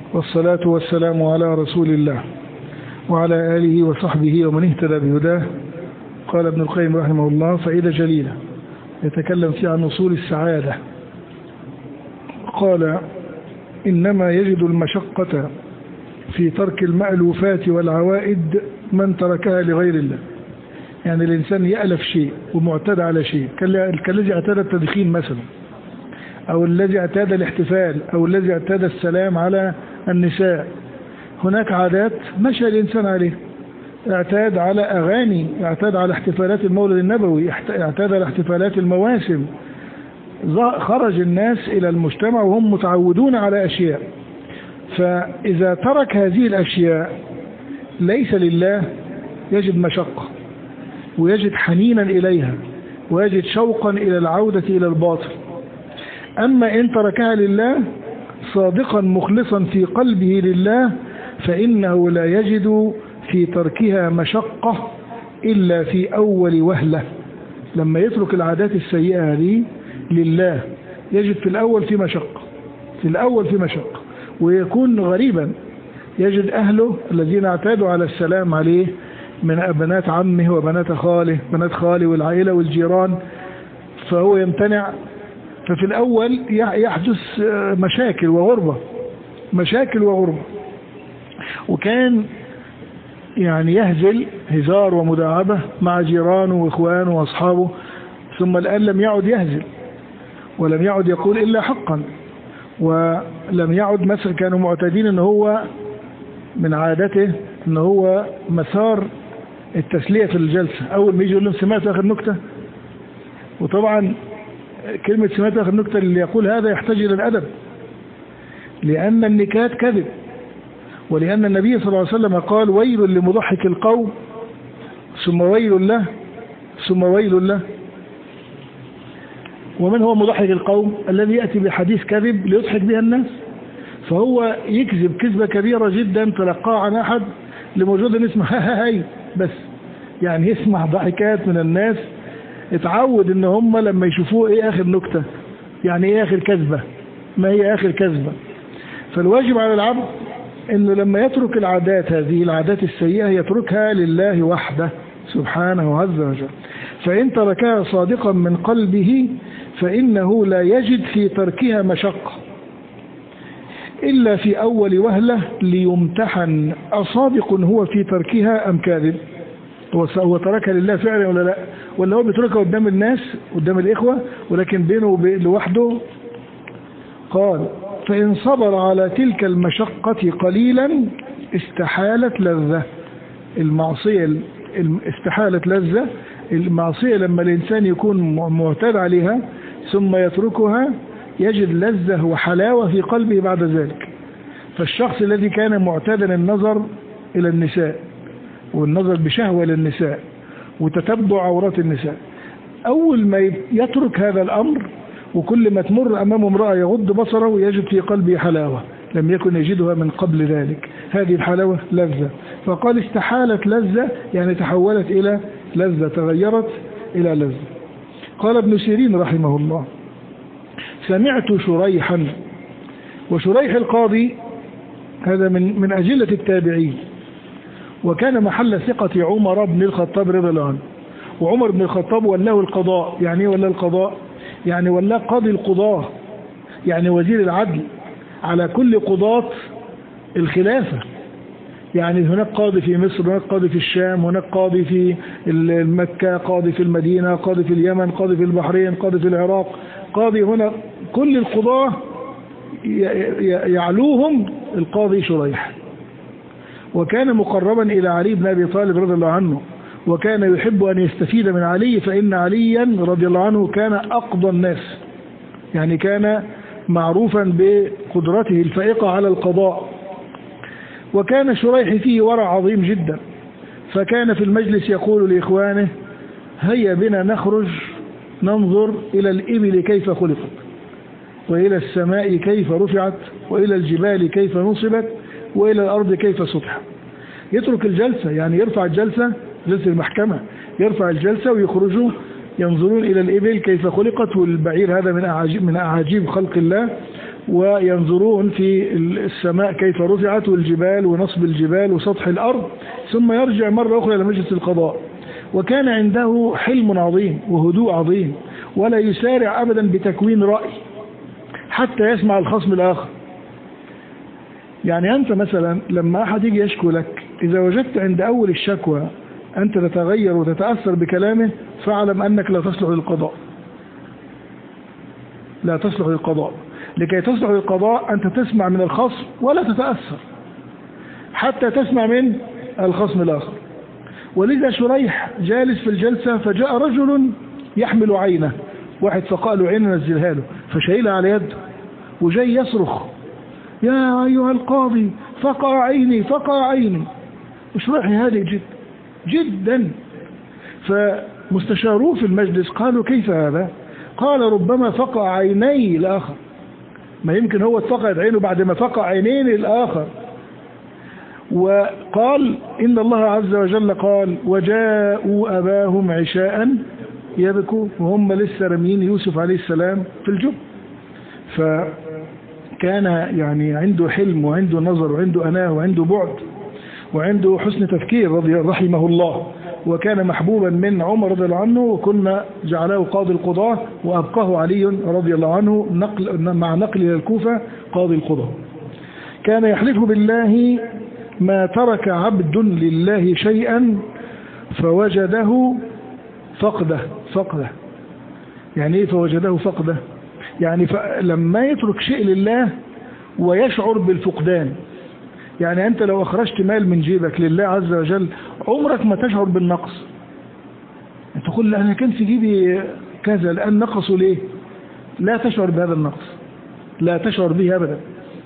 والصلاة والسلام على رسول الله وعلى آله وصحبه ومن اهتدى بهداه. قال ابن القيم رحمه الله فائدة جليلة يتكلم فيها عن أصول السعادة. قال إنما يجد المشقة في ترك المألوفات والعوائد من تركها لغير الله. يعني الإنسان يألف شيء ومعتاد على شيء كالذي اعتاد التدخين مثلا، أو الذي اعتاد الاحتفال، أو الذي اعتاد السلام على النساء. هناك عادات مشى الإنسان عليه، اعتاد على أغاني، اعتاد على احتفالات المولد النبوي، اعتاد على احتفالات المواسم. خرج الناس إلى المجتمع وهم متعودون على أشياء، فإذا ترك هذه الأشياء ليس لله يجد مشقة ويجد حنينا إليها ويجد شوقا إلى العودة إلى الباطل. أما إن تركها لله صادقا مخلصا في قلبه لله فإنه لا يجد في تركها مشقة إلا في أول وهلة. لما يترك العادات السيئة هذه لله يجد في الأول في مشقة، ويكون غريبا. يجد أهله الذين اعتادوا على السلام عليه من بنات عمه وبنات خاله، بنات خاله والعائلة والجيران، فهو يمتنع. ففي الأول يحدث مشاكل وغربة، وكان يعني يهزل هزار ومداعبة مع جيرانه وإخوانه وأصحابه، ثم الآن لم يعد يهزل ولم يعد يقول إلا حقا، ولم يعد مثلا كانوا معتادين أنه هو من عادته أنه هو مسار التسلية في الجلسة. أول ما يجي يقول لهم سمعت آخر نكتة، وطبعا كلمة سمعت آخر نكتة اللي يقول هذا يحتاج إلى الأدب، لأن النكات كذب، ولأن النبي صلى الله عليه وسلم قال ويل لمضحك القوم ثم ويل له ثم ويل له. ومن هو مضحك القوم؟ الذي يأتي بحديث كذب ليضحك بها الناس، فهو يكذب كذبة كبيرة جدا تلقاها عن أحد لمجرد أن يسمع هاي بس، يعني يسمع ضحكات من الناس، اتعود ان هم لما يشوفوه ايه اخر نكتة، يعني ايه اخر كذبة، ما هي اخر كذبة. فالواجب على العبد انه لما يترك العادات هذه العادات السيئة يتركها لله وحده سبحانه عز وجل. فإن تركها صادقا من قلبه فإنه لا يجد في تركها مشقة إلا في أول وهلة ليمتحن أصادق هو في تركها أم كاذب. هو تركها لله فعلا ولا لا، ولا هو بيتركها قدام الناس قدام الإخوة ولكن بينه لوحده. قال فإن صبر على تلك المشقة قليلا استحالت لذة المعصية. استحالت لذة المعصية لما الإنسان يكون معتاد عليها ثم يتركها يجد لذة وحلاوة في قلبه بعد ذلك. فالشخص الذي كان معتادا النظر إلى النساء والنظر بشهوة للنساء وتتبع عورات النساء، أول ما يترك هذا الأمر وكل ما تمر أمامه امرأة يغض بصره يجد في قلبه حلاوة لم يكن يجدها من قبل ذلك. هذه الحلاوة لذة. فقال استحالت لذة يعني تحولت إلى لذة، تغيرت إلى لذة. قال ابن سيرين رحمه الله سمعت شريحا، وشريح القاضي هذا من أجلة التابعين، وكان محل ثقة عمر بن الخطاب رضي الله عنه. وعمر بن الخطاب ولاه القضاء. يعني ايه ولاه القضاء؟ يعني ولاه قاضي القضاة، يعني وزير العدل على كل قضاة الخلافة. يعني هناك قاضي في مصر، هناك قاضي في الشام، هناك قاضي في مكة، قاضي في المدينة، قاضي في اليمن، قاضي في البحرين، قاضي في العراق، قاضي هنا. كل القضاة يعلوهم القاضي شريح. وكان مقربا إلى علي بن أبي طالب رضي الله عنه، وكان يحب أن يستفيد من علي، فإن عليا رضي الله عنه كان أقضى الناس، يعني كان معروفا بقدرته الفائقة على القضاء. وكان شريح فيه ورع عظيم جدا، فكان في المجلس يقول لإخوانه هيا بنا نخرج ننظر إلى الإبل كيف خلقت، وإلى السماء كيف رفعت، وإلى الجبال كيف نصبت، وإلى الأرض كيف سطحت. يترك الجلسة، يعني يرفع الجلسة، جلسة المحكمة، يرفع الجلسة ويخرجوا ينظرون إلى الإبل كيف خلقت، والبعير هذا من أعاجيب خلق الله، وينظرون في السماء كيف رفعت والجبال ونصب الجبال وسطح الأرض، ثم يرجع مرة أخرى إلى مجلس القضاء. وكان عنده حلم عظيم وهدوء عظيم، ولا يسارع أبدا بتكوين رأي حتى يسمع الخصم الآخر. يعني أنت مثلا لما أحد يجي يشكو لك، إذا وجدت عند أول الشكوى أنت تتغير وتتأثر بكلامه، فاعلم أنك لا تصلح للقضاء. لا تصلح للقضاء. لكي تصلح للقضاء أنت تسمع من الخصم ولا تتأثر حتى تسمع من الخصم الآخر. ولذا شريح جالس في الجلسة، فجاء رجل يحمل عينه، واحد فقال له عين نزلها له، فشايلها على يده وجاي يصرخ: يا أيها القاضي فقع عيني فقع عيني. شريح هادئ جدا. فمستشاروه في المجلس قالوا: كيف هذا؟ قال: ربما فقع عيني الآخر. ما يمكن هو اتفقد عينه بعد ما فقع عينين الآخر. وقال: إن الله عز وجل قال: وجاءوا أباهم عشاء يبكوا، وهم لسه رميين يوسف عليه السلام في الجب. فكان يعني عنده حلم وعنده نظر وعنده أناه وعنده بعد وعنده حسن تفكير رحمه الله. وكان محبوبا من عمر رضي الله عنه، وكنا جعله قاضي القضاة، وأبقاه علي رضي الله عنه مع نقل إلى الكوفة قاضي القضاة. كان يحلف بالله: ما ترك عبد لله شيئا فوجده فقده. يعني ايه فوجده فقده؟ يعني لما يترك شيء لله ويشعر بالفقدان. يعني أنت لو أخرجت مال من جيبك لله عز وجل عمرك ما تشعر بالنقص. أنت تقول: أنا كان في جيبي كذا، الآن نقصوا ليه؟ لا تشعر بهذا النقص، لا تشعر به أبدا.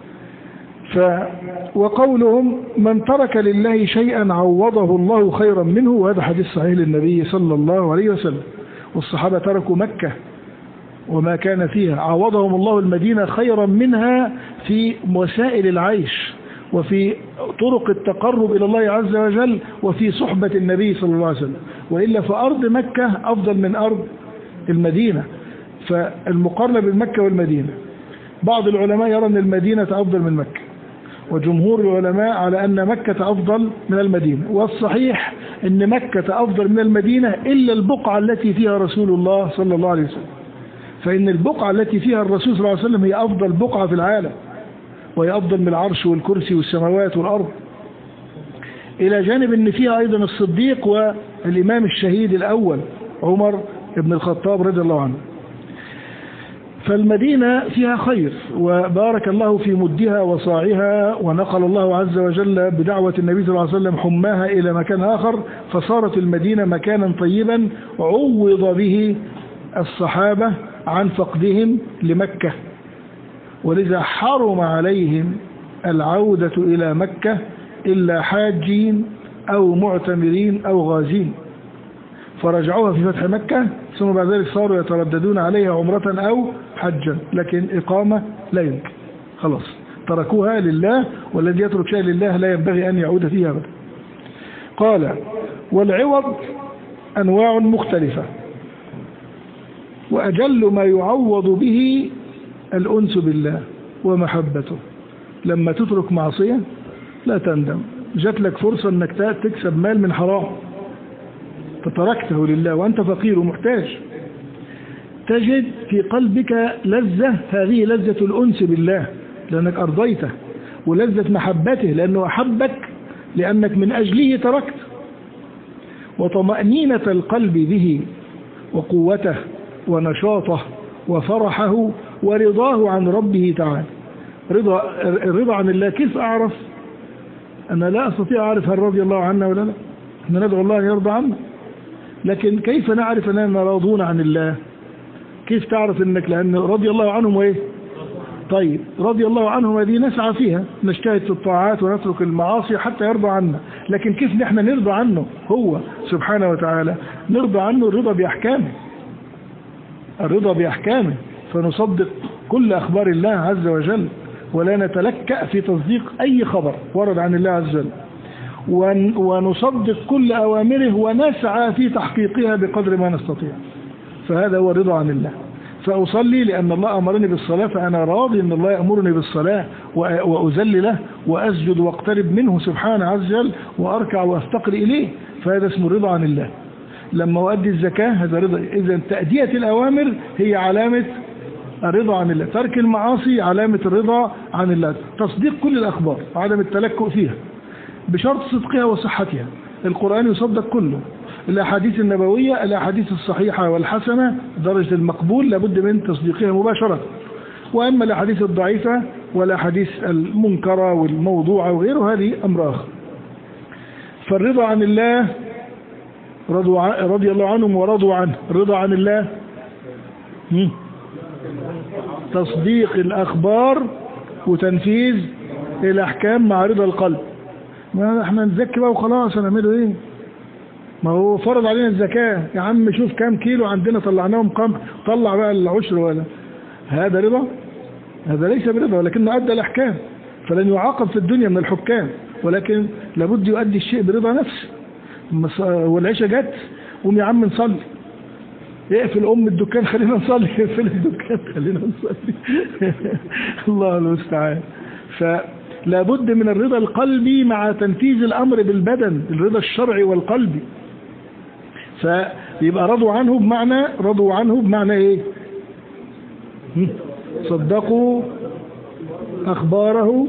وقولهم: من ترك لله شيئا عوضه الله خيرا منه، وهذا حديث صحيح للنبي صلى الله عليه وسلم. والصحابة تركوا مكة وما كان فيها، عوضهم الله المدينة خيرا منها في وسائل العيش وفي طرق التقرب إلى الله عز وجل وفي صحبة النبي صلى الله عليه وسلم. وإلا فأرض مكة أفضل من أرض المدينة. فالمقارنة بين مكة والمدينة، بعض العلماء يرى أن المدينة أفضل من مكة، وجمهور العلماء على أن مكة أفضل من المدينة. والصحيح أن مكة أفضل من المدينة إلا البقعة التي فيها رسول الله صلى الله عليه وسلم. فإن البقعة التي فيها الرسول صلى الله عليه وسلم هي أفضل بقعة في العالم، وهي أفضل من العرش والكرسي والسماوات والأرض، إلى جانب أن فيها أيضا الصديق والإمام الشهيد الأول عمر بن الخطاب رضي الله عنه. فالمدينة فيها خير، وبارك الله في مدها وصاعها، ونقل الله عز وجل بدعوة النبي صلى الله عليه وسلم حماها إلى مكان آخر، فصارت المدينة مكانا طيبا عوض به الصحابة عن فقدهم لمكة. ولذا حرم عليهم العودة إلى مكة إلا حاجين أو معتمرين أو غازين، فرجعوها في فتح مكة، ثم بعد ذلك صاروا يترددون عليها عمرة أو حجا، لكن إقامة لا يمكن، خلاص تركوها لله، والذي يترك شيء لله لا ينبغي أن يعود فيها أبدا. قال: والعوض أنواع مختلفة، وأجل ما يعوض به الأنس بالله ومحبته. لما تترك معصية لا تندم، جات لك فرصة أنك تكسب مال من حرام فتركته لله وأنت فقير ومحتاج، تجد في قلبك لذة، هذه لذة الأنس بالله لأنك أرضيته، ولذة محبته لأنه أحبك لأنك من أجله تركت، وطمأنينة القلب به وقوته ونشاطه وفرحه ورضاه عن ربه تعالى. الرضا عن الله كيف أعرف؟ أنا لا أستطيع أعرف هل رضي الله عنا ولا لا، احنا ندعو الله أن يرضى عنا، لكن كيف نعرف أننا راضون عن الله؟ كيف تعرف أنك لأن رضي الله عنهم وإيه؟ طيب رضي الله عنهم هذه نسعى فيها، نجتهد في الطاعات ونترك المعاصي حتى يرضى عنا، لكن كيف نحن نرضى عنه هو سبحانه وتعالى؟ نرضى عنه الرضا بأحكامه، الرضا بأحكامه، فنصدق كل أخبار الله عز وجل، ولا نتلكأ في تصديق أي خبر ورد عن الله عز وجل، ونصدق كل أوامره ونسعى في تحقيقها بقدر ما نستطيع. فهذا هو الرضا عن الله. فأصلي لأن الله أمرني بالصلاة، فأنا راضي أن الله يأمرني بالصلاة وأذل له وأسجد واقترب منه سبحانه عز وجل وأركع وأفتقر إليه، فهذا اسمه الرضا عن الله. لما أؤدي الزكاة هذا رضا. إذا تأدية الأوامر هي علامة الرضا عن الله، ترك المعاصي علامة الرضا عن الله، تصديق كل الأخبار وعدم التلكؤ فيها بشرط صدقها وصحتها. القرآن يصدق كله، الأحاديث النبوية الأحاديث الصحيحة والحسنة درجة المقبول لابد من تصديقها مباشرة. وأما الأحاديث الضعيفة والأحاديث المنكرة والموضوعة وغيره هذه أمر آخر. فالرضا عن الله رضي الله عنهم ورضوا عنه. الرضا عن الله تصديق الأخبار وتنفيذ الأحكام مع رضا القلب. ما احنا نزكي بقى وخلاص، هنعمله ايه؟ ما هو فرض علينا الزكاة يا عم، شوف كام كيلو عندنا طلعناهم قمح، طلع بقى العشر. ولا هذا رضا؟ هذا ليس برضا، ولكنه أدى الأحكام، فلن يعاقب في الدنيا من الحكام، ولكن لابد يؤدي الشيء برضا نفسه. والعشاء جت، قوم يا عم نصلي، اقفل الدكان خلينا نصلي، اقفل الدكان خلينا نصلي. الله المستعان. فلا بد من الرضا القلبي مع تنفيذ الأمر بالبدن، الرضا الشرعي والقلبي. فيبقى رضوا عنه بمعنى ايه؟ صدقوا أخباره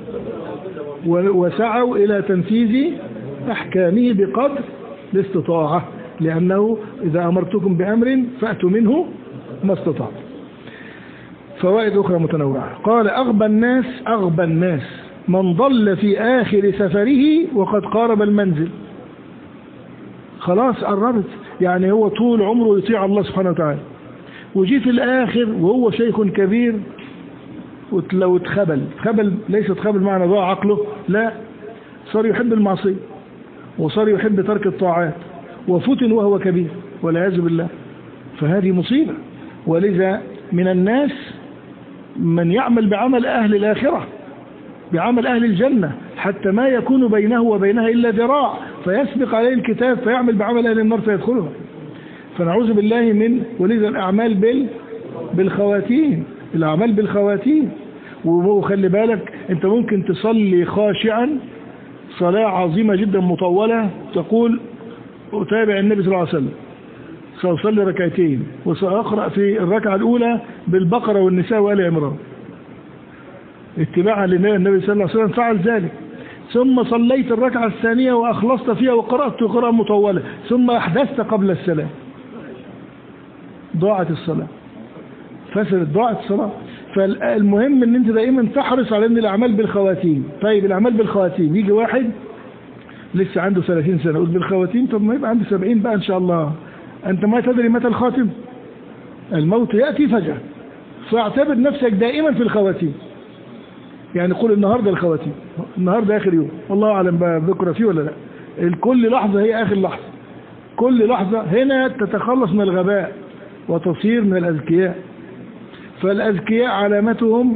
وسعوا إلى تنفيذ أحكامه بقدر الاستطاعة، لأنه إذا أمرتكم بأمر فأتوا منه ما استطعتم. فوائد أخرى متنوعة. قال أغبى الناس من ضل في آخر سفره وقد قارب المنزل. خلاص قربت، يعني هو طول عمره يطيع الله سبحانه وتعالى، وجي في الآخر وهو شيخ كبير لو اتخبل ليست خبل معنى ضاع عقله، لا، صار يحب المعصية وصار يحب ترك الطاعات وفتن وهو كبير والعياذ بالله، فهذه مصيبة. ولذا من الناس من يعمل بعمل أهل الآخرة، بعمل أهل الجنة، حتى ما يكون بينه وبينها إلا ذراع فيسبق عليه الكتاب فيعمل بعمل أهل النار فيدخلها. فنعوذ بالله من. ولذا الأعمال بالخواتيم، الأعمال بالخواتيم. وخلي بالك أنت ممكن تصلي خاشعا صلاة عظيمة جدا مطولة، تقول أتابع النبي صلى الله عليه وسلم، سأصلي ركعتين وسأقرأ في الركعة الأولى بالبقرة والنساء وآل عمران، اتباعا للنبي صلى الله عليه وسلم فعل ذلك. ثم صليت الركعة الثانية وأخلصت فيها وقرأت قراءة مطولة، ثم أحدثت قبل السلام، ضاعت الصلاة، فسدت، ضاعت الصلاة. فالمهم ان انت دائما تحرص على ان الاعمال بالخواتيم. طيب الاعمال بالخواتيم، يجي واحد لسه عنده 30 سنة يقول بالخواتيم، طب ما يبقى عنده 70 بقى ان شاء الله. انت ما تدري متى الخاتم، الموت يأتي فجأة، فاعتبر نفسك دائما في الخواتيم. يعني قول النهاردة الخواتيم، النهاردة اخر يوم، والله اعلم بقى بكرة فيه ولا لا. كل لحظة هي اخر لحظة، كل لحظة هنا تتخلص من الغباء وتصير من الأذكياء. فالأذكياء علامتهم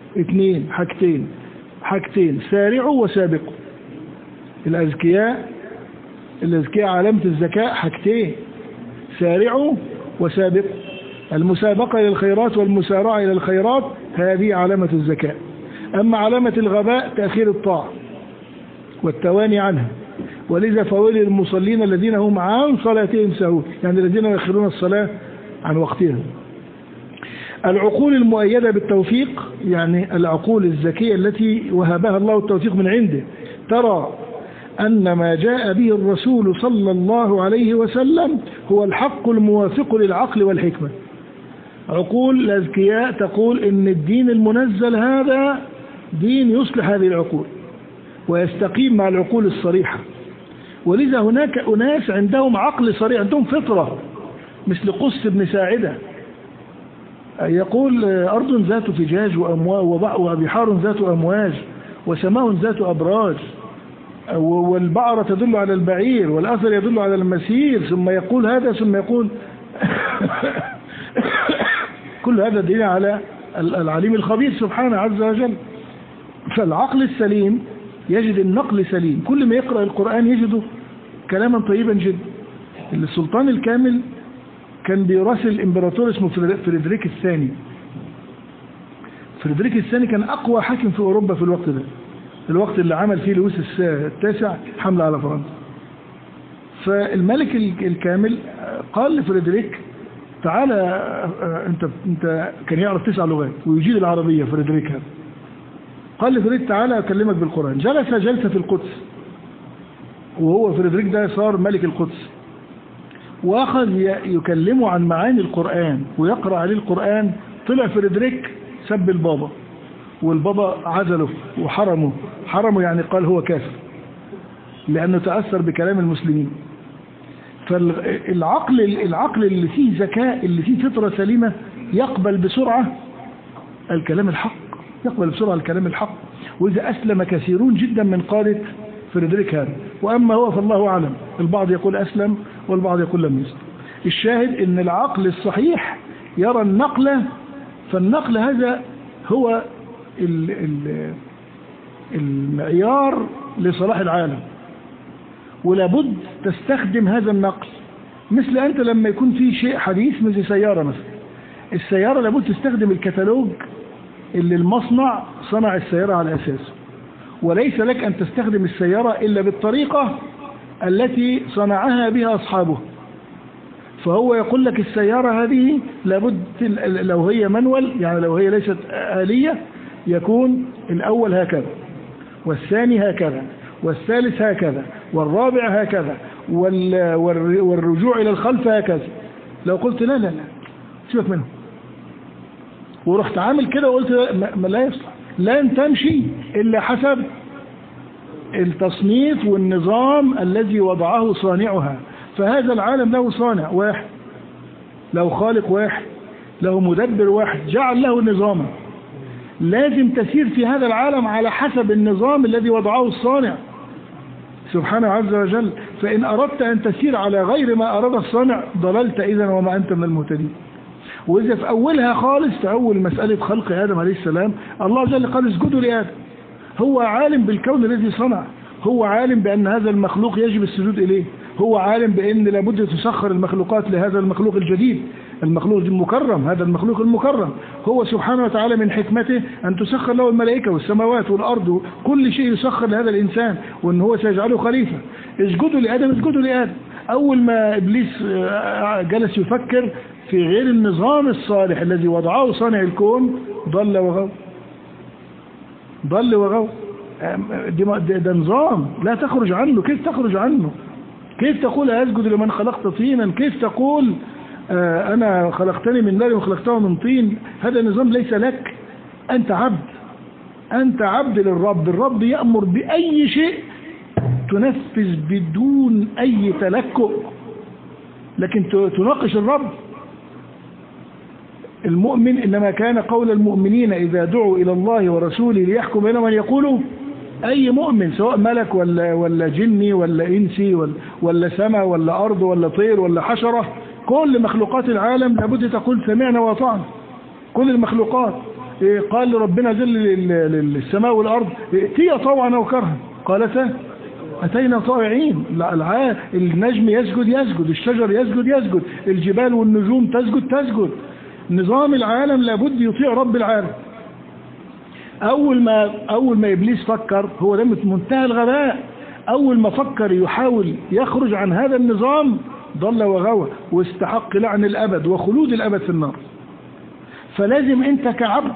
حاجتين، سارعوا وسابقوا. الأذكياء علامة الذكاء حاجتين، سارعوا وسابقوا. المسابقة إلى الخيرات والمسارعة إلى الخيرات هذه علامة الذكاء. أما علامة الغباء تأخير الطاعة والتواني عنها. ولذا فويل للمصلين الذين هم عن صلاتهم ساهون، يعني الذين يؤخرون الصلاة عن وقتها. العقول المؤيدة بالتوفيق، يعني العقول الذكية التي وهبها الله التوفيق من عنده، ترى أن ما جاء به الرسول صلى الله عليه وسلم هو الحق الموافق للعقل والحكمة. عقول الأذكياء تقول إن الدين المنزل هذا دين يصلح هذه العقول ويستقيم مع العقول الصريحة. ولذا هناك أناس عندهم عقل صريح، عندهم فطرة، مثل قس بن ساعدة يقول أرض ذات فجاج وبحار ذات أمواج وسماء ذات أبراج، والبعرة تدل على البعير والأثر يدل على المسير، ثم يقول هذا ثم يقول كل هذا دليل على العليم الخبير سبحانه عز وجل. فالعقل السليم يجد النقل سليم، كل ما يقرأ القرآن يجده كلاما طيبا جدا. السلطان الكامل كان بيراسل امبراطور اسمه فريدريك الثاني. فريدريك الثاني كان أقوى حاكم في أوروبا في الوقت ده، الوقت اللي عمل فيه لويس التاسع حملة على فرنسا. فالملك الكامل قال لفريدريك تعالى، انت كان يعرف 9 لغات ويجيد العربية فريدريك هذا. قال لفريدريك تعالى أكلمك بالقرآن. جلس جلسة في القدس، وهو فريدريك ده صار ملك القدس، وأخذ يكلمه عن معاني القرآن ويقرأ عليه القرآن. طلع فريدريك سب البابا، والبابا عزله وحرمه يعني قال هو كافر لأنه تأثر بكلام المسلمين. فالعقل اللي فيه ذكاء، اللي فيه فطرة سليمة، يقبل بسرعة الكلام الحق، يقبل بسرعة الكلام الحق. وإذا أسلم كثيرون جدا من قادة فريدريك هذا، وأما هو فالله أعلم، البعض يقول أسلم والبعض يقول لم يسلم. الشاهد أن العقل الصحيح يرى النقل، فالنقل هذا هو المعيار لصلاح العالم، ولابد تستخدم هذا النقل. مثل أنت لما يكون في شيء حديث مثل سيارة مثلا، السيارة لابد تستخدم الكتالوج اللي المصنع صنع السيارة على أساسه، وليس لك أن تستخدم السيارة إلا بالطريقة التي صنعها بها أصحابه. فهو يقول لك السيارة هذه لابد لو هي منول، يعني لو هي ليست آلية، يكون الأول هكذا، والثاني هكذا، والثالث هكذا، والرابع هكذا، والرجوع إلى الخلف هكذا. لو قلت لا لا لا سيبك منه ورحت عامل كده وقلت لا يصلح، لن تمشي إلا حسب التصنيف والنظام الذي وضعه صانعها. فهذا العالم له صانع واحد، له خالق واحد، له مدبر واحد، جعل له نظاما. لازم تسير في هذا العالم على حسب النظام الذي وضعه الصانع سبحانه عز وجل. فإن أردت أن تسير على غير ما أراد الصانع ضللت إذن وما أنت من المهتدين. وإذا في أولها خالص، في أول مسألة خلق آدم عليه السلام، الله جل قال اسجدوا لآدم. هو عالم بالكون الذي صنع، هو عالم بأن هذا المخلوق يجب السجود إليه، هو عالم بأن لابد تسخر المخلوقات لهذا المخلوق الجديد، المخلوق المكرم، هذا المخلوق المكرم. هو سبحانه وتعالى من حكمته أن تسخر له الملائكة والسماوات والأرض، كل شيء يسخر لهذا الإنسان، وأن هو سيجعله خليفة. اسجدوا لآدم، اسجدوا لآدم. أول ما إبليس جلس يفكر في غير النظام الصالح الذي وضعه صانع الكون، ضل وغوى. ضل وغوى. ده نظام لا تخرج عنه. كيف تخرج عنه؟ كيف تقول أسجد لمن خلقت طينا؟ كيف تقول أنا خلقتني من نار وخلقته من طين؟ هذا نظام ليس لك. أنت عبد، أنت عبد للرب. الرب يأمر بأي شيء تنفذ بدون أي تلكؤ، لكن تناقش الرب. المؤمن إنما كان قول المؤمنين إذا دعوا إلى الله ورسوله ليحكم بينهم أن يقولوا. أي مؤمن سواء ملك ولا جني ولا إنسي ولا سماء ولا أرض ولا طير ولا حشرة، كل مخلوقات العالم لابد تقول سمعنا وأطعنا. كل المخلوقات قال ربنا جل للسماء والأرض ائتيا طوعا أو كرها، قالتا أتينا طائعين. النجم يسجد، الشجر يسجد، الجبال والنجوم تسجد. نظام العالم لابد يطيع رب العالم. أول ما إبليس فكر، هو ده منتهى الغباء، أول ما فكر يحاول يخرج عن هذا النظام ضل وغوى، واستحق لعن الأبد وخلود الأبد في النار. فلازم أنت كعبد،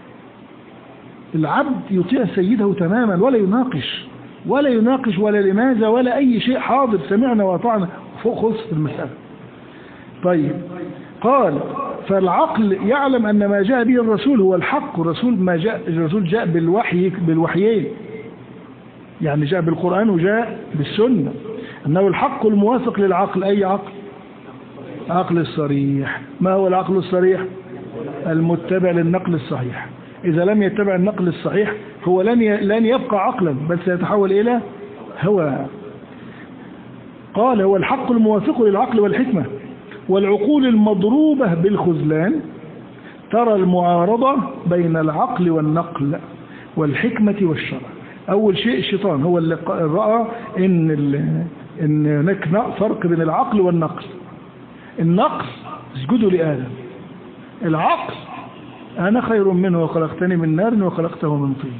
العبد يطيع سيده تماما، ولا يناقش ولا لماذا ولا أي شيء، حاضر سمعنا وأطعنا، فوق خلص المسألة. طيب قال فالعقل يعلم أن ما جاء به الرسول هو الحق. الرسول جاء بالوحيين، يعني جاء بالقرآن وجاء بالسنة، أنه الحق الموافق للعقل. أي عقل؟ عقل الصريح. ما هو العقل الصريح؟ المتبع للنقل الصحيح. إذا لم يتبع النقل الصحيح هو لن يبقى عقلا، بل سيتحول إلى هوى. قال هو الحق الموافق للعقل والحكمة، والعقول المضروبة بالخذلان ترى المعارضة بين العقل والنقل والحكمة والشرع. أول شيء الشيطان هو اللي رأى إن هناك فرق بين العقل والنقل. النقل اسجدوا لآدم. العقل أنا خير منه وخلقتني من نار وخلقته من طين.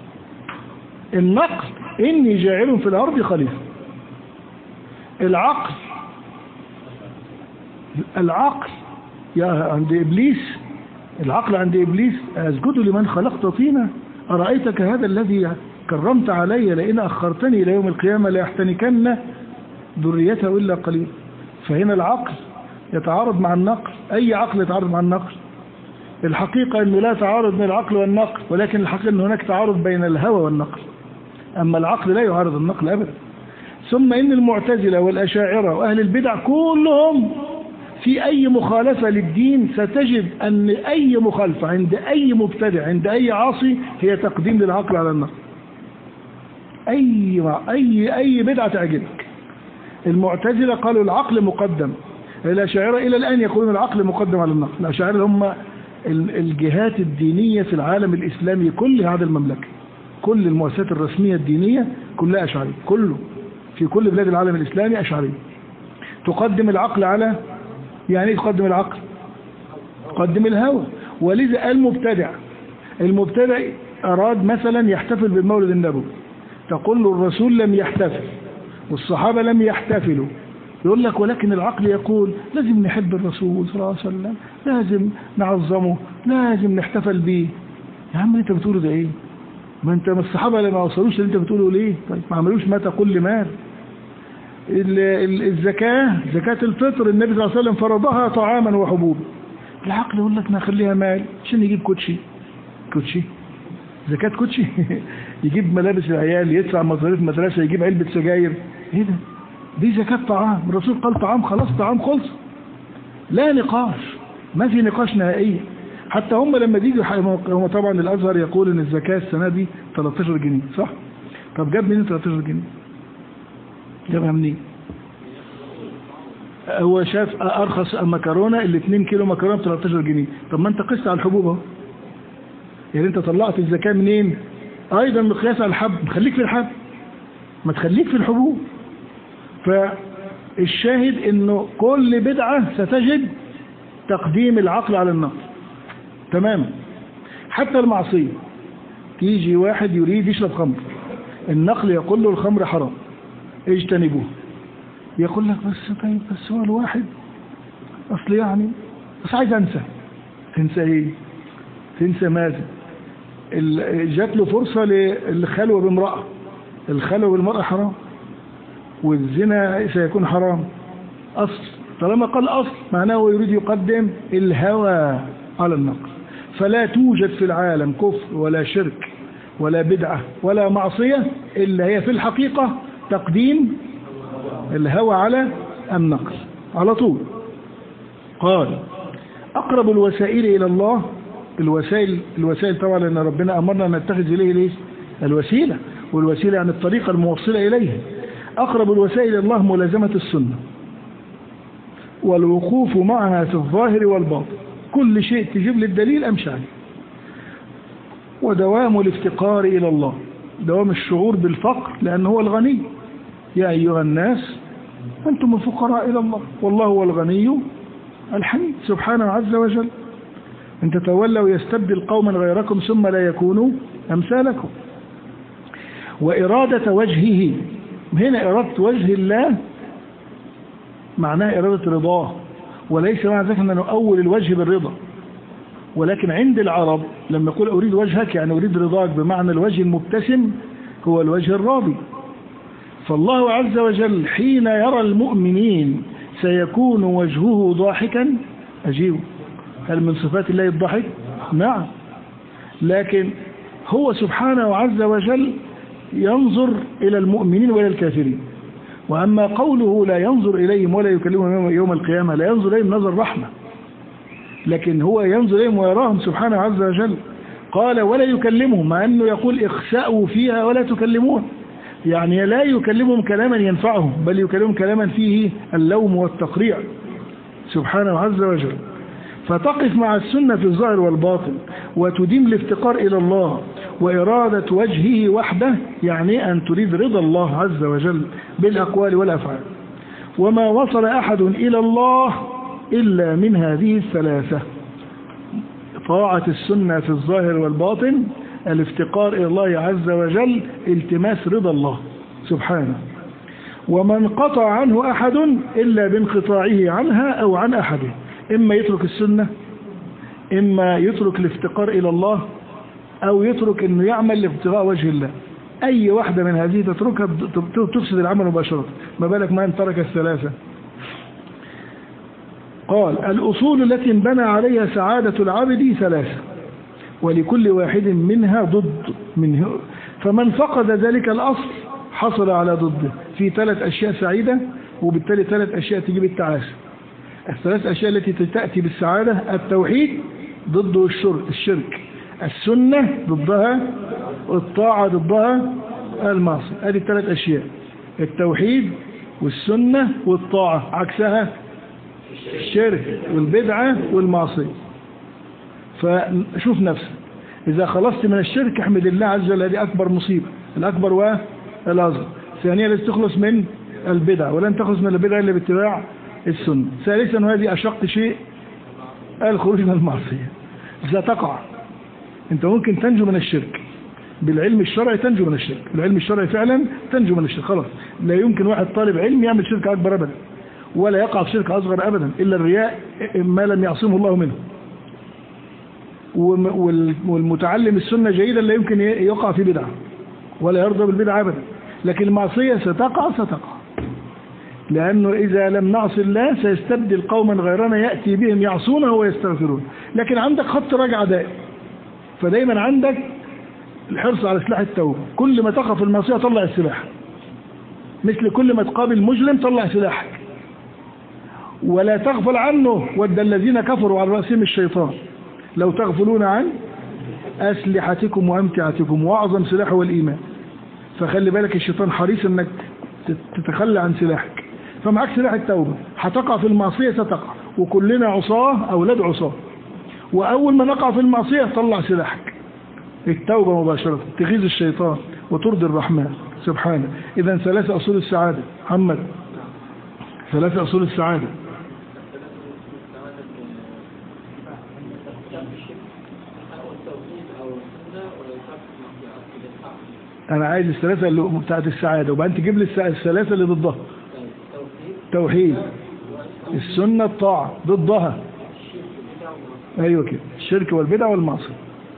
النقل إني جاعل في الأرض خليفة. العقل عند إبليس، العقل عند إبليس أسجد لمن خلقت طينا أرأيتك هذا الذي كرمت علي لئن أخرتني إلى يوم القيامة ليحتنكن ذريته إلا قليل. فهنا العقل يتعارض مع النقل. أي عقل يتعارض مع النقل؟ الحقيقة أنه لا تعارض بين العقل والنقل، ولكن الحقيقة أن هناك تعارض بين الهوى والنقل. أما العقل لا يعارض النقل أبدا. ثم إن المعتزلة والأشاعرة وأهل البدع كلهم في أي مخالفة للدين ستجد أن أي مخالفة عند أي مبتدع عند أي عاصي هي تقديم للعقل على النقل. أي بدعة تعجبك. المعتزلة قالوا العقل مقدم، الأشاعرة إلى الآن يقولون العقل مقدم على النقل. الأشاعرة هم الجهات الدينية في العالم الإسلامي كله هذا المملكة، كل المؤسسات الرسمية الدينية كلها أشعرية، كله في كل بلاد العالم الإسلامي أشعرية. تقدم العقل على، يعني تقدم العقل؟ تقدم الهوى. ولذا المبتدع أراد مثلا يحتفل بالمولد النبوي، تقول له الرسول لم يحتفل والصحابة لم يحتفلوا، يقول لك ولكن العقل يقول لازم نحب الرسول صلى الله عليه وسلم، لازم نعظمه، لازم نحتفل به. يا عم انت بتقوله ده ايه؟ ما انت من الصحابة اللي ما وصلوش اللي انت بتقوله ليه؟ طيب ما عملوش ما تقول لمال. الزكاة، زكاة الفطر النبي صلى الله عليه وسلم فرضها طعاما وحبوبا. العقل يقول لك نخليها مال عشان يجيب كوتشي زكاة كوتشي يجيب ملابس العيال، يدفع مصاريف مدرسة، يجيب علبة سجاير. ايه ده؟ دي زكاة طعام. الرسول قال طعام، خلاص طعام خلص، لا نقاش، ما في نقاش نهائي. حتى هم لما بيجوا هم طبعا الازهر يقول ان الزكاة السنة دي 13 جنيه صح؟ طب جاب منين 13 جنيه؟ جابها منين؟ هو شاف ارخص مكرونة ال 2 كيلو مكرونة ب 13 جنيه. طب ما انت قست على الحبوب اهو، يعني انت طلعت الزكاة منين؟ ايضا مقياس على الحب. خليك في الحب، ما تخليك في الحبوب. فالشاهد انه كل بدعة ستجد تقديم العقل على النقل تماما. حتى المعصية، تيجي واحد يريد يشرب خمر، النقل يقول له الخمر حرام اجتنبوه، يقول لك بس هو الواحد اصل يعني بس عايز انسى. تنسى ايه؟ تنسى ماذا؟ جات له فرصة للخلوة بامرأة، الخلوة بالمرأة حرام والزنا سيكون حرام أصل. طالما قال أصل معناه يريد يقدم الهوى على النقل. فلا توجد في العالم كفر ولا شرك ولا بدعة ولا معصية إلا هي في الحقيقة تقديم الهوى على النقل على طول. قال أقرب الوسائل إلى الله، الوسائل طبعا لأن ربنا أمرنا أن نتخذ إليه ليش الوسيلة، والوسيلة عن الطريقة الموصلة إليه. أقرب الوسائل إلى الله ملازمة السنة والوقوف معها في الظاهر والباطن، كل شيء تجيب للدليل أمشي عليه. ودوام الافتقار إلى الله، دوام الشعور بالفقر لأنه هو الغني. يا أيها الناس أنتم الفقراء إلى الله والله هو الغني الحميد سبحانه عز وجل. أن تتولوا يستبدل قوما غيركم ثم لا يكونوا أمثالكم. وإرادة وجهه، هنا إرادة وجه الله معناه إرادة رضاه، وليس معنى ذلك أن نؤول الوجه بالرضا. ولكن عند العرب لما يقول أريد وجهك يعني أريد رضاك، بمعنى الوجه المبتسم هو الوجه الراضي. فالله عز وجل حين يرى المؤمنين سيكون وجهه ضاحكا. أجيب، هل من صفات الله الضحك؟ نعم، لكن هو سبحانه عز وجل ينظر إلى المؤمنين وإلى الكافرين. وأما قوله لا ينظر إليهم ولا يكلمهم يوم القيامة، لا ينظر إليهم نظر رحمة، لكن هو ينظر إليهم ويراهم سبحانه عز وجل. قال ولا يكلمهم، مع أنه يقول اخسأوا فيها ولا تكلمون، يعني لا يكلمهم كلاما ينفعهم بل يكلمهم كلاما فيه اللوم والتقريع سبحانه عز وجل. فتقف مع السنة في الظاهر والباطن وتديم الافتقار إلى الله وإرادة وجهه وحده، يعني أن تريد رضا الله عز وجل بالأقوال والأفعال. وما وصل أحد إلى الله إلا من هذه الثلاثة: طاعة السنة في الظاهر والباطن، الافتقار إلى الله عز وجل، التماس رضا الله سبحانه. ومن قطع عنه أحد إلا بانقطاعه عنها أو عن أحده، إما يترك السنة، إما يترك الافتقار إلى الله، أو يترك أنه يعمل لابتغاء وجه الله. أي واحدة من هذه تتركها تفسد العمل مباشرة، ما بالك من ترك الثلاثة. قال: الأصول التي انبنى عليها سعادة العبد ثلاثة، ولكل واحد منها ضد منه، فمن فقد ذلك الأصل حصل على ضده. في 3 أشياء سعيدة، وبالتالي 3 أشياء تجيب التعاسة. ال3 أشياء التي تأتي بالسعادة: التوحيد ضده الشرك، السنة ضدها الطاعة، ضدها المعصية. هذه 3 أشياء: التوحيد والسنة والطاعة، عكسها الشرك والبدعة والمعصية. فشوف نفسك، إذا خلصت من الشرك احمد الله عز وجل، هذه أكبر مصيبة، الأكبر والأصغر. ثانيا لازم تخلص من البدع، ولن تخلص من البدع إلا باتباع السنة. ثالثا وهذه أشق شيء: الخروج من المعصية. إذا تقع أنت ممكن تنجو من الشرك بالعلم الشرعي، تنجو من الشرك بالعلم الشرعي فعلا، تنجو من الشرك خلاص. لا يمكن واحد طالب علم يعمل شرك أكبر أبدا، ولا يقع في شرك أصغر أبدا، إلا الرياء ما لم يعصمه الله منه. والمتعلم السنة جيدا لا يمكن يقع في بدعة ولا يرضى بالبدعة أبدا. لكن المعصية ستقع، لأنه إذا لم نعصي الله سيستبدل قوما غيرنا يأتي بهم يعصونه ويستغفرون. لكن عندك خط رجعة دائم، فدايما عندك الحرص على سلاح التوبة. كل ما تقع في المعصية طلع السلاح، مثل كل ما تقابل مجرم طلع سلاحك، ولا تغفل عنه. ود الذين كفروا على رأسهم الشيطان لو تغفلون عن أسلحتكم وأمتعتكم، وأعظم سلاح هو الإيمان. فخلي بالك الشيطان حريص أنك تتخلى عن سلاحك. فمعك سلاح التوبة، هتقع في المعصية ستقع، وكلنا عصاه أولاد عصاه. وأول ما نقع في المعصية طلع سلاحك التوبة مباشرة، تغيظ الشيطان وترضي الرحمن سبحانه. إذا 3 أصول السعادة. محمد، 3 أصول السعادة. أنا عايز ال3 اللي بتاعت السعادة، وبعدين تجيب لي ال3 اللي ضدها: توحيد، السنة، الطاعة. ضدها أيوة كده، الشرك والبدع والمعصية.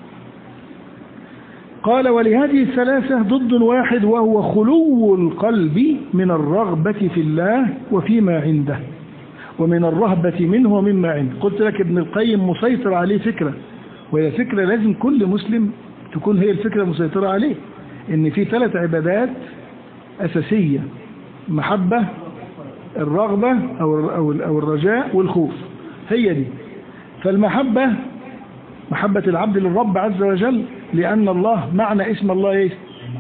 قال: ولهذه الثلاثة ضد واحد، وهو خلو القلب من الرغبة في الله وفيما عنده، ومن الرهبة منه ومما عنده. قلت لك ابن القيم مسيطر عليه فكرة، وهي فكرة لازم كل مسلم تكون هي الفكرة مسيطرة عليه، ان في 3 عبادات أساسية: محبة، الرغبة أو الرجاء، والخوف. هي دي. فالمحبة محبة العبد للرب عز وجل، لأن الله معنى اسم الله ايه؟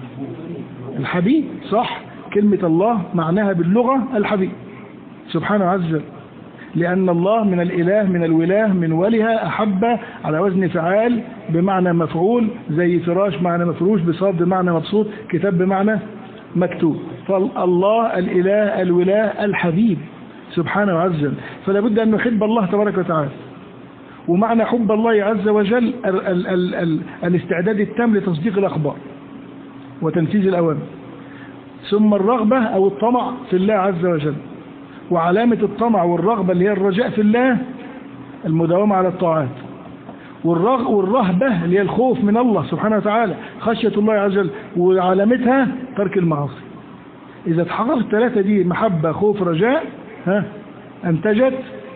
الحبيب. صح، كلمة الله معناها باللغة الحبيب سبحانه عز وجل، لأن الله من الإله، من الولاة، من ولها، أحب على وزن فعال بمعنى مفعول، زي فراش معنى مفروش، بساط بمعنى مبسوط، كتاب بمعنى مكتوب. فالله الإله الولاة الحبيب سبحانه عز وجل. فلا بد أن نحب الله تبارك وتعالى. ومعنى حب الله عز وجل الاستعداد التام لتصديق الأخبار وتنفيذ الأوامر. ثم الرغبة أو الطمع في الله عز وجل، وعلامة الطمع والرغبة اللي هي الرجاء في الله المداومة على الطاعات، والرهبة اللي هي الخوف من الله سبحانه وتعالى، خشية الله عز وجل، وعلامتها ترك المعاصي. إذا تحققت ال3 دي، محبة، خوف، رجاء، أنتجت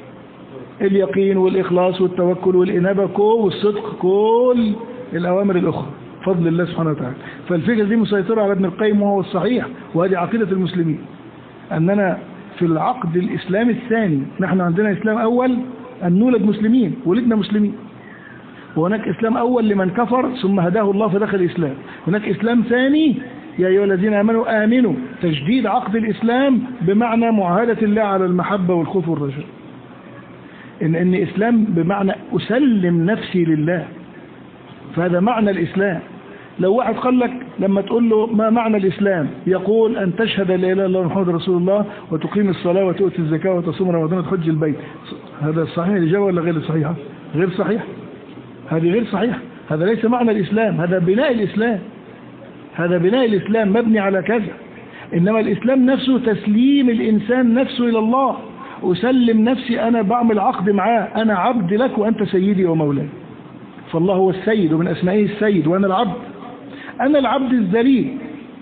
اليقين والإخلاص والتوكل والإنابة والصدق، كل الأوامر الأخرى فضل الله سبحانه وتعالى. فالفكرة دي مسيطرة على ابن القيم، وهو الصحيح، وهذه عقيدة المسلمين، أننا في العقد الإسلامي الثاني. نحن عندنا إسلام أول أن نولد مسلمين، ولدنا مسلمين. وهناك إسلام أول لمن كفر ثم هداه الله فدخل الإسلام. هناك إسلام ثاني: يا أيها الذين آمنوا آمنوا، تجديد عقد الإسلام بمعنى معاهدة الله على المحبة والخوف والرجاء. إن إسلام بمعنى أسلم نفسي لله، فهذا معنى الإسلام. لو واحد قال لك لما تقول له ما معنى الإسلام، يقول أن تشهد لا إله إلا الله محمد رسول الله وتقيم الصلاة وتؤتي الزكاة وتصوم رمضان وتحج البيت. هذا صحيح الإجابة ولا غير صحيحة؟ غير صحيح. هذه غير صحيح. هذا ليس معنى الإسلام، هذا بناء الإسلام. هذا بناء الإسلام مبني على كذا. إنما الإسلام نفسه تسليم الإنسان نفسه إلى الله. أسلم نفسي، أنا بعمل عقد معاه، أنا عبد لك وأنت سيدي ومولاي. فالله هو السيد ومن أسمائه السيد، وأنا العبد. أنا العبد الذليل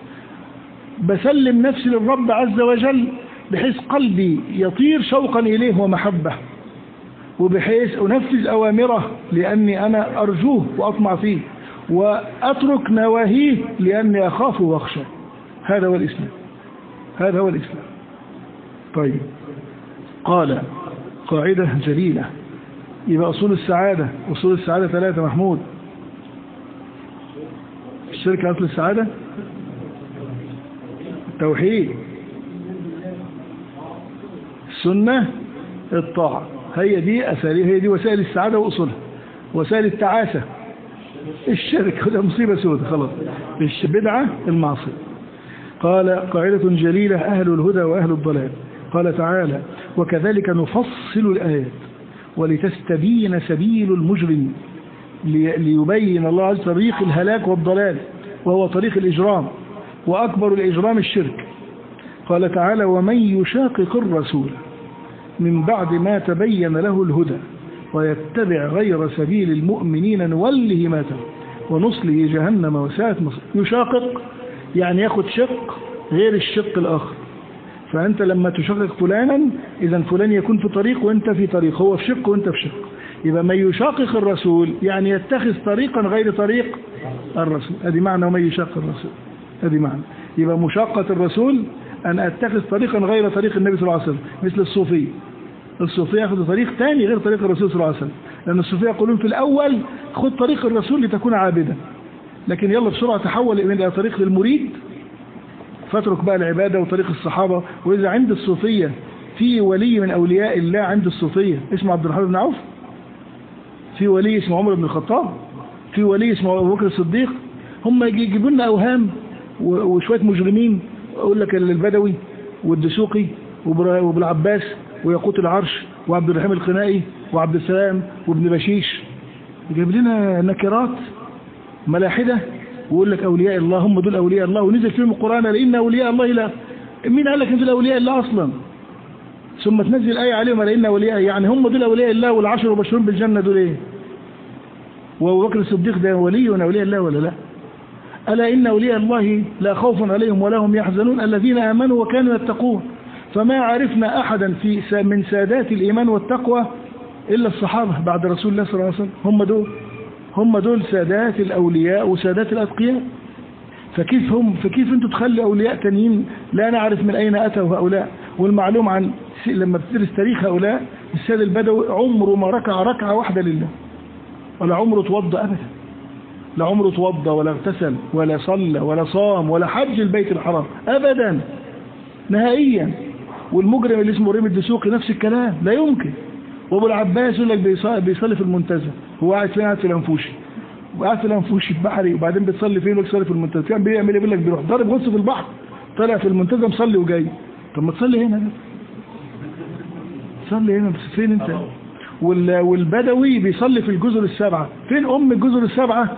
بسلم نفسي للرب عز وجل بحيث قلبي يطير شوقا إليه ومحبة، وبحيث أنفذ أوامره لأني أنا أرجوه وأطمع فيه، وأترك نواهيه لأني أخاف وأخشى. هذا هو الإسلام. هذا هو الإسلام. طيب، قال قاعدة جليلة. يبقى أصول السعادة، أصول السعادة 3 محمود. الشرك أصل السعادة التوحيد، السنة، الطاعة. هي دي أساليب، هي دي وسائل السعادة وأصولها. وسائل التعاسة الشرك، وده مصيبة سودة خلاص. البدعة المعصية. قال قاعدة جليلة: أهل الهدى وأهل الضلال. قال تعالى: وكذلك نفصل الآيات ولتستبين سبيل المجرمين. ليبين الله عز وجل طريق الهلاك والضلال، وهو طريق الإجرام، وأكبر الإجرام الشرك. قال تعالى: ومن يشاقق الرسول من بعد ما تبين له الهدى ويتبع غير سبيل المؤمنين نوله ما تولى ونصله جهنم وساءت مصيرا. يشاقق يعني ياخد شق غير الشق الآخر. فأنت لما تشاقق فلانا، إذا فلان يكون في طريق وأنت في طريق، هو في شق وأنت في شق. يبقى من يشاقق الرسول يعني يتخذ طريقا غير طريق الرسول. هذه معنى ومن يشاقق الرسول، هذه معنى. يبقى مشاقة الرسول أن أتخذ طريقا غير طريق النبي صلى الله عليه وسلم، مثل الصوفية. الصوفية يأخذ طريق ثاني غير طريق الرسول صلى الله عليه وسلم، لأن الصوفية يقولون في الأول خذ طريق الرسول لتكون عابدا، لكن يلا بسرعة تحول إلى طريق المريد، فاترك بقى العبادة وطريق الصحابة. وإذا عند الصوفية في ولي من أولياء الله، عند الصوفية اسمه عبد الرحمن بن عوف، في ولي اسمه عمر بن الخطاب، في ولي اسمه أبو بكر الصديق. هم يجيبوا لنا أوهام وشوية مجرمين، أقول لك البدوي والدسوقي وبالعباس وياقوت العرش وعبد الرحيم القنائي وعبد السلام وابن بشيش، يجيب لنا نكرات ملاحدة ويقول لك أولياء الله، هم دول أولياء الله، ونزل فيهم القرآن لإن أولياء الله لا. مين قال لك إن دول أولياء الله أصلا؟ ثم تنزل آية عليهم لإن أولياء، يعني هم دول أولياء الله والعشر وبشرون بالجنة دول إيه؟ وأبو بكر الصديق ده ولي من أولياء الله ولا لا؟ ألا إن أولياء الله لا خوف عليهم ولا هم يحزنون الذين آمنوا وكانوا يتقون. فما عرفنا أحدا من سادات الإيمان والتقوى إلا الصحابة بعد رسول الله صلى الله عليه وسلم. هم دول سادات الأولياء وسادات الأتقياء. فكيف أنتم تخلي أولياء تانيين لا نعرف من أين أتوا هؤلاء؟ والمعلوم عن لما بتدرس تاريخ هؤلاء، السيد البدوي عمره ما ركع ركعة واحدة لله، ولا عمره توضى أبدا، لا عمره توضى ولا اغتسل ولا صلى ولا صام ولا حج البيت الحرام أبدا نهائيا. والمجرم اللي اسمه ريم الدسوقي نفس الكلام، لا يمكن. وابو العباس يقول لك بيصلي في المنتزه، هو قاعد فين؟ قاعد في الانفوشي، وقاعد في الانفوشي البحري، وبعدين بتصلي فين؟ يقول لك صلي في المنتزه. كان بيعمل ايه؟ يقول لك بيروح ضارب غص في البحر، طالع في المنتزه مصلي وجاي. طب ما تصلي هنا، صلي هنا، بس فين انت؟ والبدوي بيصلي في الجزر السبعه، فين ام الجزر السبعه؟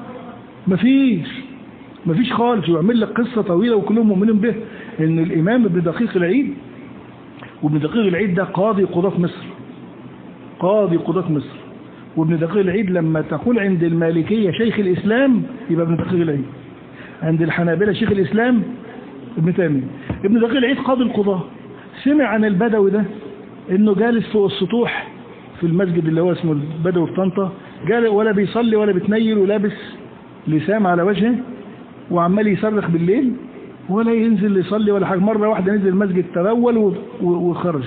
مفيش خالص. ويعمل لك قصه طويله وكلهم مؤمنين به، ان الامام ابن دقيق العيد، وابن دقيق العيد ده قاضي قضاة مصر، قاضي قضاة مصر. وابن دقيق العيد لما تقول عند المالكية شيخ الإسلام يبقى ابن دقيق العيد، عند الحنابلة شيخ الإسلام ابن تيمية. ابن دقيق العيد قاضي القضاة سمع عن البدوي ده انه جالس فوق السطوح في المسجد اللي هو اسمه البدوي في طنطا، جال ولا بيصلي ولا بتنيل ولابس لسام على وجهه وعمال يصرخ بالليل ولا ينزل يصلي ولا حاجة. مرة واحدة نزل المسجد تبول وخرج.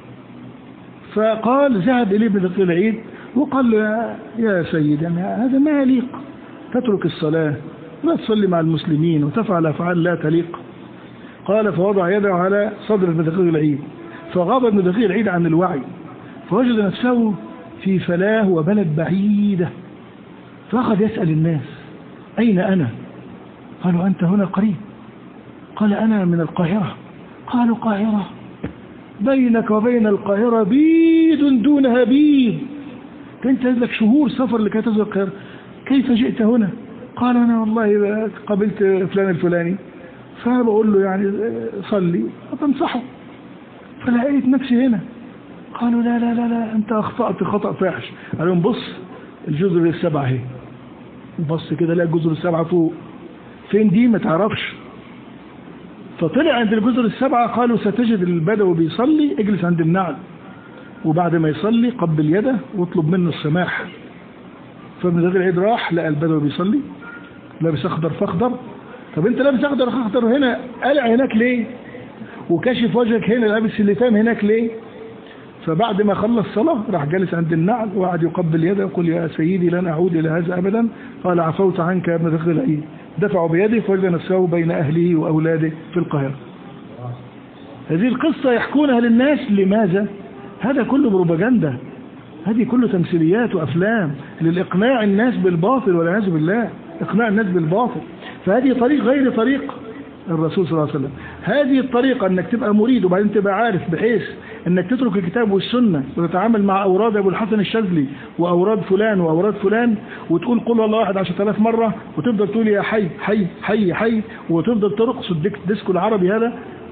فقال ذهب إليه ابن دقيق العيد وقال له يا سيدي هذا ما يليق، تترك الصلاة ولا تصلي مع المسلمين وتفعل أفعال لا تليق. قال فوضع يده على صدر ابن دقيق العيد، فغاب ابن دقيق العيد عن الوعي، فوجد نفسه في فلاه وبلد بعيدة، فأخذ يسأل الناس أين أنا؟ قالوا أنت هنا قريب؟ قال أنا من القاهرة. قالوا قاهرة؟ بينك وبين القاهرة بيد دونها بيد، أنت لك شهور سفر لكي تزور القاهرة، كيف جئت هنا؟ قال أنا والله قابلت فلان الفلاني فبقول له يعني صلي فتنصحه فلقيت نفسي هنا. قالوا لا لا لا لا أنت أخطأت خطأ فاحش. قال لهم بص الجزر السبعة اهي. بص كده لا الجزر السبعة فوق، فين دي ما تعرفش. فطلع عند الجزر السبعة قالوا ستجد البدو بيصلي اجلس عند النعل، وبعد ما يصلي قبل يده واطلب منه السماح. فابن زيد العيد راح لقى البدو بيصلي لابس اخضر فاخضر. طب انت لابس اخضر فاخضر هنا قلع هناك ليه؟ وكشف وجهك هنا لابس اللثام هناك ليه؟ فبعد ما خلص صلاة راح جالس عند النعل وقعد يقبل يده ويقول يا سيدي لن أعود إلى هذا أبدا. قال عفوت عنك يا ابن ذخر العيد. دفعوا بيده فوجد نفسه بين أهله وأولاده في القاهرة. هذه القصة يحكونها للناس لماذا؟ هذا كله بروباجندا، هذه كله تمثيليات وأفلام للإقناع الناس بالباطل والعياذ بالله، إقناع الناس بالباطل. فهذه طريق غير طريق الرسول صلى الله عليه وسلم. هذه الطريقة انك تبقى مريد وبعدين تبقى عارف بحيث انك تترك الكتاب والسنة وتتعامل مع اوراد ابو الحسن الشاذلي واوراد فلان واوراد فلان وتقول قل الله واحد 10,000 مرة وتفضل تقول يا حي حي حي حي وتفضل ترقص الديسكو العربي هذا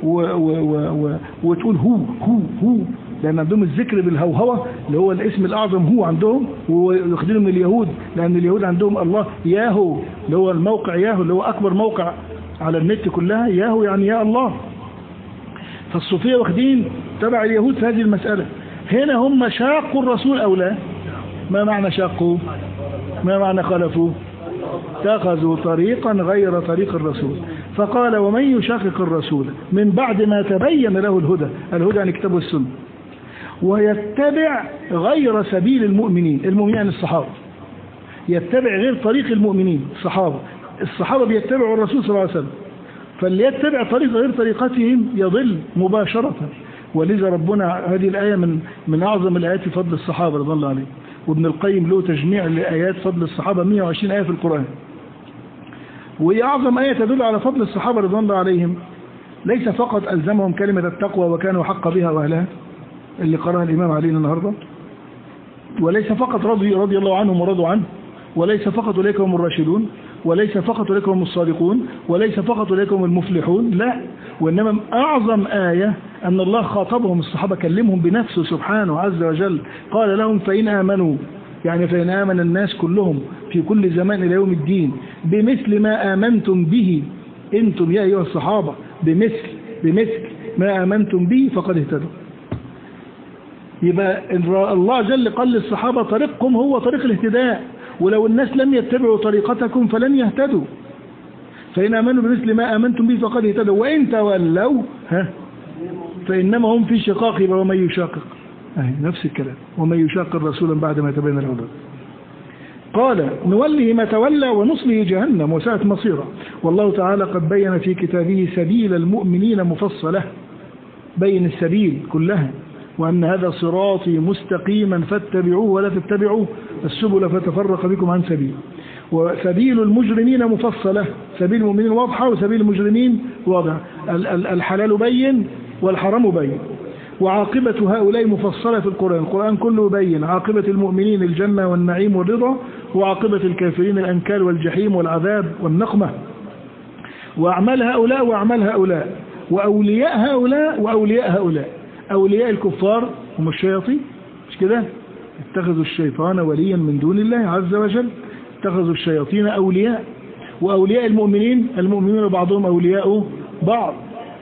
وتقول هو لان عندهم الذكر بالهوهوة اللي هو الاسم الاعظم هو عندهم، وياخدينه من اليهود لان اليهود عندهم الله ياهو اللي هو الموقع ياهو اللي هو اكبر موقع على النت كلها، ياهو يعني يا الله. فالصوفية واخدين تبع اليهود في هذه المسألة. هنا هم شاقوا الرسول أو لا؟ ما معنى شاقوا؟ ما معنى خالفوا؟ اتخذوا طريقا غير طريق الرسول. فقال ومن يشاقق الرسول من بعد ما تبين له الهدى، الهدى عن كتاب والسنة، ويتبع غير سبيل المؤمنين، المؤمنين عن الصحابة، يتبع غير طريق المؤمنين الصحابة. الصحابة بيتبعوا الرسول صلى الله عليه وسلم، فاللي يتبع طريق غير طريقتهم يضل مباشرة. ولذا ربنا هذه الآية من أعظم الآيات في فضل الصحابة رضي الله عليهم. وابن القيم له تجميع لآيات فضل الصحابة 120 آية في القرآن. وهي أعظم آية تدل على فضل الصحابة رضي الله عليهم. ليس فقط ألزمهم كلمة التقوى وكانوا حق بها وأهلها اللي قرأها الإمام علينا النهاردة، وليس فقط رضي الله عنهم ورضوا عنه، وليس فقط أولئك هم الراشدون، وليس فقط أولئك هم الصادقون، وليس فقط أولئك هم المفلحون، لا، وإنما أعظم آية أن الله خاطبهم الصحابة، كلمهم بنفسه سبحانه عز وجل، قال لهم فإن آمنوا، يعني فإن آمن الناس كلهم في كل زمان إلى يوم الدين بمثل ما آمنتم به أنتم يا أيها الصحابة، بمثل ما آمنتم به فقد اهتدوا. يبقى الله جل قال للصحابة طريقكم هو طريق الاهتداء، ولو الناس لم يتبعوا طريقتكم فلن يهتدوا. فإن آمنوا بمثل ما آمنتم به فقد اهتدوا وإن تولوا فإنما هم في شقاق. ومن يشاقق نفس الكلام، ومن يشاقق الرسول بعد ما تبين الهدى قال نوله ما تولى ونصله جهنم وساءت مصيره. والله تعالى قد بين في كتابه سبيل المؤمنين مفصلة، بين السبيل كلها، وأن هذا صراطي مستقيما فاتبعوه ولا تتبعوا السبل فتفرق بكم عن سبيل. وسبيل المجرمين مفصلة، سبيل المؤمنين واضحة وسبيل المجرمين واضح، الحلال بين والحرام بين. وعاقبة هؤلاء مفصلة في القرآن كله بين عاقبة المؤمنين الجنة والنعيم والرضا، وعاقبة الكافرين الأنكال والجحيم والعذاب والنقمة. وأعمال هؤلاء وأعمال هؤلاء، وأولياء هؤلاء وأولياء هؤلاء. أولياء الكفار هم الشياطين، مش كده؟ اتخذوا الشيطان وليا من دون الله عز وجل، اتخذوا الشياطين أولياء. وأولياء المؤمنين بعضهم أولياء بعض.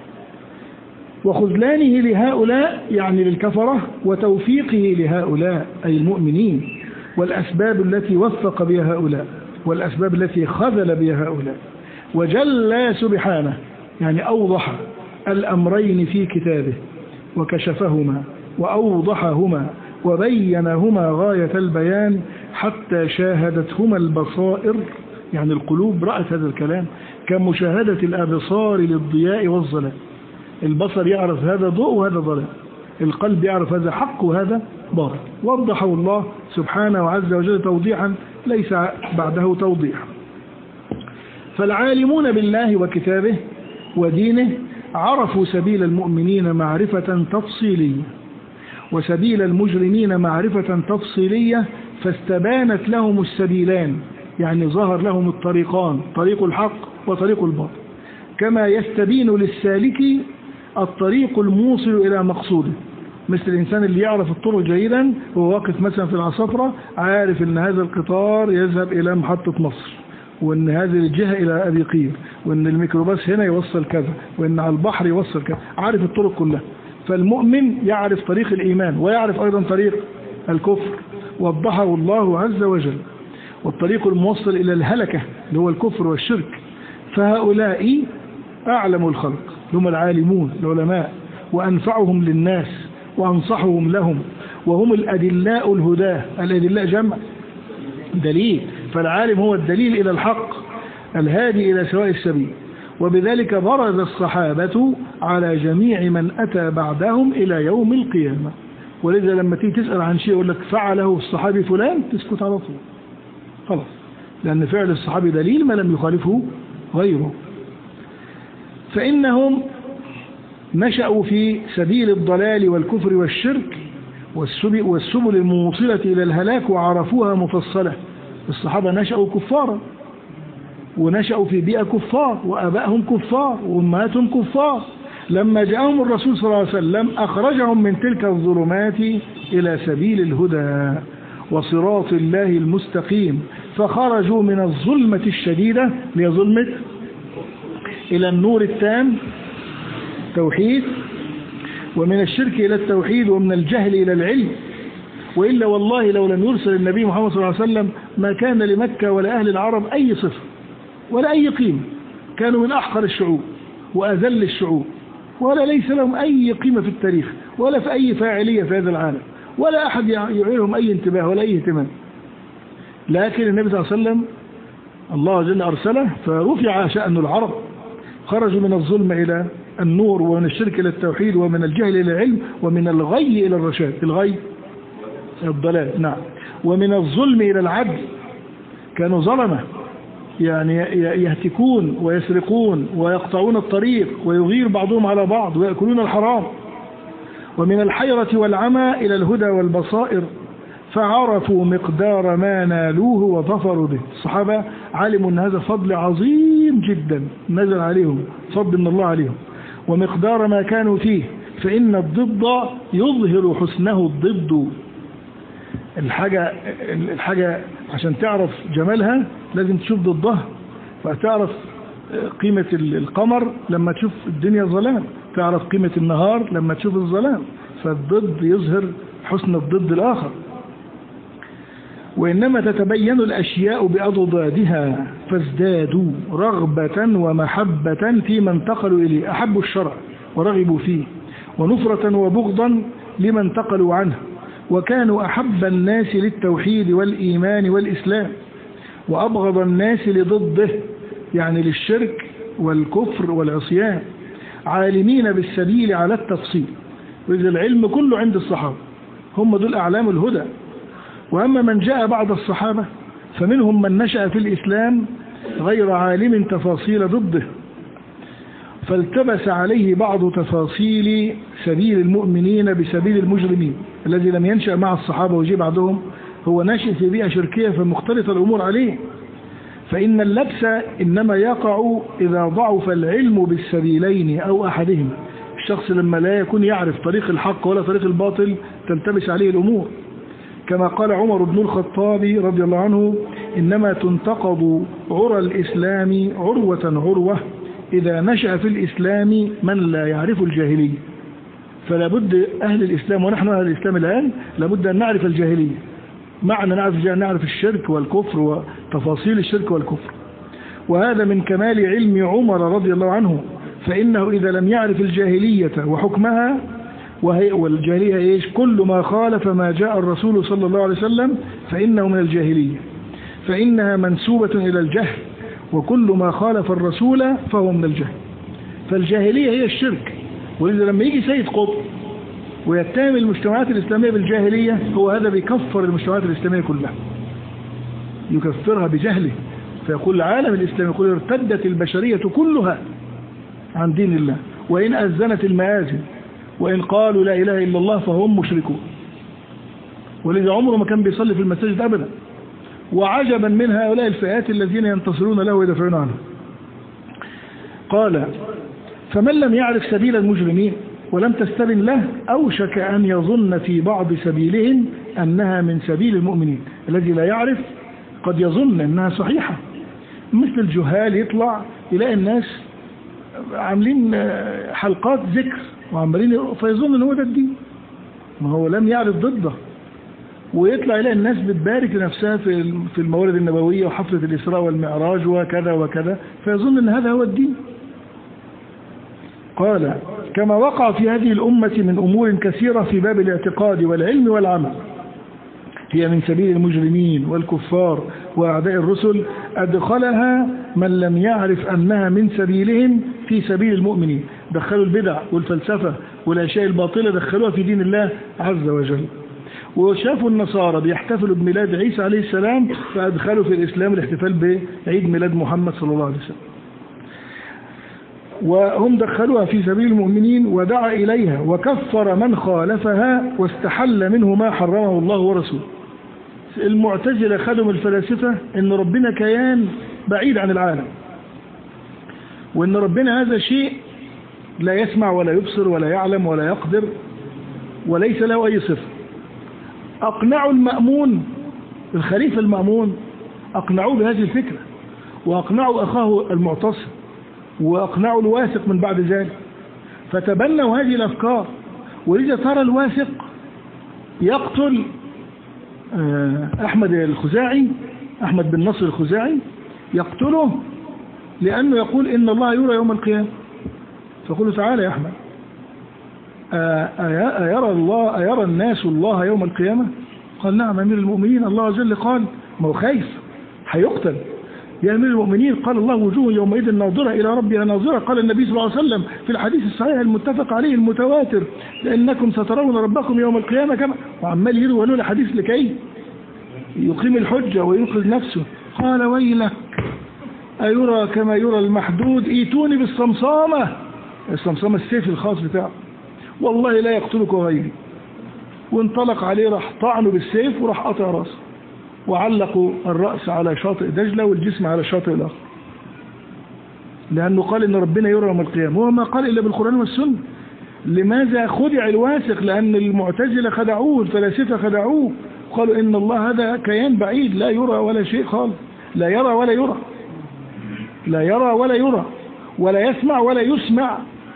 وخذلانه لهؤلاء يعني للكفرة، وتوفيقه لهؤلاء أي المؤمنين، والأسباب التي وفق بها هؤلاء، والأسباب التي خذل بها هؤلاء. وجل سبحانه يعني أوضح الأمرين في كتابه، وكشفهما وأوضحهما وبينهما غاية البيان، حتى شاهدتهما البصائر، يعني القلوب رأت هذا الكلام كمشاهدة الأبصار للضياء والظلام. البصر يعرف هذا ضوء وهذا ظلام، القلب يعرف هذا حق وهذا باطل. وضحه الله سبحانه وعز وجل توضيحا ليس بعده توضيح. فالعالمون بالله وكتابه ودينه عرفوا سبيل المؤمنين معرفة تفصيلية وسبيل المجرمين معرفة تفصيلية، فاستبانت لهم السبيلان، يعني ظهر لهم الطريقان، طريق الحق وطريق الباطل، كما يستبين للسالك الطريق الموصل إلى مقصوده. مثل الإنسان اللي يعرف الطرق جيدا، هو واقف مثلا في العصفرة عارف أن هذا القطار يذهب إلى محطة مصر، وأن هذه الجهة إلى أبي قير، وأن الميكروباص هنا يوصل كذا، وأن على البحر يوصل كذا، عارف الطرق كلها. فالمؤمن يعرف طريق الإيمان ويعرف أيضا طريق الكفر، وضحه الله عز وجل، والطريق الموصل إلى الهلكة اللي هو الكفر والشرك. فهؤلاء أعلم الخلق، هم العالمون العلماء، وأنفعهم للناس وأنصحهم لهم، وهم الأدلاء الهداة. الأدلاء جمع دليل، فالعالم هو الدليل إلى الحق الهادي إلى سواء السبيل. وبذلك برز الصحابة على جميع من أتى بعدهم إلى يوم القيامة. ولذا لما تيجي تسأل عن شيء يقول لك فعله الصحابي فلان، تسكت على طول خلاص، لأن فعل الصحابي دليل ما لم يخالفه غيره. فإنهم نشأوا في سبيل الضلال والكفر والشرك والسبل الموصلة إلى الهلاك، وعرفوها مفصلة. الصحابة نشأوا كفارا، ونشأوا في بيئة كفار، وآبائهم كفار، وأمهاتهم كفار. لما جاءهم الرسول صلى الله عليه وسلم أخرجهم من تلك الظلمات إلى سبيل الهدى وصراط الله المستقيم، فخرجوا من الظلمة الشديدة اللي هي ظلمة إلى النور التام توحيد، ومن الشرك إلى التوحيد، ومن الجهل إلى العلم. وإلا والله لو لم يرسل النبي محمد صلى الله عليه وسلم ما كان لمكة ولا أهل العرب أي صفة ولا أي قيمة، كانوا من أحقر الشعوب وأذل الشعوب، ولا ليس لهم أي قيمة في التاريخ ولا في أي فاعلية في هذا العالم، ولا أحد يعيرهم أي انتباه ولا أي اهتمام. لكن النبي صلى الله عليه وسلم الله جل أرسله فرفع شأن العرب، خرجوا من الظلم إلى النور، ومن الشرك إلى التوحيد، ومن الجهل إلى العلم، ومن الغي إلى الرشاد. الغي الضلال، نعم. ومن الظلم إلى العدل، كانوا ظلمة، يعني يهتكون ويسرقون ويقطعون الطريق ويغير بعضهم على بعض ويأكلون الحرام. ومن الحيرة والعمى إلى الهدى والبصائر، فعرفوا مقدار ما نالوه وظفروا به. الصحابة علموا أن هذا فضل عظيم جدا نزل عليهم، فضل من الله عليهم، ومقدار ما كانوا فيه، فإن الضد يظهر حسنه الضد. الحاجة عشان تعرف جمالها لازم تشوف ضدها، فتعرف قيمة القمر لما تشوف الدنيا ظلام، تعرف قيمة النهار لما تشوف الظلام، فالضد يظهر حسن الضد الآخر. وإنما تتبين الأشياء بأضدادها، فازدادوا رغبة ومحبة فيما انتقلوا إليه، أحبوا الشرع ورغبوا فيه، ونفرة وبغضا لما انتقلوا عنه، وكانوا أحب الناس للتوحيد والإيمان والإسلام، وأبغض الناس لضده، يعني للشرك والكفر والعصيان، عالمين بالسبيل على التفصيل. وإذا العلم كله عند الصحابة، هم دول أعلام الهدى. وأما من جاء بعد الصحابة فمنهم من نشأ في الإسلام غير عالم تفاصيل ضده، فالتبس عليه بعض تفاصيل سبيل المؤمنين بسبيل المجرمين. الذي لم ينشأ مع الصحابة ويجي بعدهم هو ناشئ في بيئة شركية فمختلط الأمور عليه. فإن اللبس إنما يقع إذا ضعف العلم بالسبيلين أو أحدهم. الشخص لما لا يكون يعرف طريق الحق ولا طريق الباطل تلتبس عليه الأمور. كما قال عمر بن الخطاب رضي الله عنه: إنما تنتقض عرى الإسلام عروة عروة إذا نشأ في الإسلام من لا يعرف الجاهلية. فلا بد أهل الإسلام، ونحن أهل الإسلام الآن لابد أن نعرف الجاهلية، معنى نعرف الشرك والكفر وتفاصيل الشرك والكفر. وهذا من كمال علم عمر رضي الله عنه، فإنه إذا لم يعرف الجاهلية وحكمها، والجاهلية إيش؟ كل ما خالف ما جاء الرسول صلى الله عليه وسلم فإنه من الجاهلية، فإنها منسوبة إلى الجهل، وكل ما خالف الرسول فهو من الجهل. فالجاهلية هي الشرك. ولذا لما يجي سيد قطب ويتهم المجتمعات الإسلامية بالجاهلية، هو هذا بيكفر المجتمعات الإسلامية كلها، يكفرها بجهله، فيقول العالم الإسلامي يقول ارتدت البشرية كلها عن دين الله، وإن أذنت المآذن وإن قالوا لا إله إلا الله فهم مشركون. ولذا عمره ما كان بيصلي في المساجد أبدا. وعجبا من هؤلاء الفئات الذين ينتصرون له ويدافعون عنه. قال فمن لم يعرف سبيل المجرمين ولم تستبن له أوشك أن يظن في بعض سبيلهم أنها من سبيل المؤمنين. الذي لا يعرف قد يظن أنها صحيحة، مثل الجهال يطلع يلاقي الناس عاملين حلقات ذكر وعمالين فيظن أنه ده الدين، ما هو لم يعرف ضده. ويطلع يلاقي الناس بتبارك لنفسها في الموالد النبوية وحفلة الإسراء والمعراج وكذا وكذا، فيظن أن هذا هو الدين. قال كما وقع في هذه الأمة من أمور كثيرة في باب الاعتقاد والعلم والعمل هي من سبيل المجرمين والكفار وأعداء الرسل، أدخلها من لم يعرف أنها من سبيلهم في سبيل المؤمنين. دخلوا البدع والفلسفة والأشياء الباطلة دخلوها في دين الله عز وجل. وشافوا النصارى بيحتفلوا بميلاد عيسى عليه السلام فأدخلوا في الإسلام الاحتفال بعيد ميلاد محمد صلى الله عليه وسلم، وهم دخلوها في سبيل المؤمنين ودعا إليها وكفر من خالفها واستحل منه ما حرمه الله ورسوله. المعتزلة خدوا من الفلاسفة إن ربنا كيان بعيد عن العالم، وإن ربنا هذا شيء لا يسمع ولا يبصر ولا يعلم ولا يقدر وليس له أي صفة. أقنعوا المأمون الخليفة المأمون، أقنعوه بهذه الفكرة، وأقنعوا أخاه المعتصم، وأقنعوا الواثق من بعد ذلك، فتبنوا هذه الأفكار. ولذا ترى الواثق يقتل أحمد الخزاعي، أحمد بن نصر الخزاعي، يقتله لأنه يقول إن الله يرى يوم القيامة. فقلوا تعالى يا أحمد، أيرى الناس الله يوم القيامة؟ قال نعم أمير المؤمنين، الله عز وجل قال، ما هو خايف هيقتل، يا أمير المؤمنين قال الله وجوه يومئذ ناظرة إلى ربها ناظرة. قال النبي صلى الله عليه وسلم في الحديث الصحيح المتفق عليه المتواتر لأنكم سترون ربكم يوم القيامة كما، وعمال يروى له الحديث لكي يقيم الحجة وينقذ نفسه. قال ويلك أيرى كما يرى المحدود، ايتوني بالصمصامة، الصمصامة السيف الخاص بتاعه، والله لا يقتلك غيري. وانطلق عليه، راح طعنه بالسيف وراح قطع راسه، وعلقوا الرأس على شاطئ دجلة والجسم على الشاطئ الآخر، لأنه قال إن ربنا يرى يوم القيامة، وهو ما قال إلا بالقرآن والسنة. لماذا خدع الواثق؟ لأن المعتزلة خدعوه، الفلاسفة خدعوه، قالوا إن الله هذا كيان بعيد لا يرى ولا شيء خالص، لا يرى ولا يرى، لا يرى ولا يرى، ولا يسمع ولا يسمع،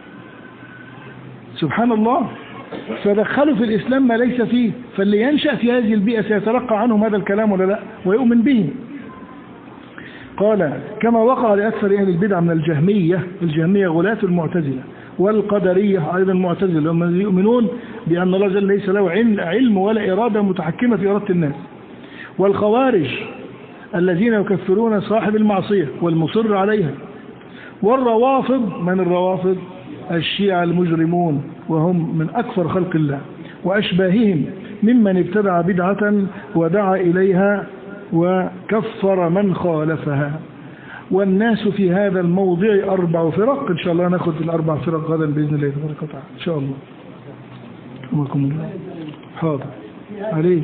سبحان الله. فدخلوا في الإسلام ما ليس فيه. فاللي ينشأ في هذه البيئة سيتلقى عنهم هذا الكلام ولا لا، ويؤمن به. قال كما وقع لأكثر أهل البدع من الجهمية غلاة المعتزلة، والقدرية أيضا المعتزلة، هم يؤمنون بأن الله جل ليس له علم ولا إرادة متحكمة في إرادة الناس، والخوارج الذين يكفرون صاحب المعصية والمصر عليها، والروافض، من الروافض؟ الشيعة المجرمون، وهم من أكثر خلق الله، وأشباههم ممن ابتدع بدعة ودعا إليها وكفر من خالفها. والناس في هذا الموضع 4 فرق، إن شاء الله نأخذ ال4 فرق غدا بإذن الله تبارك وتعالى إن شاء الله. أمركم الله. حاضر عليه.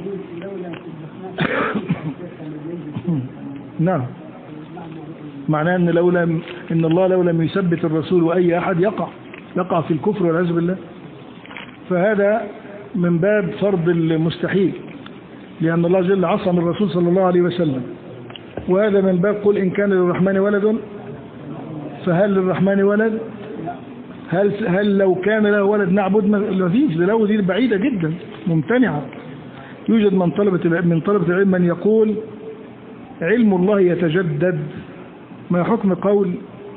نعم، معناه أن الله لو لم يثبت الرسول وأي أحد يقع في الكفر والعياذ بالله. فهذا من باب فرض المستحيل، لأن الله جل عصم الرسول صلى الله عليه وسلم. وهذا من باب قل إن كان للرحمن ولد فهل للرحمن ولد؟ هل لو كان له ولد نعبد؟ ما فيش، ده لو دي بعيدة جدا ممتنعة. يوجد من طلبة العلم من يقول علم الله يتجدد. ما حكم قول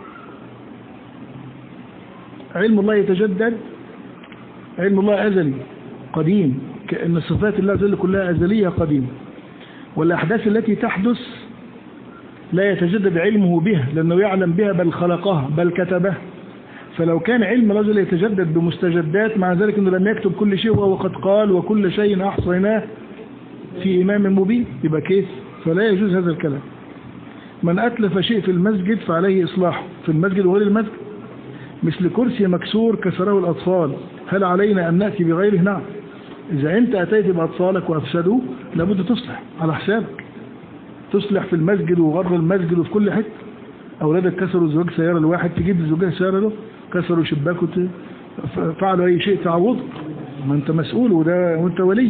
علم الله يتجدد؟ علم الله أزلي قديم، كأن صفات الله جل كلها أزلية قديمة، والأحداث التي تحدث لا يتجدد علمه بها لأنه يعلم بها، بل خلقها بل كتبها. فلو كان علم الله جل يتجدد بمستجدات، مع ذلك أنه لم يكتب كل شيء وهو قد قال وكل شيء أحصيناه في إمام مبين، يبقى كيف؟ فلا يجوز هذا الكلام. من أتلف شيء في المسجد فعليه إصلاحه في المسجد وغير المسجد، مثل كرسي مكسور كسره الأطفال، هل علينا أن نأتي بغيره؟ نعم. إذا أنت أتيت بأطفالك وأفسدوا لابد تصلح على حسابك، تصلح في المسجد وغر المسجد وفي كل حته. أولادك كسروا زواج سيارة الواحد، تجيب الزجاج سيارة له، كسروا شباكه، فعلوا أي شيء تعوض، ما أنت مسؤول وأنت ولي.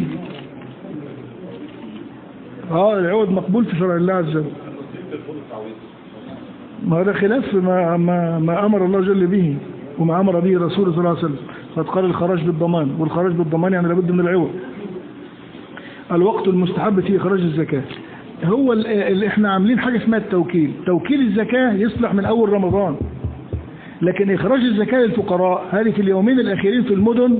العوض مقبول في شرع الله عز وجل. ما هذا خلاف ما أمر الله جل به وما أمر به رسوله صلى الله عليه وسلم. قد قال الخراج بالضمان، والخراج بالضمان يعني لابد من العوض. الوقت المستحب في إخراج الزكاة، هو اللي احنا عاملين حاجة اسمها التوكيل. توكيل الزكاة يصلح من أول رمضان، لكن إخراج الزكاة للفقراء هذه في اليومين الأخيرين في المدن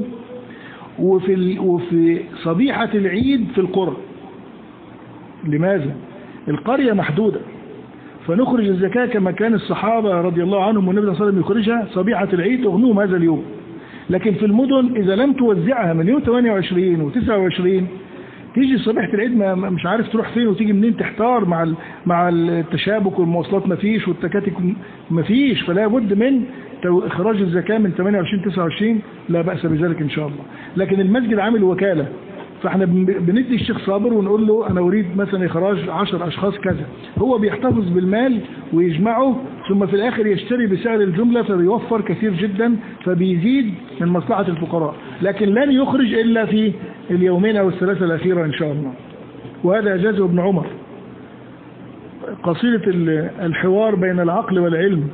وفي صبيحة العيد في القرى. لماذا؟ القرية محدودة، فنخرج الزكاة كما كان الصحابة رضي الله عنهم والنبي صلى الله عليه وسلم يخرجها صبيحة العيد أغنوهم هذا اليوم. لكن في المدن إذا لم توزعها من يوم 28 و29 تيجي صبيحة العيد مش عارف تروح فين وتيجي منين، تحتار مع التشابك والمواصلات مفيش والتكاتك مفيش، فلا بد من إخراج الزكاة من 28 29، لا بأس بذلك إن شاء الله. لكن المسجد عامل وكالة، فاحنا بندي الشيخ صابر ونقول له أنا أريد مثلا إخراج 10 أشخاص كذا، هو بيحتفظ بالمال ويجمعه، ثم في الآخر يشتري بسعر الجملة فبيوفر كثير جدا، فبيزيد من مصلحة الفقراء. لكن لن يخرج إلا في اليومين أو الثلاثة الأخيرة إن شاء الله. وهذا أجازه ابن عمر. قصيدة الحوار بين العقل والعلم،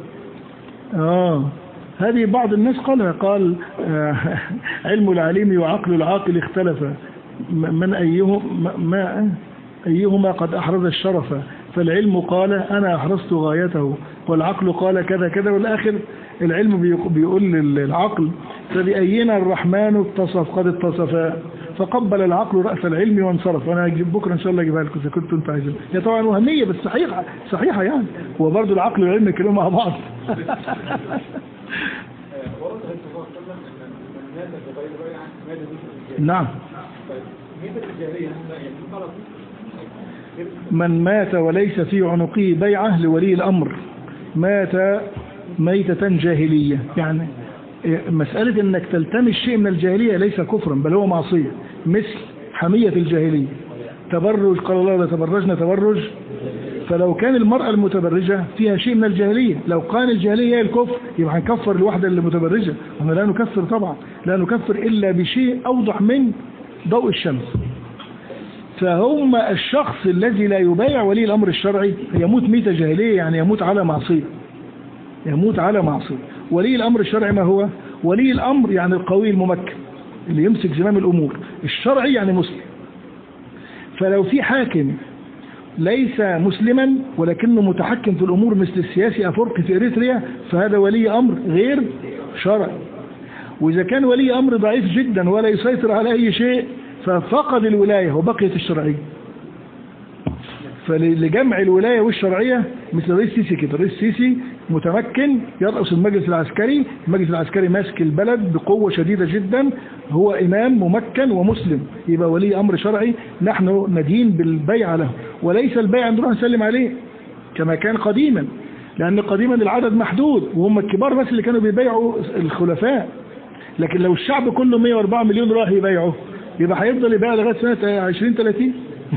هذه بعض الناس قال علم العليم وعقل العاقل اختلفا، من أيهما قد أحرز الشرف، فالعلم قال أنا أحرزت غايته، والعقل قال كذا كذا، والآخر العلم بيقول للعقل فبأينا الرحمن اتصف قد اتصفا، فقبل العقل رأس العلم وانصرف. وانا هجيب بكره ان شاء الله اجيبها لكم اذا كنتوا انتوا عايزين، هي طبعا وهميه بس صحيحه يعني، وبرضه العقل والعلم يتكلموا مع بعض. نعم. من مات وليس في عنقه بيعة لولي الأمر مات ميتة جاهلية، يعني مسألة انك تلتمس شيء من الجاهلية ليس كفرا بل هو معصية، مثل حمية الجاهلية، تبرج، قال الله لا تبرجنا تبرج، فلو كان المرأة المتبرجة فيها شيء من الجاهلية، لو كان الجاهلية هي الكفر يبقى هنكفر الواحدة اللي متبرجة، احنا لا نكفر طبعا، لا نكفر إلا بشيء أوضح من ضوء الشمس. فهم الشخص الذي لا يبايع ولي الأمر الشرعي يموت ميتة جاهلية، يعني يموت على معصية، يموت على معصية. ولي الأمر الشرعي ما هو؟ ولي الأمر يعني القوي الممكن اللي يمسك زمام الأمور، الشرعي يعني مسلم. فلو في حاكم ليس مسلما ولكنه متحكم في الأمور مثل السياسي أفريقي في إريتريا، فهذا ولي أمر غير شرعي. وإذا كان ولي أمر ضعيف جدا ولا يسيطر على أي شيء ففقد الولاية وبقيت الشرعية. فلجمع الولاية والشرعية مثل رئيس سيسي كده، رئيس سيسي متمكن يرأس المجلس العسكري، المجلس العسكري ماسك البلد بقوة شديدة جدا، هو إمام ممكن ومسلم، يبقى ولي أمر شرعي، نحن ندين بالبيع له، وليس البيع نروح نسلم عليه كما كان قديما، لأن قديما العدد محدود وهم الكبار بس اللي كانوا بيبيعوا الخلفاء. لكن لو الشعب كله 104 مليون راح يبيعه يبقى هيفضل يبيع لغاية سنة 2030.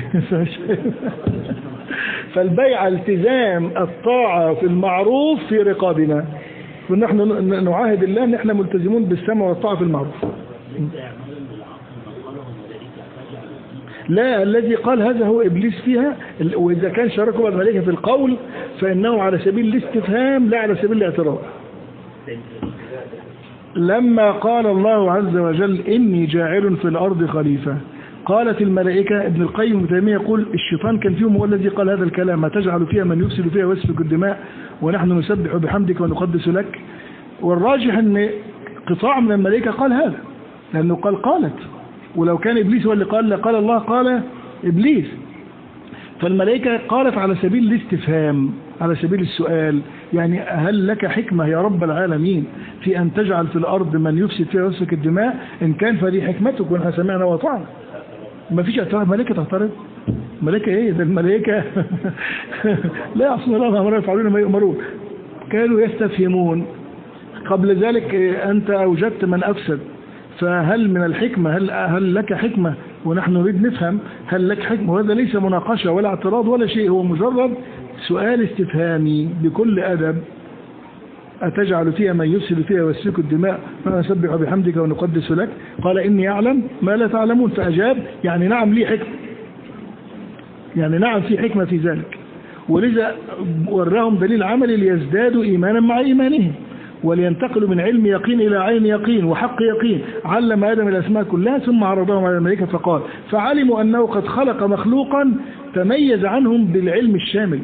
فالبيع التزام الطاعة في المعروف في رقابنا، ونحن نعاهد الله ان احنا ملتزمون بالسمع والطاعة في المعروف. لا، الذي قال هذا هو إبليس فيها، وإذا كان شاركه الملائكة في القول فإنه على سبيل الاستفهام لا على سبيل الاعتراض. لما قال الله عز وجل إني جاعل في الأرض خليفة، قالت الملائكة، ابن القيم وتيمية يقول الشيطان كان فيهم هو الذي قال هذا الكلام، ما تجعل فيها من يفسد فيها ويسفك الدماء ونحن نسبح بحمدك ونقدس لك. والراجح ان قطاع من الملائكة قال هذا، لأنه قالت، ولو كان إبليس هو اللي قال لقال الله قال إبليس. فالملائكة قالت على سبيل الاستفهام، على سبيل السؤال، يعني هل لك حكمة يا رب العالمين في أن تجعل في الأرض من يفسد فيها ويسفك الدماء؟ إن كان فدي حكمتك ونحن سمعنا وطعنا. ما فيش اعتراض، ملائكة تعترض؟ ملائكة ايه ده؟ الملائكة لا يعصون الله ما أمرهم يفعلون ما يؤمرون. كانوا يستفهمون. قبل ذلك أنت أوجدت من أفسد، فهل من الحكمة، هل لك حكمة؟ ونحن نريد نفهم هل لك حكمة. وهذا ليس مناقشة ولا اعتراض ولا شيء، هو مجرد سؤال استفهامي بكل أدب. أتجعل فيها من يفسد فيها ويسفك الدماء ونسبح بحمدك ونقدس لك؟ قال إني أعلم ما لا تعلمون. فأجاب يعني نعم لي حكمة، يعني نعم في حكمة في ذلك. ولذا وراهم دليل عملي ليزدادوا إيمانا مع إيمانهم، ولينتقلوا من علم يقين إلى عين يقين وحق يقين. علم آدم الأسماء كلها ثم عرضهم على الملائكة فقال، فعلموا أنه قد خلق مخلوقا تميز عنهم بالعلم الشامل.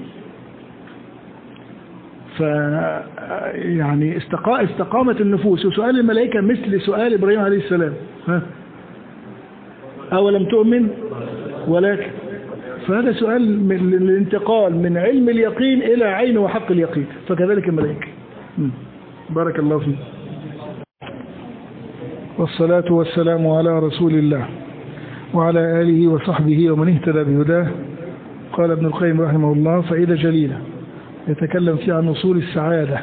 يعني استقامت النفوس. وسؤال الملائكة مثل سؤال إبراهيم عليه السلام، أولم تؤمن؟ ولكن فهذا سؤال من الانتقال من علم اليقين إلى عين وحق اليقين. فكذلك الملائكة. بارك الله فيك. والصلاة والسلام على رسول الله وعلى آله وصحبه ومن اهتدى بهداه. قال ابن القيم رحمه الله فائدة جليلة يتكلم فيها عن أصول السعادة.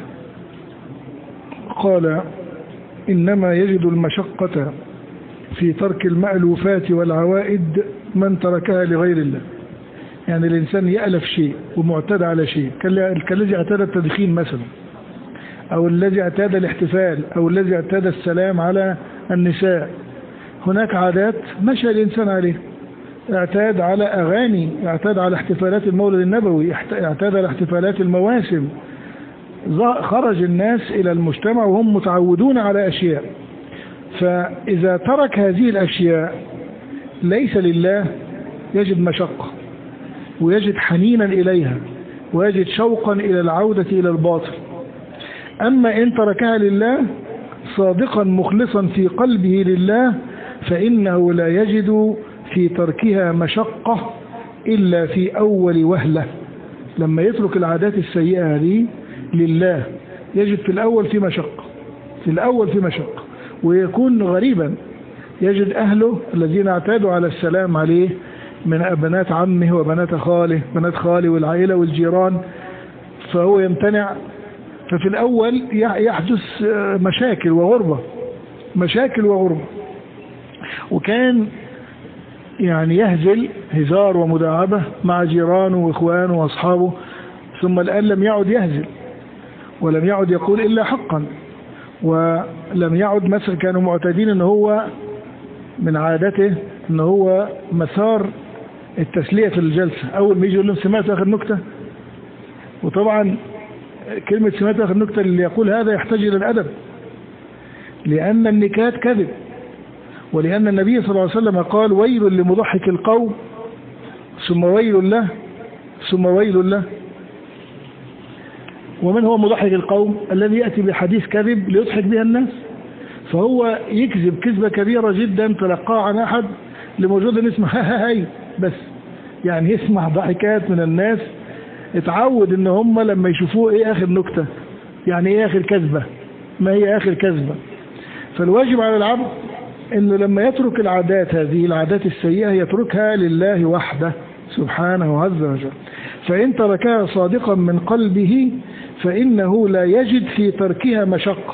قال إنما يجد المشقة في ترك المألوفات والعوائد من تركها لغير الله. يعني الإنسان يألف شيء ومعتاد على شيء، كالذي اعتاد التدخين مثلا، أو الذي اعتاد الاحتفال، أو الذي اعتاد السلام على النساء. هناك عادات مشى الإنسان عليه، اعتاد على أغاني، اعتاد على احتفالات المولد النبوي، اعتاد على احتفالات المواسم. خرج الناس إلى المجتمع وهم متعودون على أشياء، فإذا ترك هذه الأشياء ليس لله يجد مشقة ويجد حنينا إليها ويجد شوقا إلى العودة إلى الباطل. أما إن تركها لله صادقا مخلصا في قلبه لله فإنه لا يجد في تركها مشقة إلا في أول وهلة. لما يترك العادات السيئة هذه لله يجد في الأول في مشقة، في الأول في مشقة، ويكون غريبا. يجد أهله الذين اعتادوا على السلام عليه من بنات عمه وبنات خاله، بنات خاله والعائلة والجيران، فهو يمتنع. ففي الأول يحدث مشاكل وغربة، مشاكل وغربة. وكان يعني يهزل هزار ومداعبة مع جيرانه وإخوانه وأصحابه، ثم الآن لم يعد يهزل ولم يعد يقول إلا حقا، ولم يعد مثلا كانوا معتادين أنه هو من عادته أنه هو مسار التسلية في الجلسة. أول ما يجي يقول لهم سمعت آخر نكتة، وطبعا كلمة سمعت آخر نكتة اللي يقول هذا يحتاج إلى الأدب، لأن النكات كذب، ولأن النبي صلى الله عليه وسلم قال ويل لمضحك القوم ثم ويل له ثم ويل له. ومن هو مضحك القوم؟ الذي يأتي بحديث كذب ليضحك بها الناس، فهو يكذب كذبة كبيرة جدا تلقاها عن أحد لمجرد أن يسمع هاي بس، يعني يسمع ضحكات من الناس، اتعود ان هم لما يشوفوه ايه اخر نكتة، يعني ايه اخر كذبة، ما هي اخر كذبة. فالواجب على العبد انه لما يترك العادات هذه العادات السيئة يتركها لله وحده سبحانه عز وجل. فإن تركها صادقا من قلبه فإنه لا يجد في تركها مشقة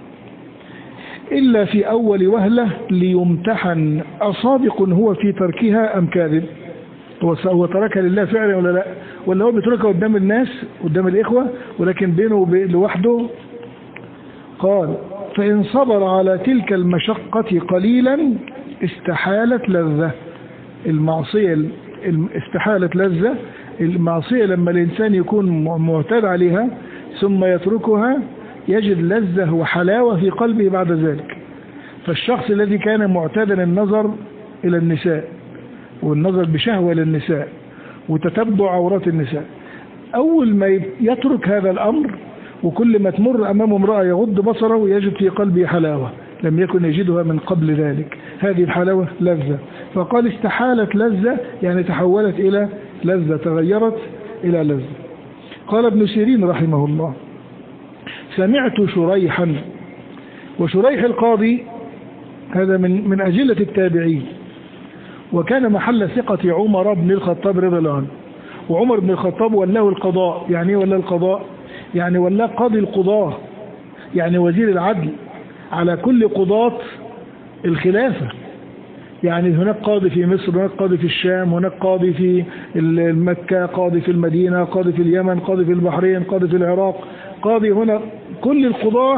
إلا في أول وهلة ليمتحن أصادق هو في تركها أم كاذب. هو تركها لله فعلا ولا لا، ولا هو بيتركها قدام الناس قدام الإخوة ولكن بينه لوحده. قال فإن صبر على تلك المشقة قليلا استحالت لذة المعصية. استحالت لذة المعصية لما الإنسان يكون معتاد عليها ثم يتركها يجد لذة وحلاوة في قلبه بعد ذلك. فالشخص الذي كان معتادا النظر إلى النساء والنظر بشهوة للنساء وتتبع عورات النساء، أول ما يترك هذا الأمر وكل ما تمر أمامه امرأة يغض بصره يجد في قلبه حلاوة لم يكن يجدها من قبل ذلك. هذه الحلاوة لذة. فقال استحالت لذة يعني تحولت إلى لذة، تغيرت إلى لذة. قال ابن سيرين رحمه الله سمعت شريحا، وشريح القاضي هذا من أجلة التابعين، وكان محل ثقة عمر بن الخطاب رضي الله عنه. وعمر بن الخطاب ولاه القضاء. يعني ايه ولاه القضاء؟ يعني ولاه قاضي القضاة، يعني وزير العدل على كل قضاة الخلافة. يعني هناك قاضي في مصر، هناك قاضي في الشام، هناك قاضي في مكة، قاضي في المدينة، قاضي في اليمن، قاضي في البحرين، قاضي في العراق، قاضي هنا. كل القضاة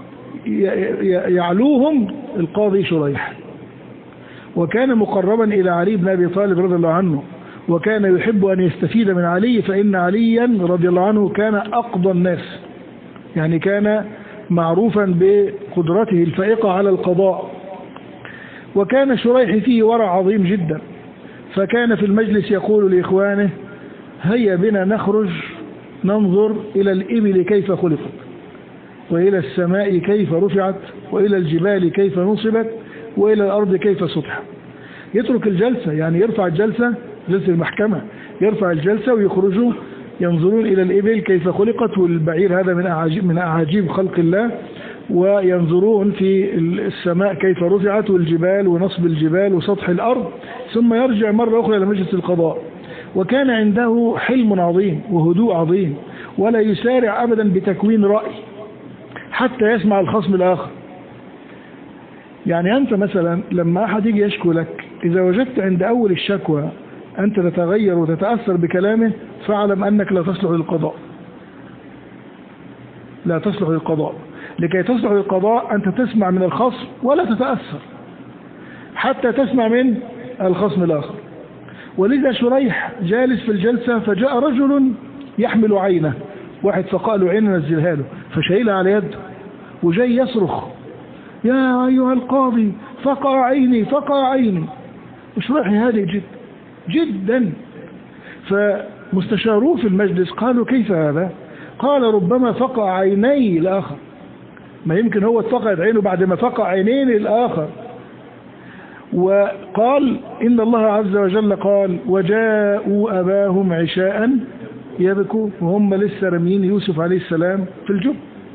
يعلوهم القاضي شريح. وكان مقربا إلى علي بن أبي طالب رضي الله عنه، وكان يحب أن يستفيد من علي، فإن عليا رضي الله عنه كان أقضى الناس، يعني كان معروفا بقدرته الفائقة على القضاء. وكان شريح فيه ورع عظيم جدا، فكان في المجلس يقول لإخوانه: هيا بنا نخرج ننظر إلى الإبل كيف خلقت، وإلى السماء كيف رفعت، وإلى الجبال كيف نصبت، وإلى الأرض كيف سطحت. يترك الجلسة، يعني يرفع الجلسة، جلسة المحكمة، يرفع الجلسة ويخرجوا ينظرون إلى الإبل كيف خلقت، والبعير هذا من أعاجيب خلق الله، وينظرون في السماء كيف رفعت، والجبال ونصب الجبال وسطح الأرض، ثم يرجع مرة أخرى إلى مجلس القضاء. وكان عنده حلم عظيم وهدوء عظيم، ولا يسارع أبدا بتكوين رأي حتى يسمع الخصم الآخر. يعني أنت مثلا لما أحد يجي يشكو لك، إذا وجدت عند أول الشكوى أنت تتغير وتتأثر بكلامه، فاعلم أنك لا تصلح للقضاء. لا تصلح للقضاء. لكي تصلح للقضاء أنت تسمع من الخصم ولا تتأثر حتى تسمع من الخصم الآخر. ولذا شريح جالس في الجلسة، فجاء رجل يحمل عينه، واحد فقال له عين نزلها له، فشايلها على يده وجاي يصرخ: يا أيها القاضي فقع عيني فقع عيني. شريح هادئ جدا. فمستشاروه في المجلس قالوا: كيف هذا؟ قال: ربما فقع عيني الآخر، ما يمكن هو اتفقد عينه بعد ما فقع عينين الآخر. وقال: إن الله عز وجل قال: وجاءوا أباهم عشاء يبكوا، وهم لسه رميين يوسف عليه السلام في الجب.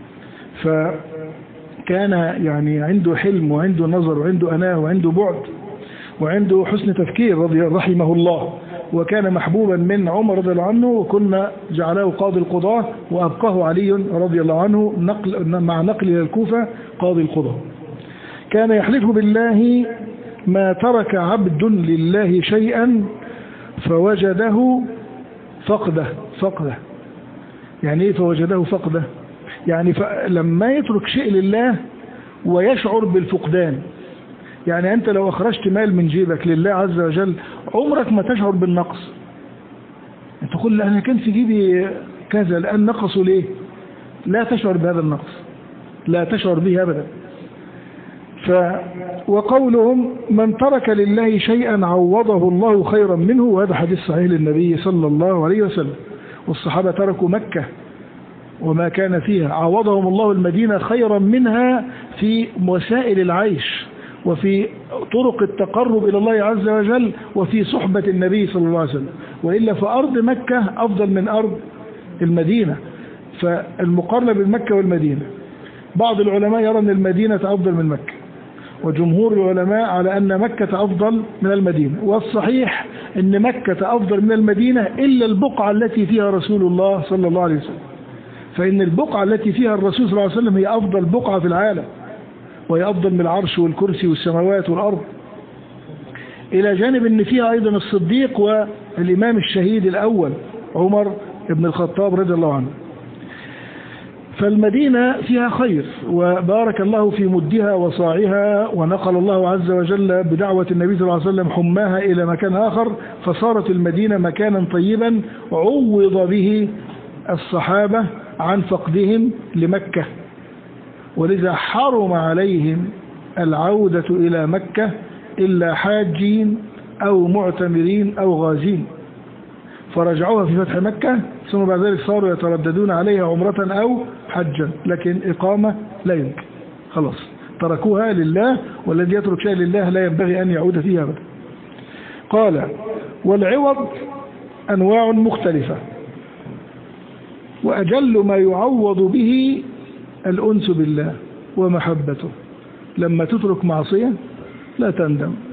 فكان يعني عنده حلم وعنده نظر وعنده أناه وعنده بعد وعنده حسن تفكير رحمه الله. وكان محبوبا من عمر رضي الله عنه، وكنا جعله قاضي القضاة، وأبقاه علي رضي الله عنه مع نقل إلى الكوفة قاضي القضاة. كان يحلف بالله: ما ترك عبد لله شيئا فوجده فقده. يعني ايه فوجده فقده؟ يعني لما يترك شيء لله ويشعر بالفقدان. يعني أنت لو أخرجت مال من جيبك لله عز وجل عمرك ما تشعر بالنقص. أنت تقول: أنا كان في جيبي كذا، الآن نقصوا ليه؟ لا تشعر بهذا النقص، لا تشعر به أبدا. وقولهم: من ترك لله شيئا عوضه الله خيرا منه، وهذا حديث صحيح للنبي صلى الله عليه وسلم. والصحابة تركوا مكة وما كان فيها، عوضهم الله المدينة خيرا منها في وسائل العيش، وفي طرق التقرب إلى الله عز وجل، وفي صحبة النبي صلى الله عليه وسلم. وإلا فأرض مكة أفضل من أرض المدينة، فالمقارنة بين مكة والمدينة. بعض العلماء يرى أن المدينة أفضل من مكة، وجمهور العلماء على أن مكة أفضل من المدينة. والصحيح أن مكة أفضل من المدينة إلا البقعة التي فيها رسول الله صلى الله عليه وسلم، فإن البقعة التي فيها الرسول صلى الله عليه وسلم هي أفضل بقعة في العالم، وهي أفضل من العرش والكرسي والسماوات والأرض، إلى جانب أن فيها أيضا الصديق والإمام الشهيد الأول عمر بن الخطاب رضي الله عنه. فالمدينة فيها خير، وبارك الله في مدها وصاعها، ونقل الله عز وجل بدعوة النبي صلى الله عليه وسلم حماها إلى مكان آخر، فصارت المدينة مكانا طيبا عوض به الصحابة عن فقدهم لمكة. ولذا حرم عليهم العودة إلى مكة إلا حاجين أو معتمرين أو غازين، فرجعوها في فتح مكة، ثم بعد ذلك صاروا يترددون عليها عمرة أو حجا، لكن إقامة لا يمكن، خلاص تركوها لله، والذي يترك شيء لله لا ينبغي أن يعود فيها أبدا. قال: والعوض أنواع مختلفة، وأجل ما يعوض به الأنس بالله ومحبته. لما تترك معصية لا تندم،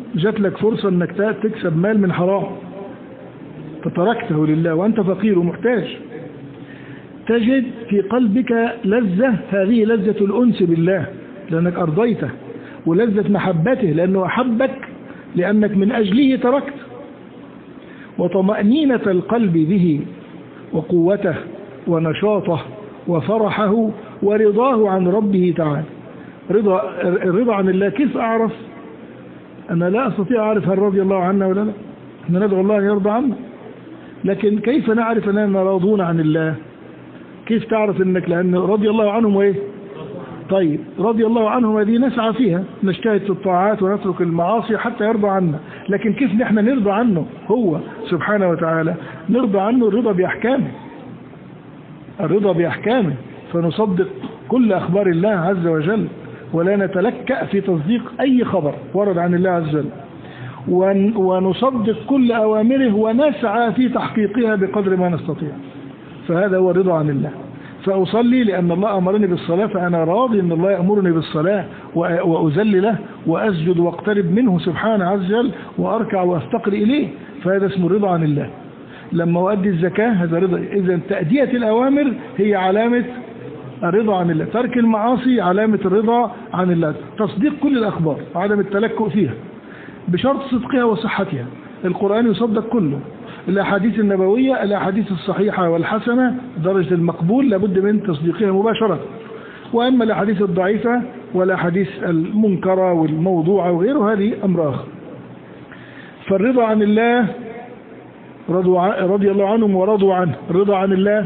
جات لك فرصة انك تكسب مال من حرام فتركته لله وأنت فقير ومحتاج، تجد في قلبك لذة، هذه لذة الأنس بالله لأنك أرضيته، ولذة محبته لأنه أحبك لأنك من أجله تركت، وطمأنينة القلب به وقوته ونشاطه وفرحه ورضاه عن ربه تعالى. الرضا عن الله كيف أعرف؟ أنا لا أستطيع أعرف هل رضي الله عنا ولا لا، احنا ندعو الله أن يرضى عنا، لكن كيف نعرف أننا راضون عن الله؟ كيف تعرف أنك لأن رضي الله عنهم وإيه؟ طيب رضي الله عنهم هذه نسعى فيها، نجتهد في الطاعات ونترك المعاصي حتى يرضى عنا، لكن كيف نحن نرضى عنه هو سبحانه وتعالى؟ نرضى عنه الرضا بأحكامه، الرضا بأحكامه، فنصدق كل أخبار الله عز وجل ولا نتلكأ في تصديق أي خبر ورد عن الله عز وجل، ونصدق كل أوامره ونسعى في تحقيقها بقدر ما نستطيع، فهذا هو الرضا عن الله. فأصلي لأن الله أمرني بالصلاة فأنا راضي أن الله يأمرني بالصلاة وأذل له وأسجد واقترب منه سبحانه عز وجل وأركع وأفتقر إليه، فهذا اسمه الرضا عن الله. لما أؤدي الزكاة هذا رضا. إذن تأدية الأوامر هي علامة الرضا عن الله، ترك المعاصي علامة الرضا عن الله، تصديق كل الأخبار وعدم التلكؤ فيها بشرط صدقها وصحتها. القرآن يصدق كله، الأحاديث النبوية الأحاديث الصحيحة والحسنة درجة المقبول لابد من تصديقها مباشرة، وأما الأحاديث الضعيفة والأحاديث المنكرة والموضوعة وغيره هذه أمر آخر. فالرضا عن الله رضي الله عنهم ورضوا عنه. الرضا عن الله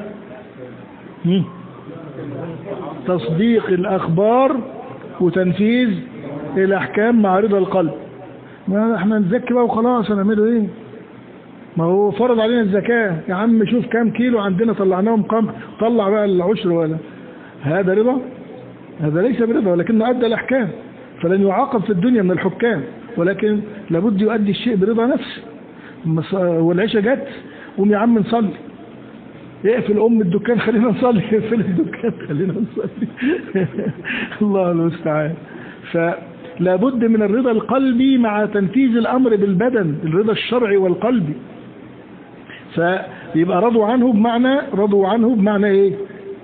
تصديق الأخبار وتنفيذ الأحكام مع رضا القلب. ما احنا نزكي بقى وخلاص هنعمله ايه؟ ما هو فرض علينا الزكاة يا عم، شوف كام كيلو عندنا طلعناهم قمح، طلع بقى العشر ولا هذا رضا؟ هذا ليس برضا، ولكنه أدى الأحكام، فلن يعاقب في الدنيا من الحكام، ولكن لابد يؤدي الشيء برضا نفسه. والعشاء جت قوم يا عم نصلي، اقفل الدكان خلينا نصلي، اقفل الدكان خلينا نصلي الله المستعان. فلا بد من الرضا القلبي مع تنفيذ الأمر بالبدن، الرضا الشرعي والقلبي. فيبقى رضوا عنه بمعنى ايه؟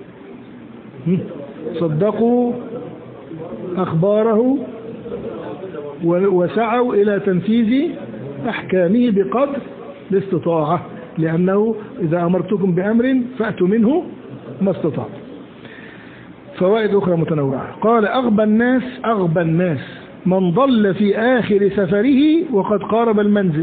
صدقوا أخباره وسعوا إلى تنفيذ أحكامه بقدر الاستطاعة، لأنه إذا أمرتكم بأمر فأتوا منه ما استطعتم. فوائد أخرى متنوعة. قال أغبى الناس من ضل في آخر سفره وقد قارب المنزل.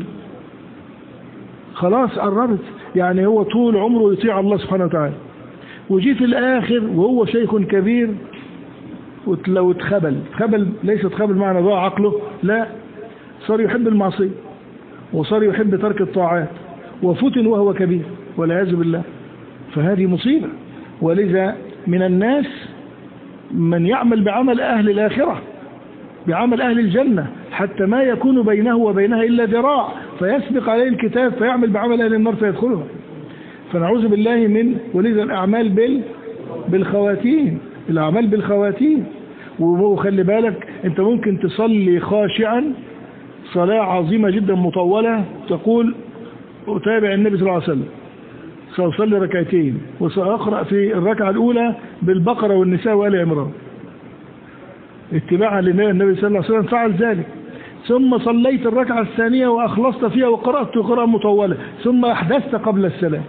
خلاص قربت، يعني هو طول عمره يطيع الله سبحانه وتعالى، وجي في الآخر وهو شيخ كبير لو خبل ليست خبل معنى ضاع عقله، لا، صار يحب المعصية وصار يحب ترك الطاعات وفتن وهو كبير والعياذ بالله، فهذه مصيبة. ولذا من الناس من يعمل بعمل أهل الآخرة، بعمل أهل الجنة، حتى ما يكون بينه وبينها إلا ذراع فيسبق عليه الكتاب فيعمل بعمل أهل النار فيدخلها. فنعوذ بالله من ولذا الأعمال بالخواتيم، الأعمال بالخواتيم. وخلي بالك أنت ممكن تصلي خاشعا صلاة عظيمة جدا مطولة، تقول أتابع النبي صلى الله عليه وسلم، سأصلي ركعتين وسأقرأ في الركعة الأولى بالبقرة والنساء وآل عمران اتباعا للنبي صلى الله عليه وسلم، فعل ذلك. ثم صليت الركعة الثانية وأخلصت فيها وقرأت قراءة مطولة، ثم أحدثت قبل السلام،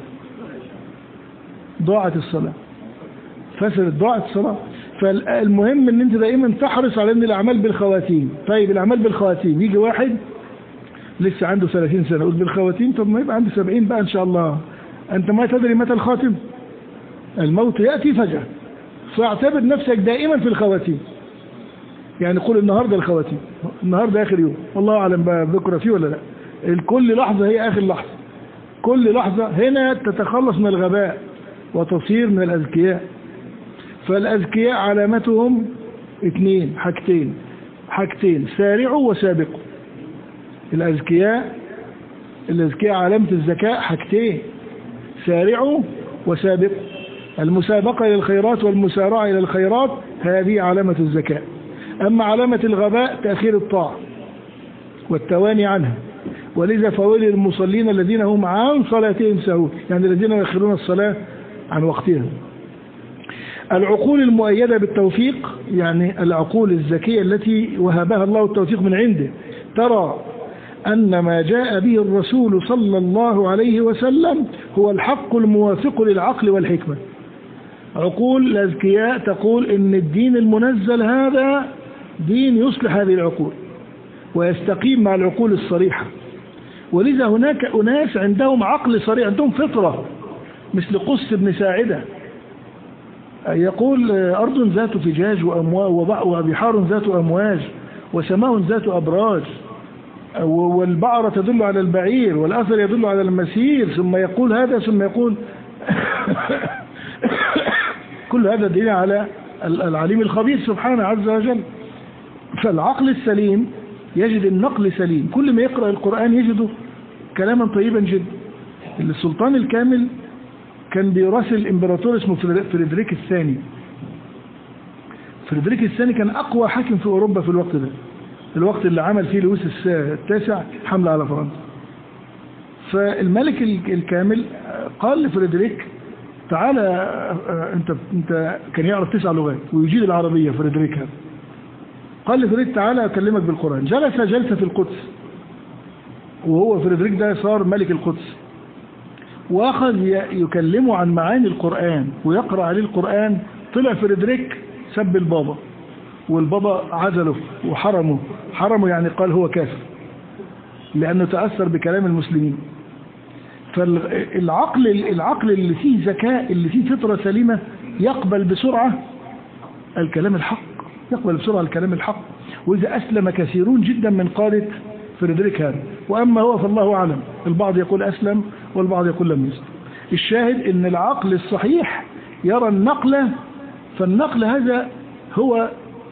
ضاعت الصلاة، فسدت، ضاعت الصلاة. فالمهم ان انت دائما تحرص على ان الاعمال بالخواتيم. طيب الاعمال بالخواتيم، يجي واحد لسه عنده 30 سنة يقول بالخواتيم، طب ما يبقى عنده 70 بقى ان شاء الله. انت ما تدري متى الخاتم، الموت يأتي فجأة، فاعتبر نفسك دائما في الخواتيم. يعني قول النهاردة الخواتيم، النهاردة اخر يوم، والله اعلم بقى بكرة فيه ولا لا. كل لحظة هي اخر لحظة، كل لحظة هنا تتخلص من الغباء وتصير من الأذكياء. فالأذكياء علامتهم حاجتين، سارعوا وسابقوا. الأذكياء علامة الذكاء حاجتين، سارعوا وسابقوا. المسابقة إلى الخيرات والمسارعة إلى الخيرات هذه علامة الذكاء. أما علامة الغباء تأخير الطاعة والتواني عنها، ولذا فويل للمصلين الذين هم عن صلاتهم ساهون، يعني الذين يؤخرون الصلاة عن وقتها. العقول المؤيدة بالتوفيق، يعني العقول الذكية التي وهبها الله التوفيق من عنده، ترى أن ما جاء به الرسول صلى الله عليه وسلم هو الحق الموافق للعقل والحكمة. عقول الأذكياء تقول إن الدين المنزل هذا دين يصلح هذه العقول ويستقيم مع العقول الصريحة. ولذا هناك أناس عندهم عقل صريح، عندهم فطرة، مثل قس بن ساعدة يقول أرض ذات فجاج وبحار ذات أمواج وسماء ذات أبراج، والبعرة تدل على البعير والأثر يدل على المسير، ثم يقول هذا ثم يقول كل هذا دليل على العليم الخبير سبحانه عز وجل. فالعقل السليم يجد النقل سليم، كل ما يقرأ القرآن يجده كلاما طيبا جدا. السلطان الكامل كان بيراسل امبراطور اسمه فريدريك الثاني. فريدريك الثاني كان أقوى حاكم في أوروبا في الوقت ده، الوقت اللي عمل فيه لويس التاسع حملة على فرنسا. فالملك الكامل قال لفريدريك تعالى، انت كان يعرف 9 لغات ويجيد العربية فريدريك هذا. قال لفريدريك تعالى أكلمك بالقرآن. جلس جلسة في القدس، وهو فريدريك ده صار ملك القدس، وأخذ يكلمه عن معاني القرآن ويقرأ عليه القرآن. طلع فريدريك سب البابا، والبابا عزله وحرمه يعني قال هو كافر لأنه تأثر بكلام المسلمين. فالعقل اللي فيه ذكاء، اللي فيه فطرة سليمة، يقبل بسرعة الكلام الحق، يقبل بسرعة الكلام الحق. وإذا أسلم كثيرون جدا من قادة فريدريك هذا، وأما هو فالله أعلم، البعض يقول أسلم والبعض يقول لم يسلم. الشاهد أن العقل الصحيح يرى النقل، فالنقل هذا هو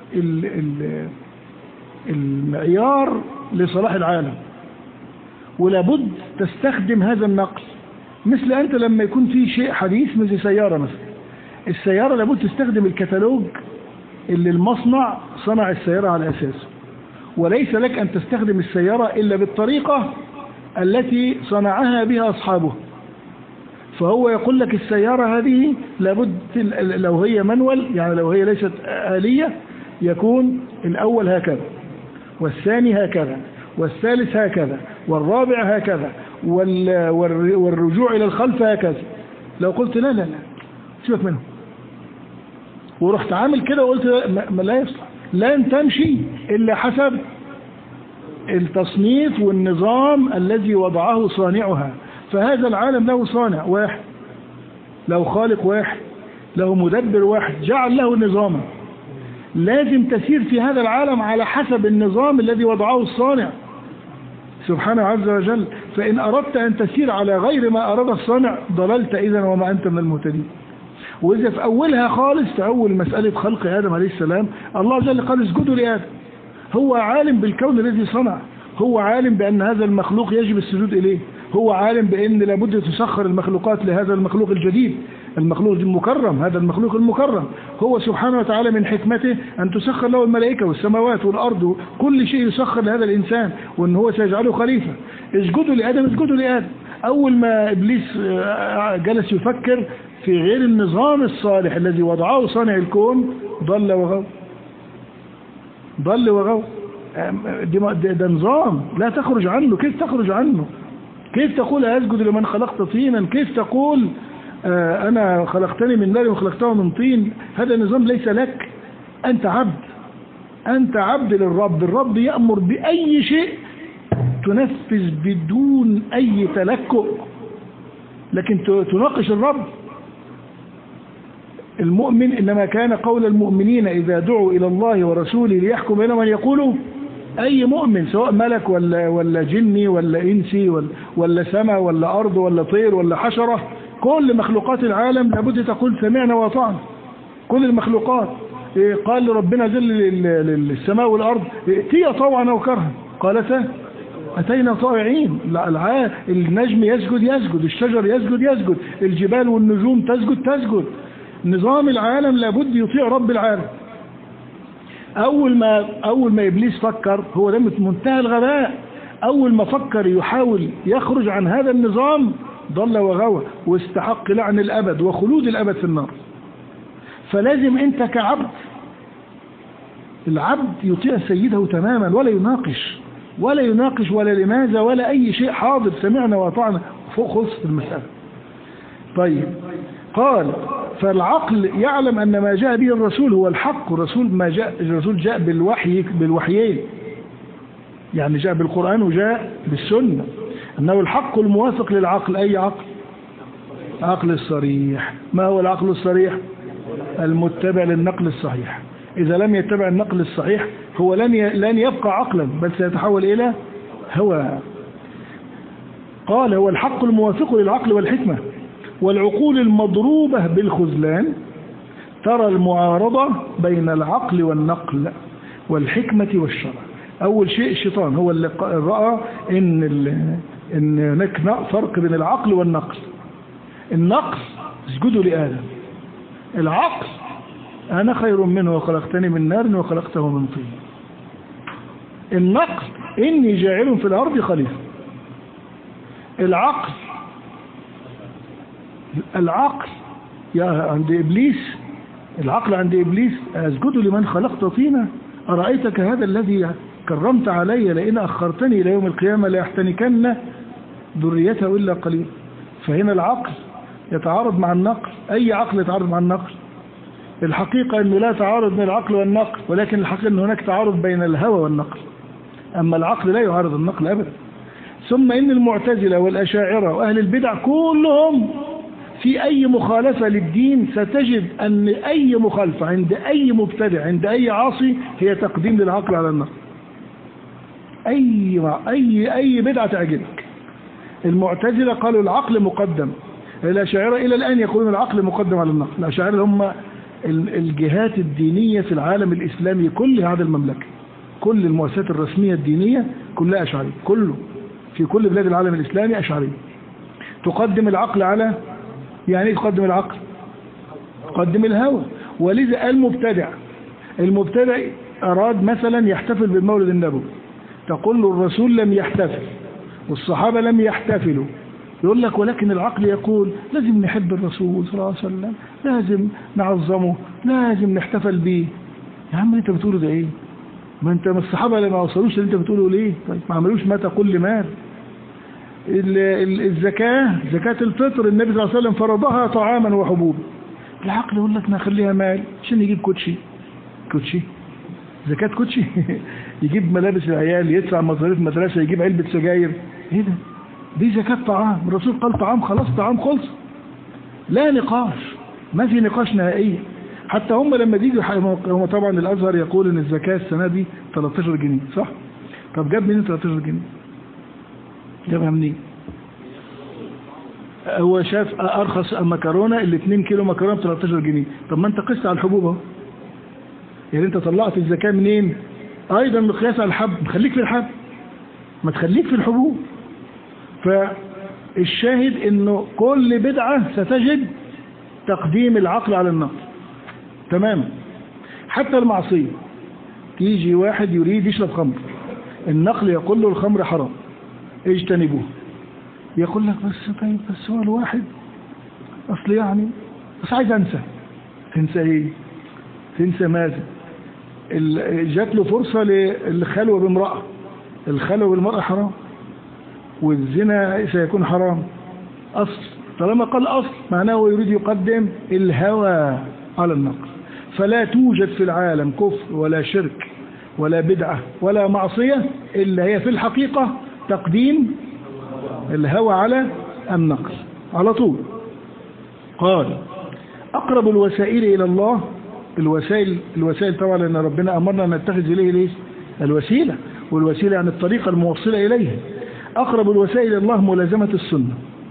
المعيار لصلاح العالم، ولابد تستخدم هذا النقل. مثل أنت لما يكون في شيء حديث مثل سيارة مثلا، السيارة لابد تستخدم الكتالوج اللي المصنع صنع السيارة على أساسه، وليس لك أن تستخدم السيارة إلا بالطريقة التي صنعها بها أصحابه. فهو يقول لك السيارة هذه لابد لو هي منول، يعني لو هي ليست آلية، يكون الأول هكذا والثاني هكذا والثالث هكذا والرابع هكذا والرجوع إلى الخلف هكذا. لو قلت لا لا لا سيبك منه ورحت عامل كده وقلت لا يصلح، لن تمشي إلا حسب التصنيف والنظام الذي وضعه صانعها. فهذا العالم له صانع واحد، له خالق واحد، له مدبر واحد، جعل له نظاما. لازم تسير في هذا العالم على حسب النظام الذي وضعه الصانع سبحانه عز وجل. فإن أردت أن تسير على غير ما أراد الصانع ضللت إذن وما أنت من المهتدين. وإذا في أولها خالص، في أول مسألة خلق آدم عليه السلام، الله جل قال اسجدوا لآدم. هو عالم بالكون الذي صنع، هو عالم بأن هذا المخلوق يجب السجود إليه، هو عالم بأن لابد تسخر المخلوقات لهذا المخلوق الجديد، المخلوق المكرم، هذا المخلوق المكرم. هو سبحانه وتعالى من حكمته أن تسخر له الملائكة والسماوات والأرض، كل شيء يسخر لهذا الإنسان، وأن هو سيجعله خليفة. اسجدوا لآدم، اسجدوا لآدم. أول ما إبليس جلس يفكر في غير النظام الصالح الذي وضعه صانع الكون، ضل وغو. ده نظام لا تخرج عنه. كيف تخرج عنه؟ كيف تقول أسجد لمن خلقت طينا؟ كيف تقول أنا خلقتني من نار وخلقته من طين؟ هذا نظام ليس لك. أنت عبد، أنت عبد للرب. الرب يأمر بأي شيء تنفذ بدون أي تلكؤ، لكن تناقش الرب. المؤمن إنما كان قول المؤمنين إذا دعوا إلى الله ورسوله ليحكم بينهم أن يقولوا. أي مؤمن سواء ملك ولا جني ولا إنسي ولا سماء ولا أرض ولا طير ولا حشرة، كل مخلوقات العالم لابد تقول سمعنا وأطعنا. كل المخلوقات قال ربنا جل للسماء والأرض ائتيا طوعا أو كرها، قالتا أتينا طائعين. النجم يسجد، الشجر يسجد، الجبال والنجوم تسجد. نظام العالم لابد يطيع رب العالم. أول ما إبليس فكر، هو ده منتهى الغباء، أول ما فكر يحاول يخرج عن هذا النظام ضل وغوى واستحق لعن الأبد وخلود الأبد في النار. فلازم أنت كعبد، العبد يطيع سيده تماما ولا يناقش ولا لماذا ولا أي شيء، حاضر سمعنا وأطعنا فوق خلص المسألة. طيب قال فالعقل يعلم أن ما جاء به الرسول هو الحق، الرسول جاء بالوحيين، يعني جاء بالقرآن وجاء بالسنة، أنه الحق الموافق للعقل. أي عقل؟ عقل الصريح. ما هو العقل الصريح؟ المتبع للنقل الصحيح. إذا لم يتبع النقل الصحيح هو لن يبقى عقلا بل سيتحول إلى هوى. قال هو الحق الموافق للعقل والحكمة، والعقول المضروبة بالخذلان ترى المعارضة بين العقل والنقل والحكمة والشرع. أول شيء الشيطان هو اللي رأى إن هناك فرق بين العقل والنقل. النقل اسجدوا لآدم، العقل أنا خير منه وخلقتني من نار وخلقته من طين. النقل إني جاعل في الأرض خليفة. العقل عند إبليس، العقل عند إبليس أسجد لمن خلقت طينا أرأيتك هذا الذي كرمت علي لئن أخرتني إلى يوم القيامة ليحتنكن ذريته إلا قليل. فهنا العقل يتعارض مع النقل. أي عقل يتعارض مع النقل؟ الحقيقة أنه لا تعارض بين العقل والنقل، ولكن الحقيقة أن هناك تعارض بين الهوى والنقل. أما العقل لا يعارض النقل أبدا. ثم إن المعتزلة والأشاعرة وأهل البدع كلهم في أي مخالفة للدين ستجد أن أي مخالفة عند أي مبتدع عند أي عاصي هي تقديم للعقل على النقل. أي بدعة تعجبك. المعتزلة قالوا العقل مقدم، الأشاعرة إلى الآن يقولون العقل مقدم على النقل. الأشاعرة هم الجهات الدينية في العالم الإسلامي كل هذا المملكة، كل المؤسسات الرسمية الدينية كلها أشعرية، كله في كل بلاد العالم الإسلامي أشعرية. تقدم العقل على، يعني تقدم العقل؟ تقدم الهوى. ولذا المبتدع أراد مثلا يحتفل بالمولد النبوي، تقول له الرسول لم يحتفل والصحابة لم يحتفلوا، يقول لك ولكن العقل يقول لازم نحب الرسول صلى الله عليه وسلم، لازم نعظمه، لازم نحتفل به. يا عم انت بتقوله ده ايه؟ ما انت من الصحابة اللي ما وصلوش اللي انت بتقوله ليه؟ طيب ما عملوش ما تقول لمال. الزكاة، زكاة الفطر النبي صلى الله عليه وسلم فرضها طعاما وحبوبا. العقل يقول لك نخليها مال عشان يجيب كوتشي زكاة كوتشي يجيب ملابس العيال، يدفع مصاريف مدرسة، يجيب علبة سجاير. ايه ده؟ دي زكاة طعام. الرسول قال طعام، خلاص طعام خلص، لا نقاش، ما في نقاش نهائي. حتى هم لما يجوا هم طبعا الازهر يقول ان الزكاة السنة دي 13 جنيه صح؟ طب جاب منين 13 جنيه؟ جابها منين؟ هو شاف ارخص مكرونة ال 2 كيلو مكرونة ب 13 جنيه. طب ما انت قست على الحبوب اهو، يعني انت طلعت الزكاة منين؟ ايضا مقياس على الحب، خليك في الحب ما تخليك في الحبوب. فالشاهد انه كل بدعة ستجد تقديم العقل على النقل تماما. حتى المعصية، تيجي واحد يريد يشرب خمر، النقل يقول له الخمر حرام اجتنبوه، يقول لك بس هو الواحد اصل يعني بس عايز انسى. تنسى ايه؟ تنسى ماذا؟ جات له فرصة للخلوة بامرأة، الخلوة بالمرأة حرام والزنا سيكون حرام أصل. طالما قال أصل معناه يريد يقدم الهوى على النقل. فلا توجد في العالم كفر ولا شرك ولا بدعة ولا معصية إلا هي في الحقيقة تقديم الهوى على النقل على طول. قال أقرب الوسائل إلى الله، الوسائل طبعا لأن ربنا أمرنا أن نتخذ إليه ليش الوسيلة، والوسيلة عن الطريقة الموصلة إليه. أقرب الوسائل إلى الله ملازمة السنة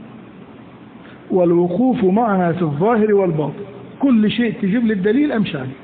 والوقوف معها في الظاهر والباطن، كل شيء تجيب للدليل أمشي عليه.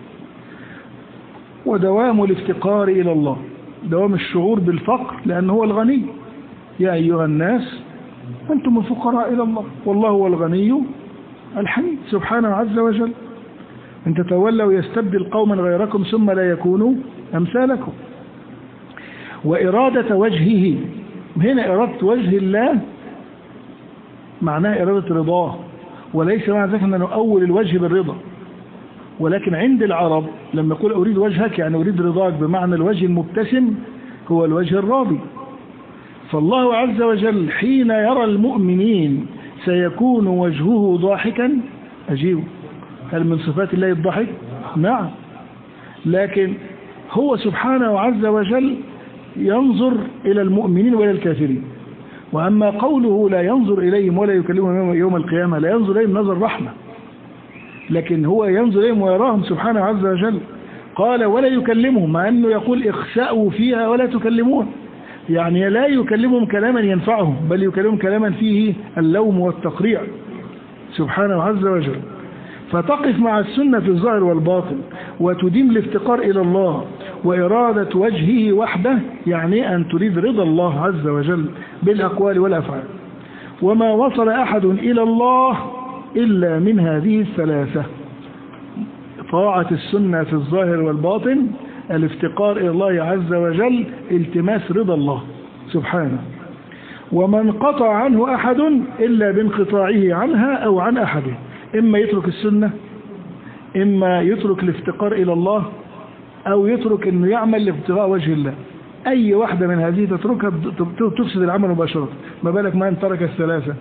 ودوام الافتقار إلى الله، دوام الشعور بالفقر لأنه هو الغني. يا أيها الناس أنتم الفقراء إلى الله والله هو الغني الحميد سبحانه عز وجل. إن تتولوا يستبدل قوما غيركم ثم لا يكونوا أمثالكم. وإرادة وجهه هنا إرادة وجه الله معناها إرادة رضاه، وليس معنى ذلك أن نؤول الوجه بالرضا. ولكن عند العرب لما يقول أريد وجهك يعني أريد رضاك، بمعنى الوجه المبتسم هو الوجه الراضي. فالله عز وجل حين يرى المؤمنين سيكون وجهه ضاحكا. أجيب، هل من صفات الله الضحك؟ نعم، لكن هو سبحانه عز وجل ينظر إلى المؤمنين وإلى الكافرين. وأما قوله لا ينظر إليهم ولا يكلمهم يوم القيامة، لا ينظر إليهم نظر رحمة، لكن هو ينظر إليهم ويراهم سبحانه عز وجل. قال ولا يكلمهم، مع أنه يقول اخسأوا فيها ولا تكلمون، يعني لا يكلمهم كلاما ينفعهم، بل يكلمهم كلاما فيه اللوم والتقريع سبحانه عز وجل. فتقف مع السنة في الظاهر والباطن، وتديم الافتقار إلى الله وإرادة وجهه وحده، يعني أن تريد رضا الله عز وجل بالأقوال والأفعال. وما وصل أحد إلى الله إلا من هذه الثلاثة: طاعة السنة في الظاهر والباطن، الافتقار إلى الله عز وجل، التماس رضا الله سبحانه. ومن قطع عنه أحد إلا بانقطاعه عنها أو عن أحده، إما يترك السنة، إما يترك الافتقار إلى الله، أو يترك أنه يعمل لابتغاء وجه الله. أي واحدة من هذه تتركها تفسد العمل مباشرة، ما بالك من ترك الثلاثة.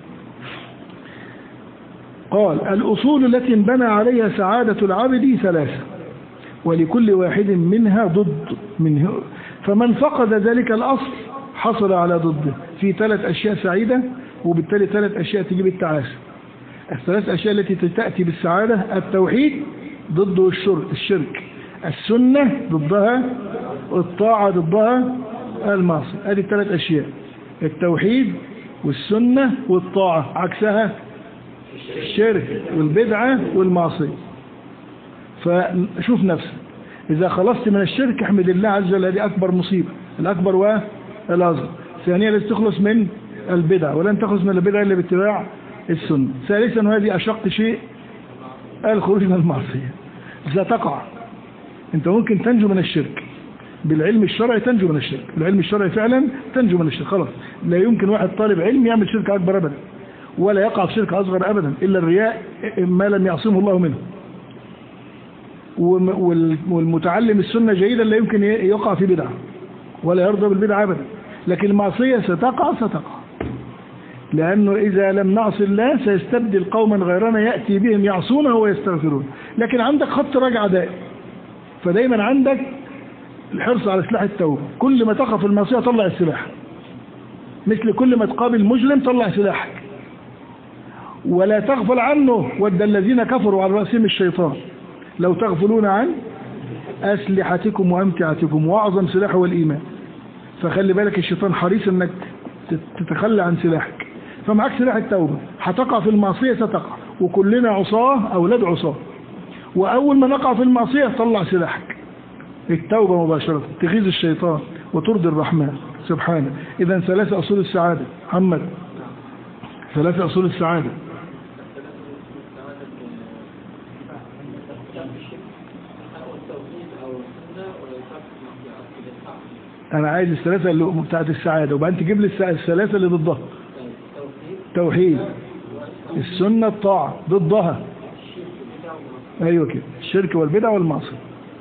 قال الأصول التي انبنى عليها سعادة العبد ثلاثة، ولكل واحد منها ضد منه، فمن فقد ذلك الأصل حصل على ضده. في 3 أشياء سعيدة، وبالتالي 3 أشياء تجيب التعاسة. ال3 أشياء التي تأتي بالسعادة: التوحيد ضده الشرك، السنة ضدها الطاعة، ضدها المعصية. هذه 3 أشياء: التوحيد والسنة والطاعة، عكسها الشرك والبدعة والمعصية. فشوف نفسك، إذا خلصت من الشرك احمد الله عز وجل، هذه أكبر مصيبة، الأكبر والأصغر. ثانيا لازم تخلص من البدع، ولن تخلص من البدع إلا باتباع السنة. ثالثا وهذه أشق شيء، الخروج من المعصية. إذا تقع أنت ممكن تنجو من الشرك بالعلم الشرعي، تنجو من الشرك بالعلم الشرعي فعلا، تنجو من الشرك خلاص. لا يمكن واحد طالب علم يعمل شرك أكبر أبدا، ولا يقع في شرك أصغر أبدا، إلا الرياء ما لم يعصمه الله منه. والمتعلم السنة جيدا لا يمكن يقع في بدعة ولا يرضى بالبدعة أبدا. لكن المعصية ستقع، لأنه إذا لم نعصي الله سيستبدل قوما غيرنا يأتي بهم يعصونه ويستغفرون. لكن عندك خط رجعة دائم، فدايما عندك الحرص على سلاح التوبة. كل ما تقف المعصية طلع السلاح، مثل كل ما تقابل مجرم طلع سلاحك، ولا تغفل عنه. ود الذين كفروا على رأسهم الشيطان لو تغفلون عن أسلحتكم وأمتعتكم، وأعظم سلاح هو الإيمان. فخلي بالك الشيطان حريص أنك تتخلى عن سلاحك. فمعك سلاح التوبة، هتقع في المعصية ستقع، وكلنا عصاه أولاد عصاه. وأول ما نقع في المعصية طلع سلاحك التوبة مباشرة، تغيظ الشيطان وترضي الرحمن سبحانه. إذن 3 أصول السعادة. محمد، 3 أصول السعادة. أنا عايز ال3 اللي بتاعت السعادة، وبعدين تجيب لي ال3 اللي ضدها: توحيد، السنة، الطاعة. ضدها أيوة كده، الشرك والبدع والمعصية.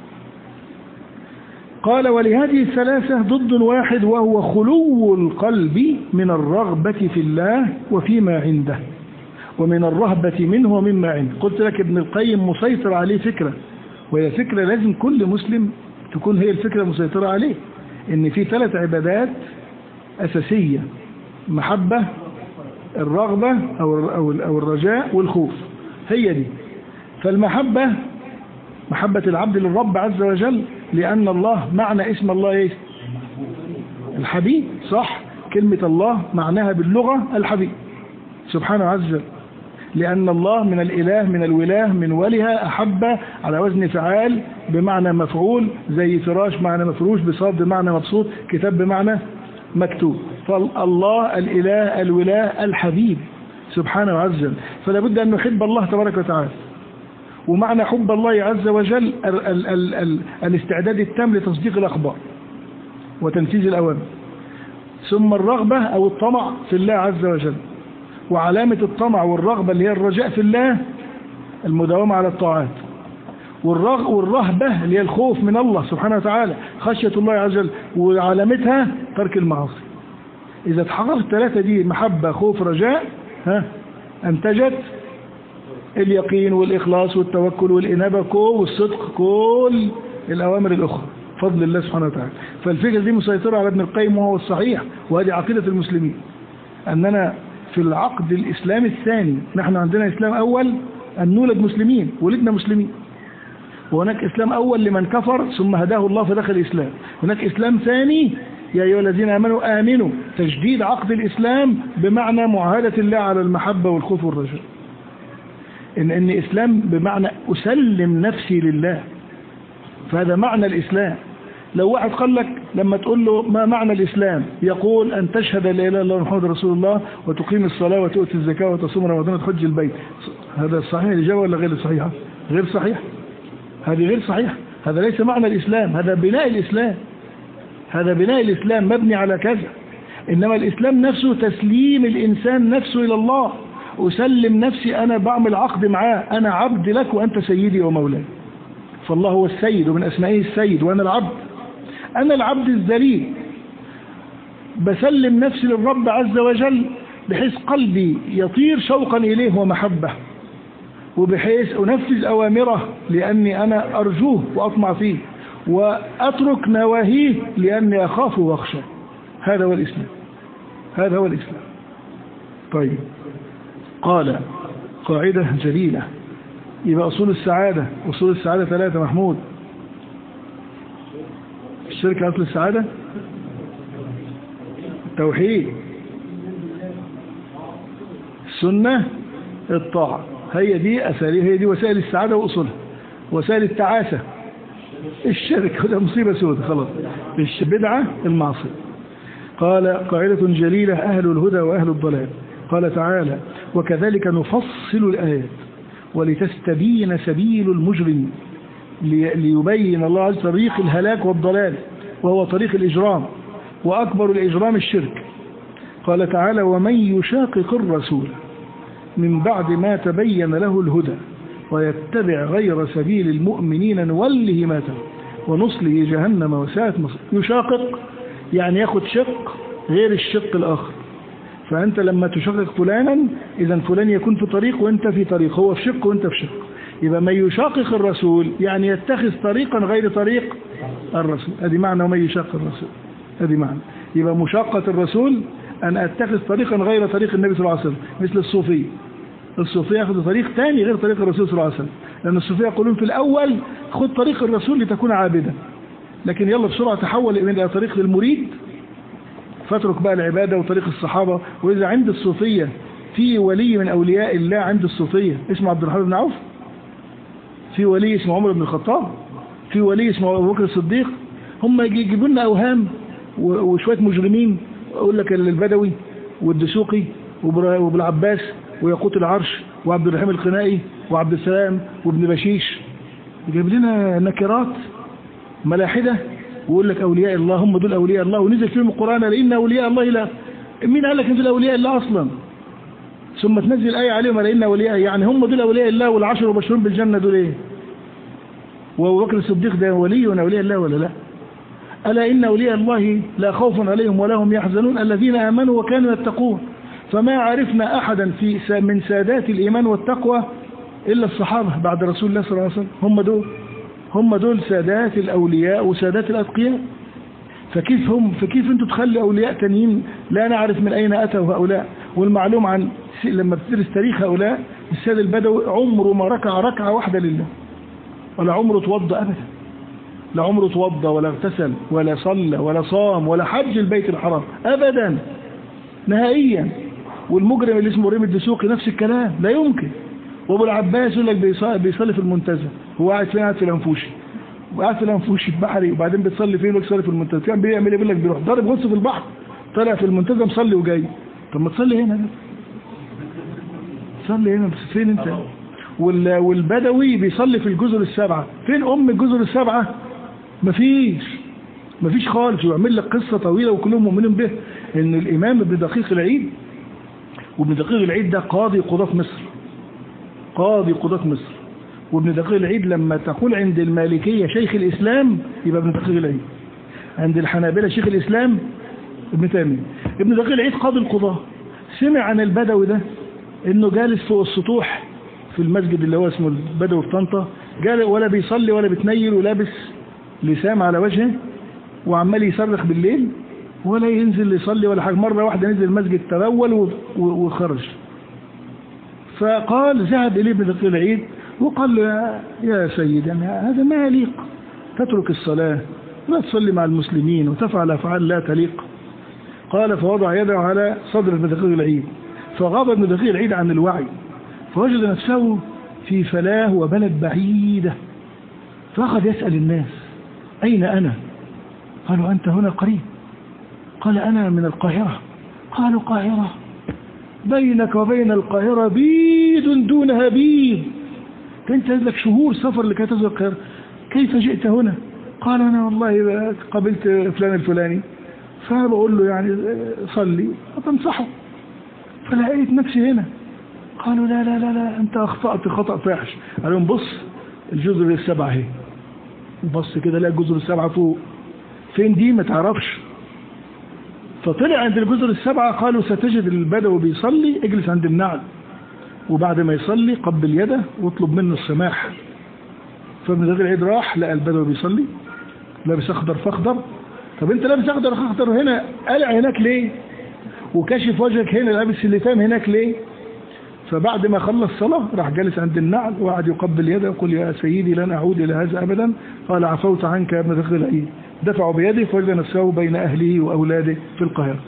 قال ولهذه الثلاثة ضد واحد، وهو خلو القلب من الرغبة في الله وفيما عنده، ومن الرهبة منه ومما عنده. قلت لك ابن القيم مسيطر عليه فكرة، وهي فكرة لازم كل مسلم تكون هي الفكرة مسيطرة عليه، ان في 3 عبادات أساسية: محبة، الرغبة أو الرجاء، والخوف. هي دي. فالمحبة محبة العبد للرب عز وجل، لأن الله معنى اسم الله ايه؟ الحبيب. صح، كلمة الله معناها باللغة الحبيب سبحانه عز وجل، لأن الله من الإله، من الولاة، من ولها، أحب على وزن فعال بمعنى مفعول، زي فراش معنى مفروش، بساط بمعنى مبسوط، كتاب بمعنى مكتوب. فالله الإله الولاة الحبيب سبحانه عز وجل، فلا بد أن نحب الله تبارك وتعالى. ومعنى حب الله عز وجل الاستعداد التام لتصديق الأخبار وتنفيذ الأوامر. ثم الرغبة أو الطمع في الله عز وجل. وعلامة الطمع والرغبة اللي هي الرجاء في الله المداومة على الطاعات، والرهبة اللي هي الخوف من الله سبحانه وتعالى، خشية الله عز وجل، وعلامتها ترك المعاصي. إذا تحققت الثلاثة دي، محبة خوف رجاء، أنتجت اليقين والإخلاص والتوكل والإنابة والصدق، كل الأوامر الأخرى فضل الله سبحانه وتعالى. فالفكرة دي مسيطرة على ابن القيم وهو الصحيح، وهذه عقيدة المسلمين، أننا في العقد الإسلامي الثاني، نحن عندنا إسلام أول أن نولد مسلمين، ولدنا مسلمين، وهناك إسلام أول لمن كفر ثم هداه الله فدخل الإسلام. هناك إسلام ثاني يا أيها الذين آمنوا، تجديد عقد الإسلام بمعنى معاهدة الله على المحبة والخوف والرجاء. إن إسلام بمعنى أسلم نفسي لله، فهذا معنى الإسلام. لو واحد قال لك لما تقول له ما معنى الإسلام، يقول أن تشهد لا إله إلا الله محمد رسول الله وتقيم الصلاة وتؤتي الزكاة وتصوم رمضان وتحج البيت. هذا صحيح الإجابة ولا غير صحيحة؟ غير صحيح، هذه غير صحيح، هذا ليس معنى الإسلام، هذا بناء الإسلام، هذا بناء الإسلام مبني على كذا. إنما الإسلام نفسه تسليم الإنسان نفسه إلى الله، أسلم نفسي، أنا بعمل عقد معاه، أنا عبد لك وأنت سيدي ومولاي. فالله هو السيد ومن أسمائه السيد، وأنا العبد، أنا العبد الذليل، بسلم نفسي للرب عز وجل بحيث قلبي يطير شوقا إليه ومحبة، وبحيث أنفذ أوامره لأني أنا أرجوه وأطمع فيه، وأترك نواهيه لأني أخاف وأخشى. هذا هو الإسلام، هذا هو الإسلام. طيب، قال قاعدة جليلة، يبقى أصول السعادة، أصول السعادة 3 محمود. الشرك أصل السعادة، التوحيد، السنة، الطاعة، هي دي أساليب، هي دي وسائل السعادة وأصولها. وسائل التعاسة الشرك، وده مصيبة سودة خلاص، البدعة المعصية. قال قاعدة جليلة، أهل الهدى وأهل الضلال. قال تعالى وكذلك نفصل الآيات ولتستبين سبيل المجرمين، ليبين الله عز وجل طريق الهلاك والضلال، وهو طريق الإجرام، وأكبر الإجرام الشرك. قال تعالى ومن يشاقق الرسول من بعد ما تبين له الهدى ويتبع غير سبيل المؤمنين نوله ما تولى ونصله جهنم وساءت مصيرا. يشاقق يعني ياخد شق غير الشق الآخر. فأنت لما تشاقق فلانا، إذا فلان يكون في طريق وأنت في طريق، هو في شق وأنت في شق. يبقى من يشاقق الرسول يعني يتخذ طريقا غير طريق الرسول، هذه معنى ومن يشاقق الرسول، هذه معنى. يبقى مشاقة الرسول أن أتخذ طريقا غير طريق النبي صلى الله عليه وسلم، مثل الصوفية. الصوفية يأخذ طريق ثاني غير طريق الرسول صلى الله عليه وسلم، لأن الصوفية يقولون في الأول خذ طريق الرسول لتكون عابدا، لكن يلا بسرعة تحول إلى طريق المريد، فاترك بقى العبادة وطريق الصحابة. وإذا عند الصوفية في ولي من أولياء الله، عند الصوفية اسمه عبد الرحمن بن عوف، في ولي اسمه عمر بن الخطاب، في ولي اسمه أبو بكر الصديق. هم يجيبوا لنا أوهام وشوية مجرمين، أقول لك البدوي والدسوقي وبالعباس وياقوت العرش وعبد الرحيم القنائي وعبد السلام وابن بشيش، يجيب لنا نكرات ملاحدة ويقول لك أولياء الله، هم دول أولياء الله، ونزل فيهم القرآن لإن أولياء الله لا. مين قال لك نزل أولياء الله أصلا؟ ثم تنزل آية عليهم لإن أولياء، يعني هم دول أولياء الله والعشر وبشرون بالجنة دول إيه؟ وأبو بكر الصديق ده ولي من أولياء الله ولا لا؟ ألا إن أولياء الله لا خوف عليهم ولا هم يحزنون الذين آمنوا وكانوا يتقون. فما عرفنا أحدا من سادات الإيمان والتقوى إلا الصحابة بعد رسول الله صلى الله عليه وسلم، هم دول سادات الأولياء وسادات الأتقياء. فكيف أنتم تخلي أولياء تانيين لا نعرف من أين أتوا هؤلاء؟ والمعلوم عن لما بتدرس تاريخ هؤلاء، السيد البدوي عمره ما ركع ركعة واحدة لله، ولا عمره توضى أبدا، لا عمره توضى ولا اغتسل ولا صلى ولا صام ولا حج البيت الحرام أبدا نهائيا. والمجرم اللي اسمه ريم الدسوقي نفس الكلام، لا يمكن. وابو العباس يقول لك بيصلي في المنتزه، هو قاعد فين؟ قاعد في الانفوشي، وقاعد في الانفوشي البحري، وبعدين بتصلي فين؟ يقول لك صلي في المنتزه. كان بيعمل ايه؟ يقول لك بيروح ضارب غص في البحر، طالع في المنتزه مصلي وجاي. طب ما تصلي هنا، تصلي هنا، بس فين انت؟ والبدوي بيصلي في الجزر السبعه، فين ام الجزر السبعه؟ مفيش خالص. ويعمل لك قصه طويله وكلهم مؤمنين به. ان الامام ابن دقيق العيد، وابن دقيق العيد ده قاضي قضاة مصر، قاضي قضاة مصر. وابن دقيق العيد لما تقول عند المالكية شيخ الإسلام يبقى ابن دقيق العيد، عند الحنابلة شيخ الإسلام ابن تيمية. ابن دقيق العيد قاضي القضاة، سمع عن البدوي ده انه جالس فوق السطوح في المسجد اللي هو اسمه البدوي في طنطا، جال ولا بيصلي ولا بتنيل ولابس لسام على وجهه وعمال يصرخ بالليل ولا ينزل يصلي ولا حاجة. مرة واحدة نزل المسجد تبول وخرج. فقال ذهب إليه ابن دقيق العيد وقال له يا سيدي هذا ما يليق، تترك الصلاة ولا تصلي مع المسلمين وتفعل أفعال لا تليق. قال فوضع يده على صدر ابن دقيق العيد، فغاب ابن دقيق العيد عن الوعي، فوجد نفسه في فلاه وبلد بعيدة، فأخذ يسأل الناس أين أنا؟ قالوا أنت هنا قريب. قال أنا من القاهرة. قالوا قاهرة؟ بينك وبين القاهرة بيد دونها بيد، أنت لك شهور سفر لكي تزور القاهرة، كيف جئت هنا؟ قال أنا والله قابلت فلان الفلاني فبقول له يعني صلي فتنصحه فلقيت نفسي هنا. قالوا لا لا لا لا أنت أخطأت خطأ فاحش. قال لهم بص الجزر السبعة اهي، بص كده لقى الجزر السبعة فوق، فين دي ما تعرفش. فطلع عند الجزر السبعة، قالوا ستجد البدوي بيصلي اجلس عند النعل، وبعد ما يصلي قبل يده واطلب منه السماح. فابن دقيق العيد راح لقى البدوي بيصلي لابس اخضر فاخضر. طب انت لابس اخضر فاخضر هنا قلع هناك ليه؟ وكشف وجهك هنا لابس اللفام هناك ليه؟ فبعد ما خلص صلاة راح جالس عند النعل وقعد يقبل يده ويقول يا سيدي لن أعود إلى هذا أبدا. قال عفوت عنك يا ابن دقيق العيد. دفعوا بيده فوجد نفسه بين أهله وأولاده في القاهرة.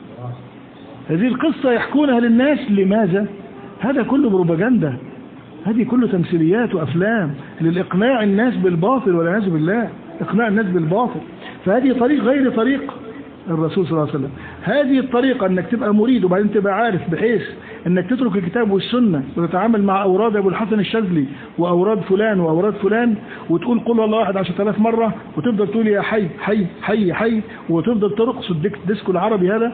هذه القصة يحكونها للناس لماذا؟ هذا كله بروباجندا، هذه كله تمثيليات وأفلام للإقناع الناس بالباطل والعياذ بالله، إقناع الناس بالباطل. فهذه طريق غير طريق الرسول صلى الله عليه وسلم. هذه الطريقة انك تبقى مريد وبعدين تبقى عارف بحيث انك تترك الكتاب والسنة وتتعامل مع اوراد ابو الحسن الشاذلي واوراد فلان واوراد فلان وتقول قل الله واحد 10,000 مرة وتفضل تقول يا حي حي حي حي وتفضل ترقص الديسكو العربي هذا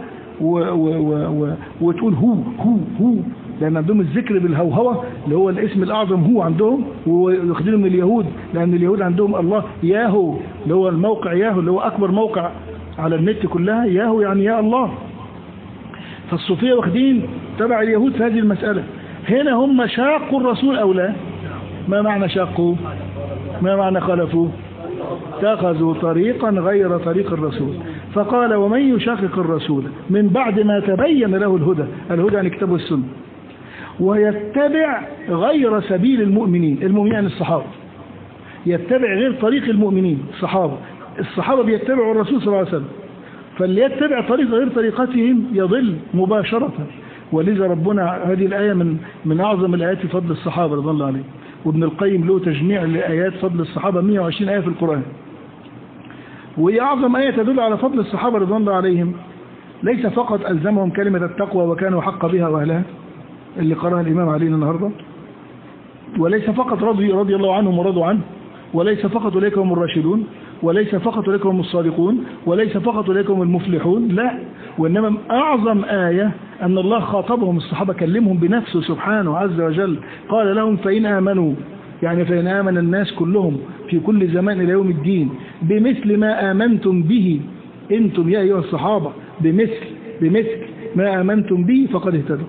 وتقول هو لان عندهم الذكر بالهوهوة اللي هو الاسم الاعظم هو عندهم، وياخدينه من اليهود لان اليهود عندهم الله ياهو اللي هو الموقع ياهو اللي هو اكبر موقع على النت كلها، ياهو يعني يا الله. فالصوفية واخدين تبع اليهود في هذه المسألة. هنا هم شاقوا الرسول أو لا؟ ما معنى شاقوا؟ ما معنى خالفوا؟ اتخذوا طريقا غير طريق الرسول. فقال ومن يشاقق الرسول من بعد ما تبين له الهدى، الهدى عن كتاب السنة، ويتبع غير سبيل المؤمنين، المؤمنين عن الصحابة، يتبع غير طريق المؤمنين الصحابة. الصحابة بيتبعوا الرسول صلى الله عليه وسلم، فاللي يتبع طريق غير طريقتهم يضل مباشرة. ولذا ربنا هذه الآية من أعظم الآيات في فضل الصحابة رضي الله عليهم. وابن القيم له تجميع لآيات فضل الصحابة 120 آية في القرآن. وهي أعظم آية تدل على فضل الصحابة رضي الله عليهم، ليس فقط ألزمهم كلمة التقوى وكانوا حق بها وأهلها اللي قرأها الإمام علينا النهاردة، وليس فقط رضي الله عنهم ورضوا عنه، وليس فقط أولئك هم الراشدون، وليس فقط أولئك هم الصادقون، وليس فقط أولئك هم المفلحون، لا، وإنما أعظم آية أن الله خاطبهم الصحابة، كلمهم بنفسه سبحانه عز وجل، قال لهم فإن آمنوا، يعني فإن آمن الناس كلهم في كل زمان إلى يوم الدين بمثل ما آمنتم به أنتم يا أيها الصحابة، بمثل ما آمنتم به فقد اهتدوا.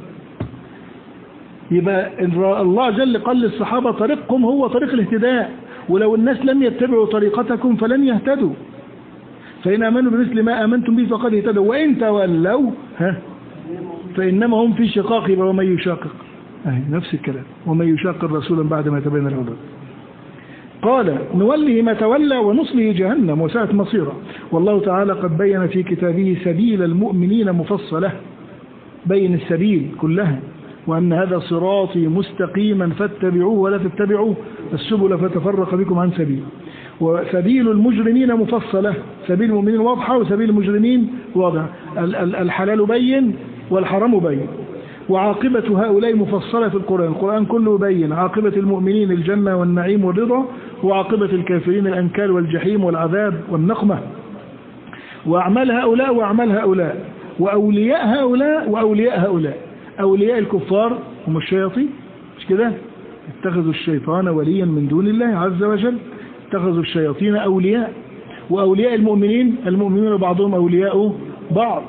يبقى الله جل قال للصحابة طريقكم هو طريق الاهتداء، ولو الناس لم يتبعوا طريقتكم فلن يهتدوا. فإن آمنوا بمثل ما آمنتم به فقد اهتدوا وإن تولوا فإنما هم في شقاق. ومن يشاقق، نفس الكلام، ومن يشاقق الرسول بعد ما تبين الهدى قال نوله ما تولى ونصله جهنم وساءت مصيره. والله تعالى قد بين في كتابه سبيل المؤمنين مفصلة، بين السبيل كلها، وأن هذا صراطي مستقيما فاتبعوه ولا تتبعوا السبل فتفرق بكم عن سبيل. وسبيل المجرمين مفصلة، سبيل المؤمنين واضحة وسبيل المجرمين واضح، الحلال بين والحرام بين. وعاقبة هؤلاء مفصلة في القرآن كله بين، عاقبة المؤمنين الجنة والنعيم والرضا، وعاقبة الكافرين الأنكال والجحيم والعذاب والنقمة. وأعمال هؤلاء وأعمال هؤلاء، وأولياء هؤلاء وأولياء هؤلاء. أولياء الكفار هم الشياطين، مش كده؟ اتخذوا الشيطان وليا من دون الله عز وجل، اتخذوا الشياطين أولياء. وأولياء المؤمنون بعضهم أولياء بعض.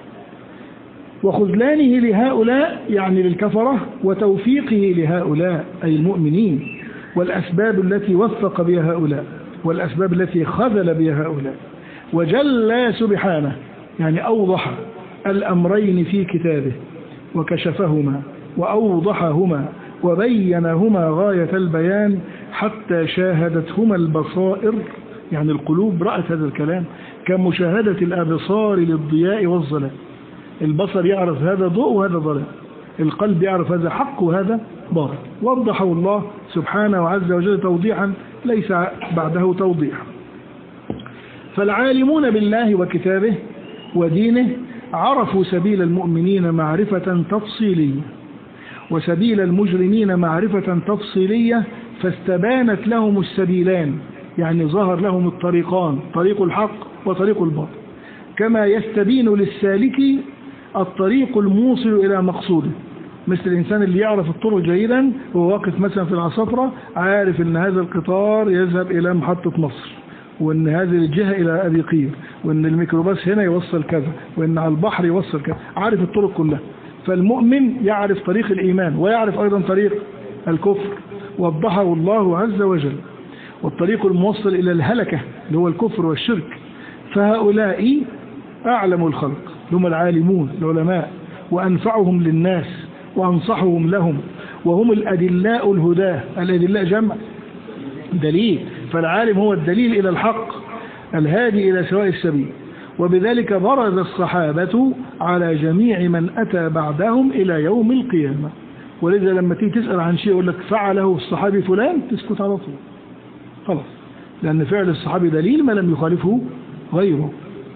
وخذلانه لهؤلاء يعني للكفرة، وتوفيقه لهؤلاء أي المؤمنين، والأسباب التي وفق بها هؤلاء والأسباب التي خذل بها هؤلاء. وجل سبحانه يعني أوضح الأمرين في كتابه وكشفهما وأوضحهما وبينهما غاية البيان حتى شاهدتهما البصائر، يعني القلوب رأت هذا الكلام كمشاهدة الأبصار للضياء والظلام. البصر يعرف هذا ضوء وهذا ظلام، القلب يعرف هذا حق وهذا باطل. وضحه الله سبحانه وعز وجل توضيحا ليس بعده توضيح. فالعالمون بالله وكتابه ودينه عرفوا سبيل المؤمنين معرفة تفصيلية، وسبيل المجرمين معرفة تفصيلية، فاستبانت لهم السبيلان، يعني ظهر لهم الطريقان، طريق الحق وطريق الباطل، كما يستبين للسالك الطريق الموصل إلى مقصوده. مثل الإنسان اللي يعرف الطرق جيدا، هو واقف مثلا في العصفرة عارف أن هذا القطار يذهب إلى محطة مصر، وأن هذه الجهة إلى أبي قير، وأن الميكروباص هنا يوصل كذا، وأن على البحر يوصل كذا، عارف الطرق كلها. فالمؤمن يعرف طريق الإيمان ويعرف أيضا طريق الكفر، وضحه الله عز وجل، والطريق الموصل إلى الهلكة اللي هو الكفر والشرك. فهؤلاء أعلم الخلق، هم العالمون العلماء، وأنفعهم للناس وأنصحهم لهم، وهم الأدلاء الهداة. الأدلاء جمع دليل، فالعالم هو الدليل إلى الحق الهادي إلى سواء السبيل. وبذلك برز الصحابة على جميع من أتى بعدهم إلى يوم القيامة. ولذا لما تيجي تسأل عن شيء يقول لك فعله الصحابي فلان، تسكت على طول خلاص، لأن فعل الصحابي دليل ما لم يخالفه غيره.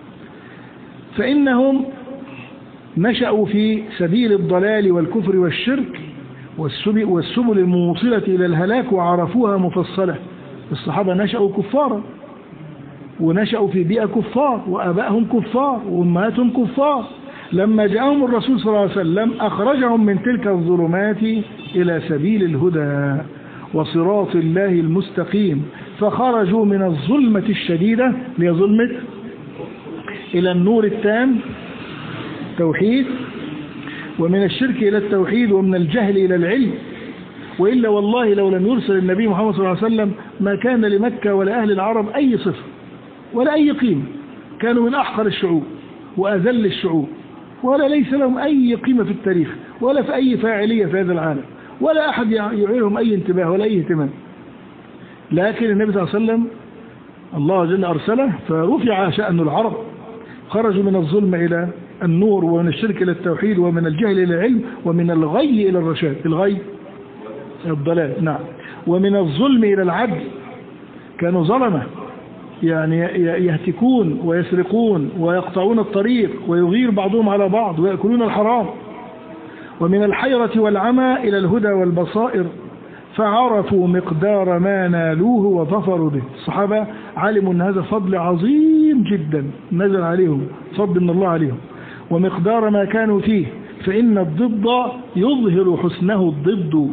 فإنهم نشأوا في سبيل الضلال والكفر والشرك والسبل الموصلة إلى الهلاك، وعرفوها مفصلة. الصحابة نشأوا كفارا، ونشأوا في بيئة كفار، وأبائهم كفار، وأمهاتهم كفار. لما جاءهم الرسول صلى الله عليه وسلم أخرجهم من تلك الظلمات إلى سبيل الهدى وصراط الله المستقيم، فخرجوا من الظلمة الشديدة لظلمة إلى النور التام توحيد، ومن الشرك إلى التوحيد، ومن الجهل إلى العلم. وإلا والله لو لم يرسل النبي محمد صلى الله عليه وسلم ما كان لمكة ولا أهل العرب أي صفة ولا أي قيمة، كانوا من أحقر الشعوب وأذل الشعوب، ولا ليس لهم أي قيمة في التاريخ ولا في أي فاعلية في هذا العالم، ولا أحد يعيرهم أي انتباه ولا أي اهتمام. لكن النبي صلى الله عليه وسلم الله جل أرسله فرفع شأن العرب، خرجوا من الظلم إلى النور، ومن الشرك إلى التوحيد، ومن الجهل إلى العلم، ومن الغي إلى الرشاد. الغي الضلال، نعم. ومن الظلم إلى العدل، كانوا ظلمة يعني يهتكون ويسرقون ويقطعون الطريق ويغير بعضهم على بعض ويأكلون الحرام. ومن الحيرة والعمى إلى الهدى والبصائر، فعرفوا مقدار ما نالوه وظفروا به. الصحابة علموا أن هذا فضل عظيم جدا نزل عليهم، فضل من الله عليهم، ومقدار ما كانوا فيه، فإن الضد يظهر حسنه الضد.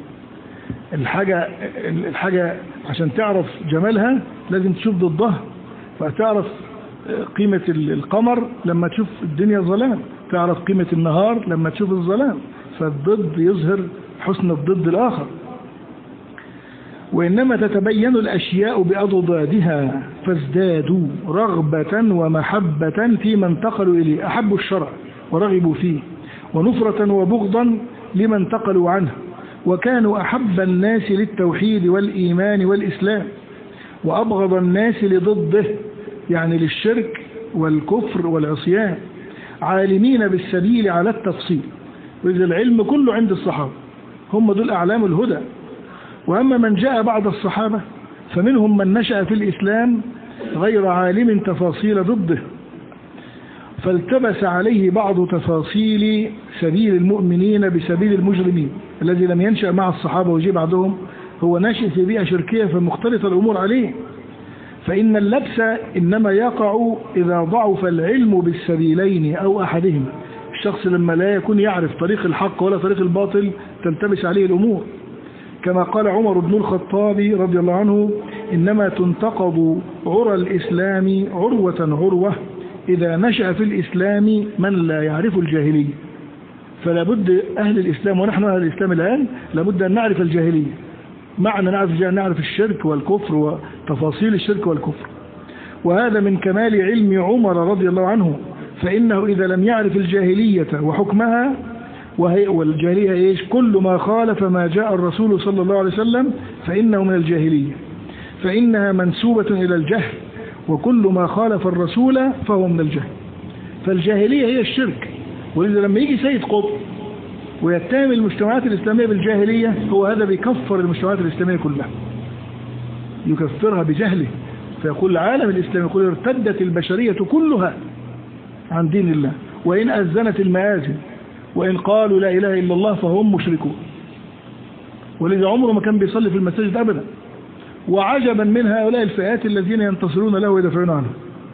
الحاجة عشان تعرف جمالها لازم تشوف ضدها، فتعرف قيمة القمر لما تشوف الدنيا ظلام، تعرف قيمة النهار لما تشوف الظلام، فالضد يظهر حسن الضد الآخر. وإنما تتبين الأشياء بأضدادها، فازدادوا رغبة ومحبة فيما انتقلوا إليه، أحبوا الشرع ورغبوا فيه، ونفرة وبغضا لما انتقلوا عنه، وكانوا أحب الناس للتوحيد والإيمان والإسلام، وأبغض الناس لضده يعني للشرك والكفر والعصيان، عالمين بالسبيل على التفصيل. وإذا العلم كله عند الصحابة، هم دول أعلام الهدى. وأما من جاء بعد الصحابة فمنهم من نشأ في الإسلام غير عالم تفاصيل ضده، فالتبس عليه بعض تفاصيل سبيل المؤمنين بسبيل المجرمين. الذي لم ينشأ مع الصحابة ويجي بعدهم هو ناشئ في بيئة شركية فمختلطة الأمور عليه، فإن اللبس إنما يقع إذا ضعف العلم بالسبيلين أو أحدهما. الشخص لما لا يكون يعرف طريق الحق ولا طريق الباطل تلتبس عليه الأمور. كما قال عمر بن الخطاب رضي الله عنه: إنما تنتقض عرى الإسلام عروة عروة إذا نشأ في الإسلام من لا يعرف الجاهلية. فلا بد أهل الإسلام، ونحن أهل الإسلام الآن لابد أن نعرف الجاهلية، معنى نعرف الشرك والكفر وتفاصيل الشرك والكفر. وهذا من كمال علم عمر رضي الله عنه، فإنه إذا لم يعرف الجاهلية وحكمها، والجاهلية إيش؟ كل ما خالف ما جاء الرسول صلى الله عليه وسلم فإنه من الجاهلية، فإنها منسوبة إلى الجهل، وكل ما خالف الرسول فهو من الجهل. فالجاهلية هي الشرك. ولذا لما يجي سيد قطب ويتهم المجتمعات الإسلامية بالجاهلية، هو هذا بيكفر المجتمعات الإسلامية كلها، يكفرها بجهله. فيقول العالم الإسلامي، يقول ارتدت البشرية كلها عن دين الله، وإن أذنت المآذن، وإن قالوا لا إله إلا الله فهم مشركون. ولذا عمره ما كان بيصلي في المساجد أبدا. وعجبا من هؤلاء الفئات الذين ينتصرون له ويدافعون عنه.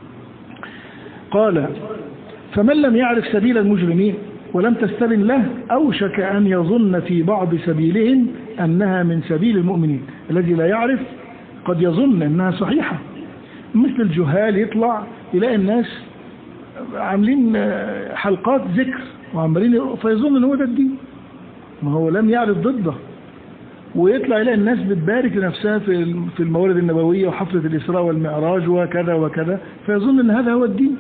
قال: فمن لم يعرف سبيل المجرمين ولم تستبن له أوشك أن يظن في بعض سبيلهم أنها من سبيل المؤمنين. الذي لا يعرف قد يظن أنها صحيحة، مثل الجهال يطلع يلاقي الناس عاملين حلقات ذكر وعمالين فيظن أنه ده الدين، ما هو لم يعرف ضده. ويطلع يلاقي الناس بتبارك لنفسها في الموالد النبوية وحفلة الإسراء والمعراج وكذا وكذا، فيظن أن هذا هو الدين.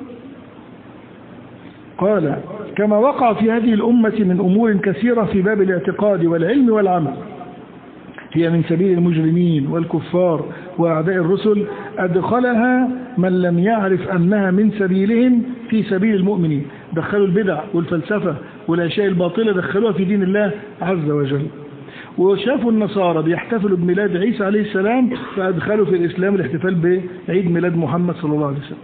قال: كما وقع في هذه الأمة من أمور كثيرة في باب الاعتقاد والعلم والعمل هي من سبيل المجرمين والكفار وأعداء الرسل، أدخلها من لم يعرف أنها من سبيلهم في سبيل المؤمنين. دخلوا البدع والفلسفة والأشياء الباطلة، دخلوها في دين الله عز وجل. وشافوا النصارى بيحتفلوا بميلاد عيسى عليه السلام، فأدخلوا في الإسلام الاحتفال بعيد ميلاد محمد صلى الله عليه وسلم.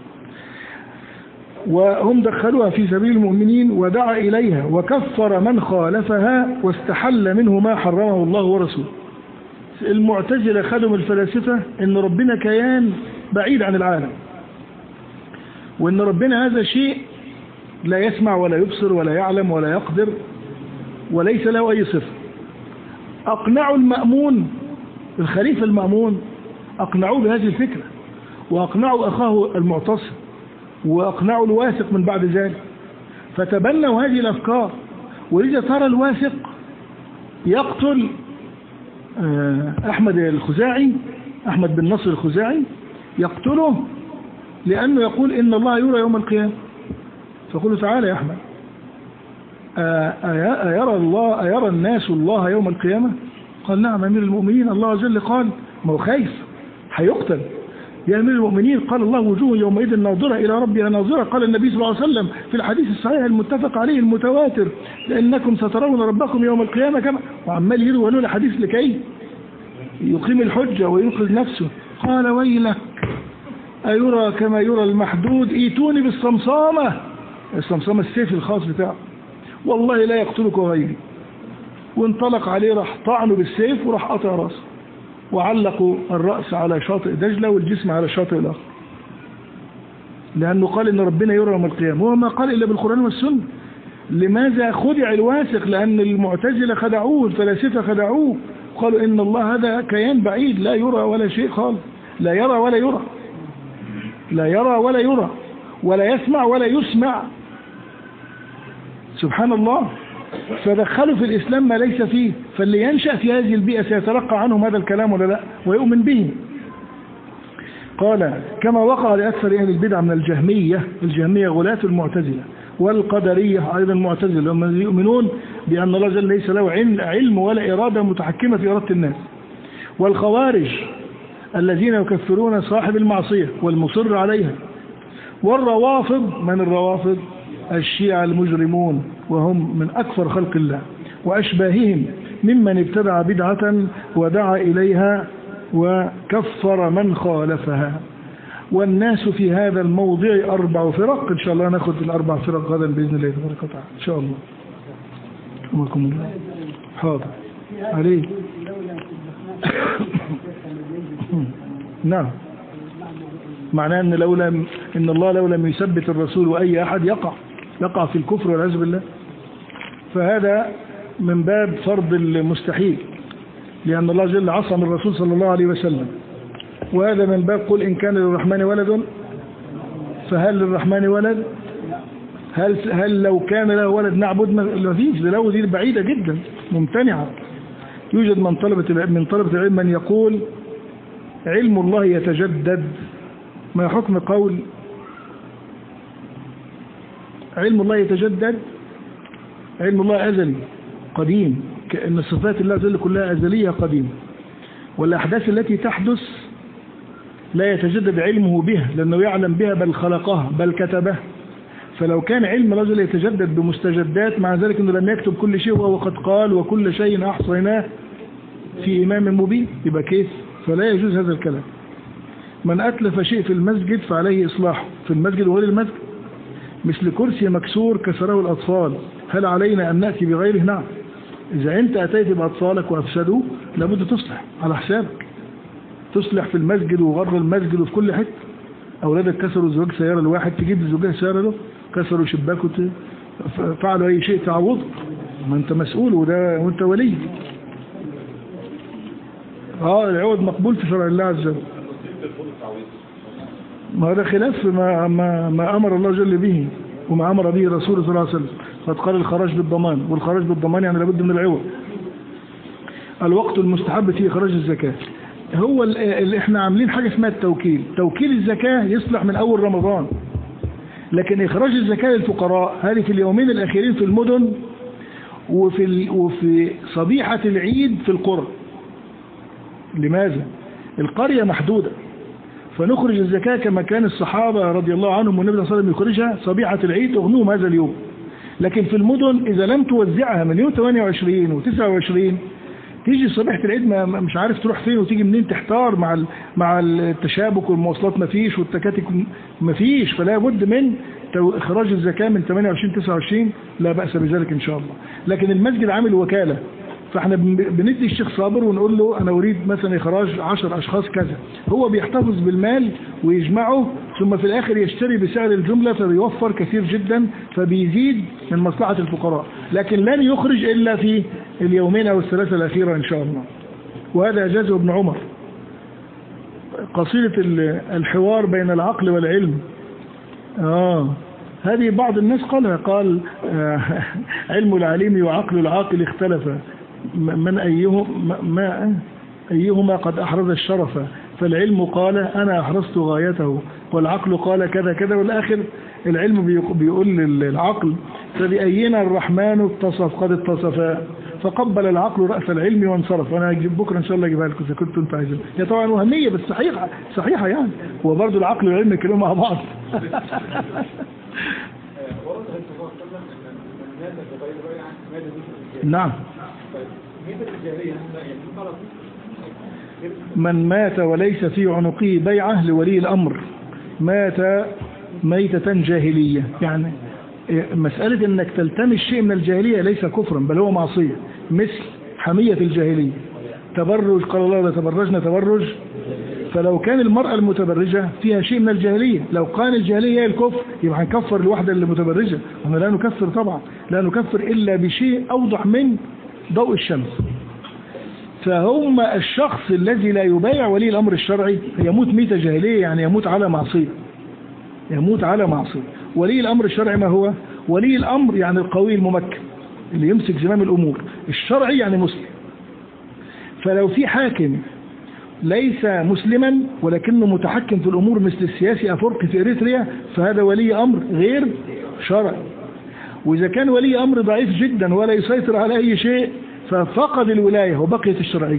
وهم دخلوها في سبيل المؤمنين ودعا إليها وكفر من خالفها واستحل منه ما حرمه الله ورسوله. المعتزلة خدوا من الفلاسفة إن ربنا كيان بعيد عن العالم، وإن ربنا هذا شيء لا يسمع ولا يبصر ولا يعلم ولا يقدر وليس له أي صفة. أقنعوا المأمون، الخليفة المأمون، أقنعوه بهذه الفكرة، وأقنعوا أخاه المعتصم، وأقنعوا الواثق من بعد ذلك، فتبنوا هذه الأفكار. ولذا ترى الواثق يقتل أحمد الخزاعي، أحمد بن نصر الخزاعي، يقتله لأنه يقول إن الله يرى يوم القيامة. فقلوا: تعالى يا أحمد، أيرى الناس الله يوم القيامة؟ قال: نعم أمير المؤمنين، الله عز وجل قال، ما هو خايف هيقتل، يا أمير المؤمنين قال الله: وجوه يومئذ ناظرة إلى ربها ناظرة. قال النبي صلى الله عليه وسلم في الحديث الصحيح المتفق عليه المتواتر: لأنكم سترون ربكم يوم القيامة كما، وعمال يروى له الحديث لكي يقيم الحجة وينقذ نفسه. قال: ويلك، أيرى كما يرى المحدود؟ ايتوني بالصمصامة، الصمصامة السيف الخاص بتاعه، والله لا يقتلك غيري. وانطلق عليه، راح طعنه بالسيف وراح قطع راسه، وعلقوا الرأس على شاطئ دجلة والجسم على الشاطئ الآخر، لأنه قال إن ربنا يرى يوم القيامة، وهو ما قال إلا بالقرآن والسنة. لماذا خدع الواثق؟ لأن المعتزلة خدعوه، الفلاسفة خدعوه، قالوا إن الله هذا كيان بعيد لا يرى ولا شيء خالص، لا يرى ولا يرى، لا يرى ولا يرى، ولا يسمع ولا يسمع، سبحان الله. فدخلوا في الإسلام ما ليس فيه. فاللي ينشأ في هذه البيئة سيتلقى عنهم هذا الكلام ولا لا، ويؤمن به. قال: كما وقع لأكثر أهل البدع من الجهمية غلاة المعتزلة، والقدرية أيضا المعتزلة، ومن يؤمنون بأن الله جل ليس له علم ولا إرادة متحكمة في إرادة الناس، والخوارج الذين يكفرون صاحب المعصية والمصر عليها، والروافض، من الروافض؟ الشيعة المجرمون، وهم من أكثر خلق الله، وأشباههم ممن ابتدع بدعة ودعا إليها وكفر من خالفها. والناس في هذا الموضع 4 فرق. إن شاء الله نأخذ ال4 فرق غدا بإذن الله تبارك وتعالى إن شاء الله. أمركم الله. حاضر عليه. نعم. معناه ان ان الله لو لم يثبت الرسول واي احد يقع في الكفر والعياذ بالله. فهذا من باب فرض المستحيل، لان الله جل عصم الرسول صلى الله عليه وسلم. وهذا من باب قل ان كان للرحمن ولد فهل للرحمن ولد؟ هل لو كان له ولد نعبد؟ ما فيش، ده لو دي بعيدة جدا ممتنعة. يوجد من طلبة العلم من يقول علم الله يتجدد. ما حكم قول علم الله يتجدد؟ علم الله أزلي قديم، كأن صفات الله جل كلها أزلية قديمة، والأحداث التي تحدث لا يتجدد علمه بها لأنه يعلم بها، بل خلقها بل كتبها. فلو كان علم الله جل يتجدد بمستجدات، مع ذلك أنه لم يكتب كل شيء وهو قد قال وكل شيء أحصيناه في إمام مبين، يبقى كيف؟ فلا يجوز هذا الكلام. من أتلف شيء في المسجد فعليه إصلاحه، في المسجد وغير المسجد، مثل كرسي مكسور كسره الأطفال، هل علينا أن نأتي بغيره؟ نعم. إذا أنت أتيت بأطفالك وأفسدوا لابد تصلح على حسابك، تصلح في المسجد وغر المسجد وفي كل حته. أولادك كسروا زواج سيارة لواحد، تجيب زوجها سيارة له، كسروا شباكه، فعلوا أي شيء تعوض، ما أنت مسؤول وأنت ولي. العوض مقبول في شرع الله عز وجل. ما هذا خلاف ما أمر الله جل به وما أمر به رسوله صلى الله عليه وسلم. قد قال الخراج بالضمان، والخراج بالضمان يعني لابد من العوض. الوقت المستحب في إخراج الزكاة، هو اللي احنا عاملين حاجة اسمها التوكيل. توكيل الزكاة يصلح من أول رمضان، لكن إخراج الزكاة للفقراء هذه في اليومين الأخيرين في المدن وفي صبيحة العيد في القرى. لماذا؟ القرية محدودة، فنخرج الزكاة كما كان الصحابة رضي الله عنهم والنبي صلى الله عليه وسلم يخرجها صبيحة العيد أغنوهم هذا اليوم. لكن في المدن إذا لم توزعها من يوم 28 و29 تيجي صبيحة العيد مش عارف تروح فين وتيجي منين، تحتار مع التشابك والمواصلات مفيش والتكاتك مفيش، فلا بد من إخراج الزكاة من 28 29، لا بأس بذلك إن شاء الله. لكن المسجد عامل وكالة، فاحنا بندي الشيخ صابر ونقول له أنا أريد مثلا إخراج 10 أشخاص كذا، هو بيحتفظ بالمال ويجمعه، ثم في الآخر يشتري بسعر الجملة فبيوفر كثير جدا، فبيزيد من مصلحة الفقراء. لكن لن يخرج إلا في اليومين أو الثلاثة الأخيرة إن شاء الله. وهذا أجازه ابن عمر. قصيدة الحوار بين العقل والعلم، هذه بعض الناس قال علم العليم وعقل العاقل اختلفا، من أيهما قد أحرز الشرف، فالعلم قال أنا أحرزت غايته، والعقل قال كذا كذا، والآخر العلم بيقول للعقل فبأينا الرحمن اتصف قد اتصفا، فقبل العقل رأس العلم وانصرف. وانا هجيب بكره ان شاء الله اجيبها لكم اذا كنتوا انتوا عايزين، هي طبعا وهميه بس صحيحه يعني، وبرضه العقل والعلم يتكلموا مع بعض. نعم. من مات وليس في عنقه بيعة لولي الأمر مات ميتة جاهلية، يعني مسألة انك تلتمس شيء من الجاهلية ليس كفرا بل هو معصية، مثل حمية الجاهلية، تبرج، قال الله لا تبرجنا تبرج. فلو كان المرأة المتبرجة فيها شيء من الجاهلية، لو كان الجاهلية هي الكفر يبقى هنكفر الواحدة اللي متبرجة، وما لا نكفر طبعا، لا نكفر إلا بشيء أوضح من ضوء الشمس. فهم الشخص الذي لا يبايع ولي الأمر الشرعي يموت ميتة جاهلية، يعني يموت على معصية، يموت على معصية. ولي الأمر الشرعي ما هو؟ ولي الأمر يعني القوي الممكن اللي يمسك زمام الأمور، الشرعي يعني مسلم. فلو في حاكم ليس مسلما ولكنه متحكم في الأمور مثل السياسي أفريقي في إريتريا، فهذا ولي أمر غير شرعي. وإذا كان ولي أمر ضعيف جدا ولا يسيطر على أي شيء ففقد الولاية وبقيت الشرعية.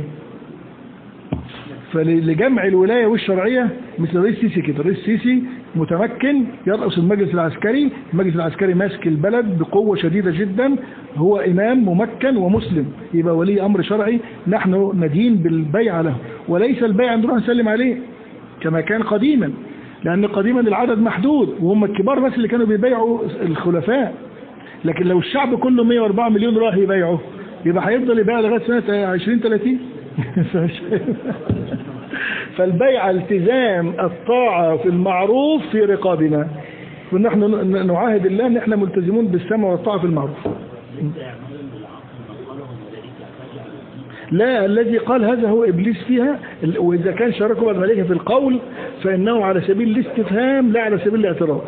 فلجمع الولاية والشرعية مثل رئيس السيسي كده، رئيس السيسي متمكن يرأس المجلس العسكري، المجلس العسكري ماسك البلد بقوة شديدة جدا، هو إمام ممكن ومسلم، يبقى ولي أمر شرعي، نحن ندين بالبيع له، وليس البيع نروح نسلم عليه كما كان قديما، لأن قديما العدد محدود وهم الكبار بس اللي كانوا بيبيعوا الخلفاء. لكن لو الشعب كله 104 مليون راح يبيعه يبقى هيفضل يبيع لغاية سنة 2030. فالبيعة التزام الطاعة في المعروف في رقابنا، ونحن نعاهد الله ان احنا ملتزمون بالسمع والطاعة في المعروف. لا، الذي قال هذا هو إبليس فيها، وإذا كان شاركوا الملائكة في القول فإنه على سبيل الاستفهام لا على سبيل الاعتراض.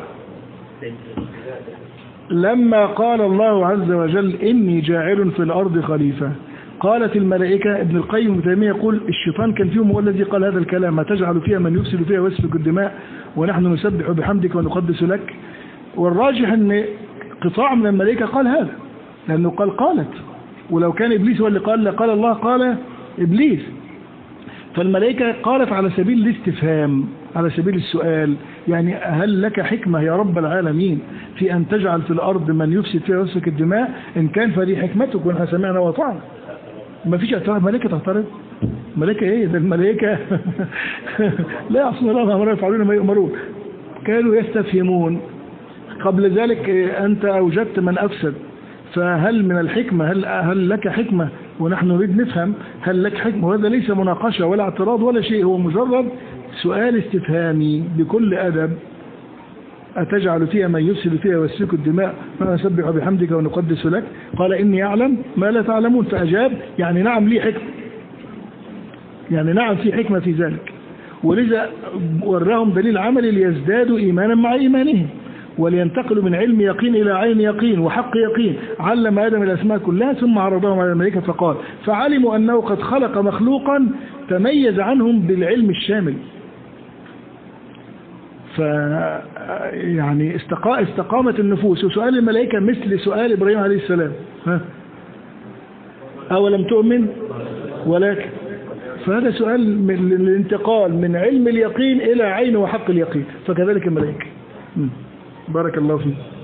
لما قال الله عز وجل إني جاعل في الأرض خليفة، قالت الملائكة، ابن القيم ابن تيمية يقول الشيطان كان فيهم هو الذي قال هذا الكلام، ما تجعل فيها من يفسد فيها ويسفك الدماء ونحن نسبح بحمدك ونقدس لك. والراجح أن قطاع من الملائكة قال هذا، لأنه قالت، ولو كان إبليس هو اللي قال لقال الله قال إبليس. فالملائكة قالت على سبيل الاستفهام، على سبيل السؤال، يعني هل لك حكمة يا رب العالمين في أن تجعل في الأرض من يفسد فيها ويسفك الدماء؟ إن كان فدي حكمتك ونحن سمعنا وطعنا. ما فيش اعتراض، ملائكة تعترض؟ ملائكة ايه ده؟ الملائكة لا يعصون الله ما أمرهم ويفعلون ما يؤمرون، كانوا يستفهمون. قبل ذلك أنت أوجدت من أفسد، فهل من الحكمة، هل لك حكمة؟ ونحن نريد نفهم هل لك حكمة، وهذا ليس مناقشة ولا اعتراض ولا شيء، هو مجرد سؤال استفهامي بكل أدب. أتجعل فيها من يفسد فيها ويسفك الدماء ونسبح بحمدك ونقدس لك؟ قال إني أعلم ما لا تعلمون، فأجاب يعني نعم لي حكمة، يعني نعم في حكمة في ذلك. ولذا وراهم دليل عملي ليزدادوا إيمانا مع إيمانهم، ولينتقلوا من علم يقين إلى عين يقين وحق يقين. علم آدم الأسماء كلها ثم عرضهم على الملائكة فقال، فعلموا أنه قد خلق مخلوقا تميز عنهم بالعلم الشامل. يعني استقامت النفوس. وسؤال الملائكة مثل سؤال إبراهيم عليه السلام، أولم تؤمن؟ ولكن فهذا سؤال من الانتقال من علم اليقين إلى عين وحق اليقين، فكذلك الملائكة. بارك الله فيك.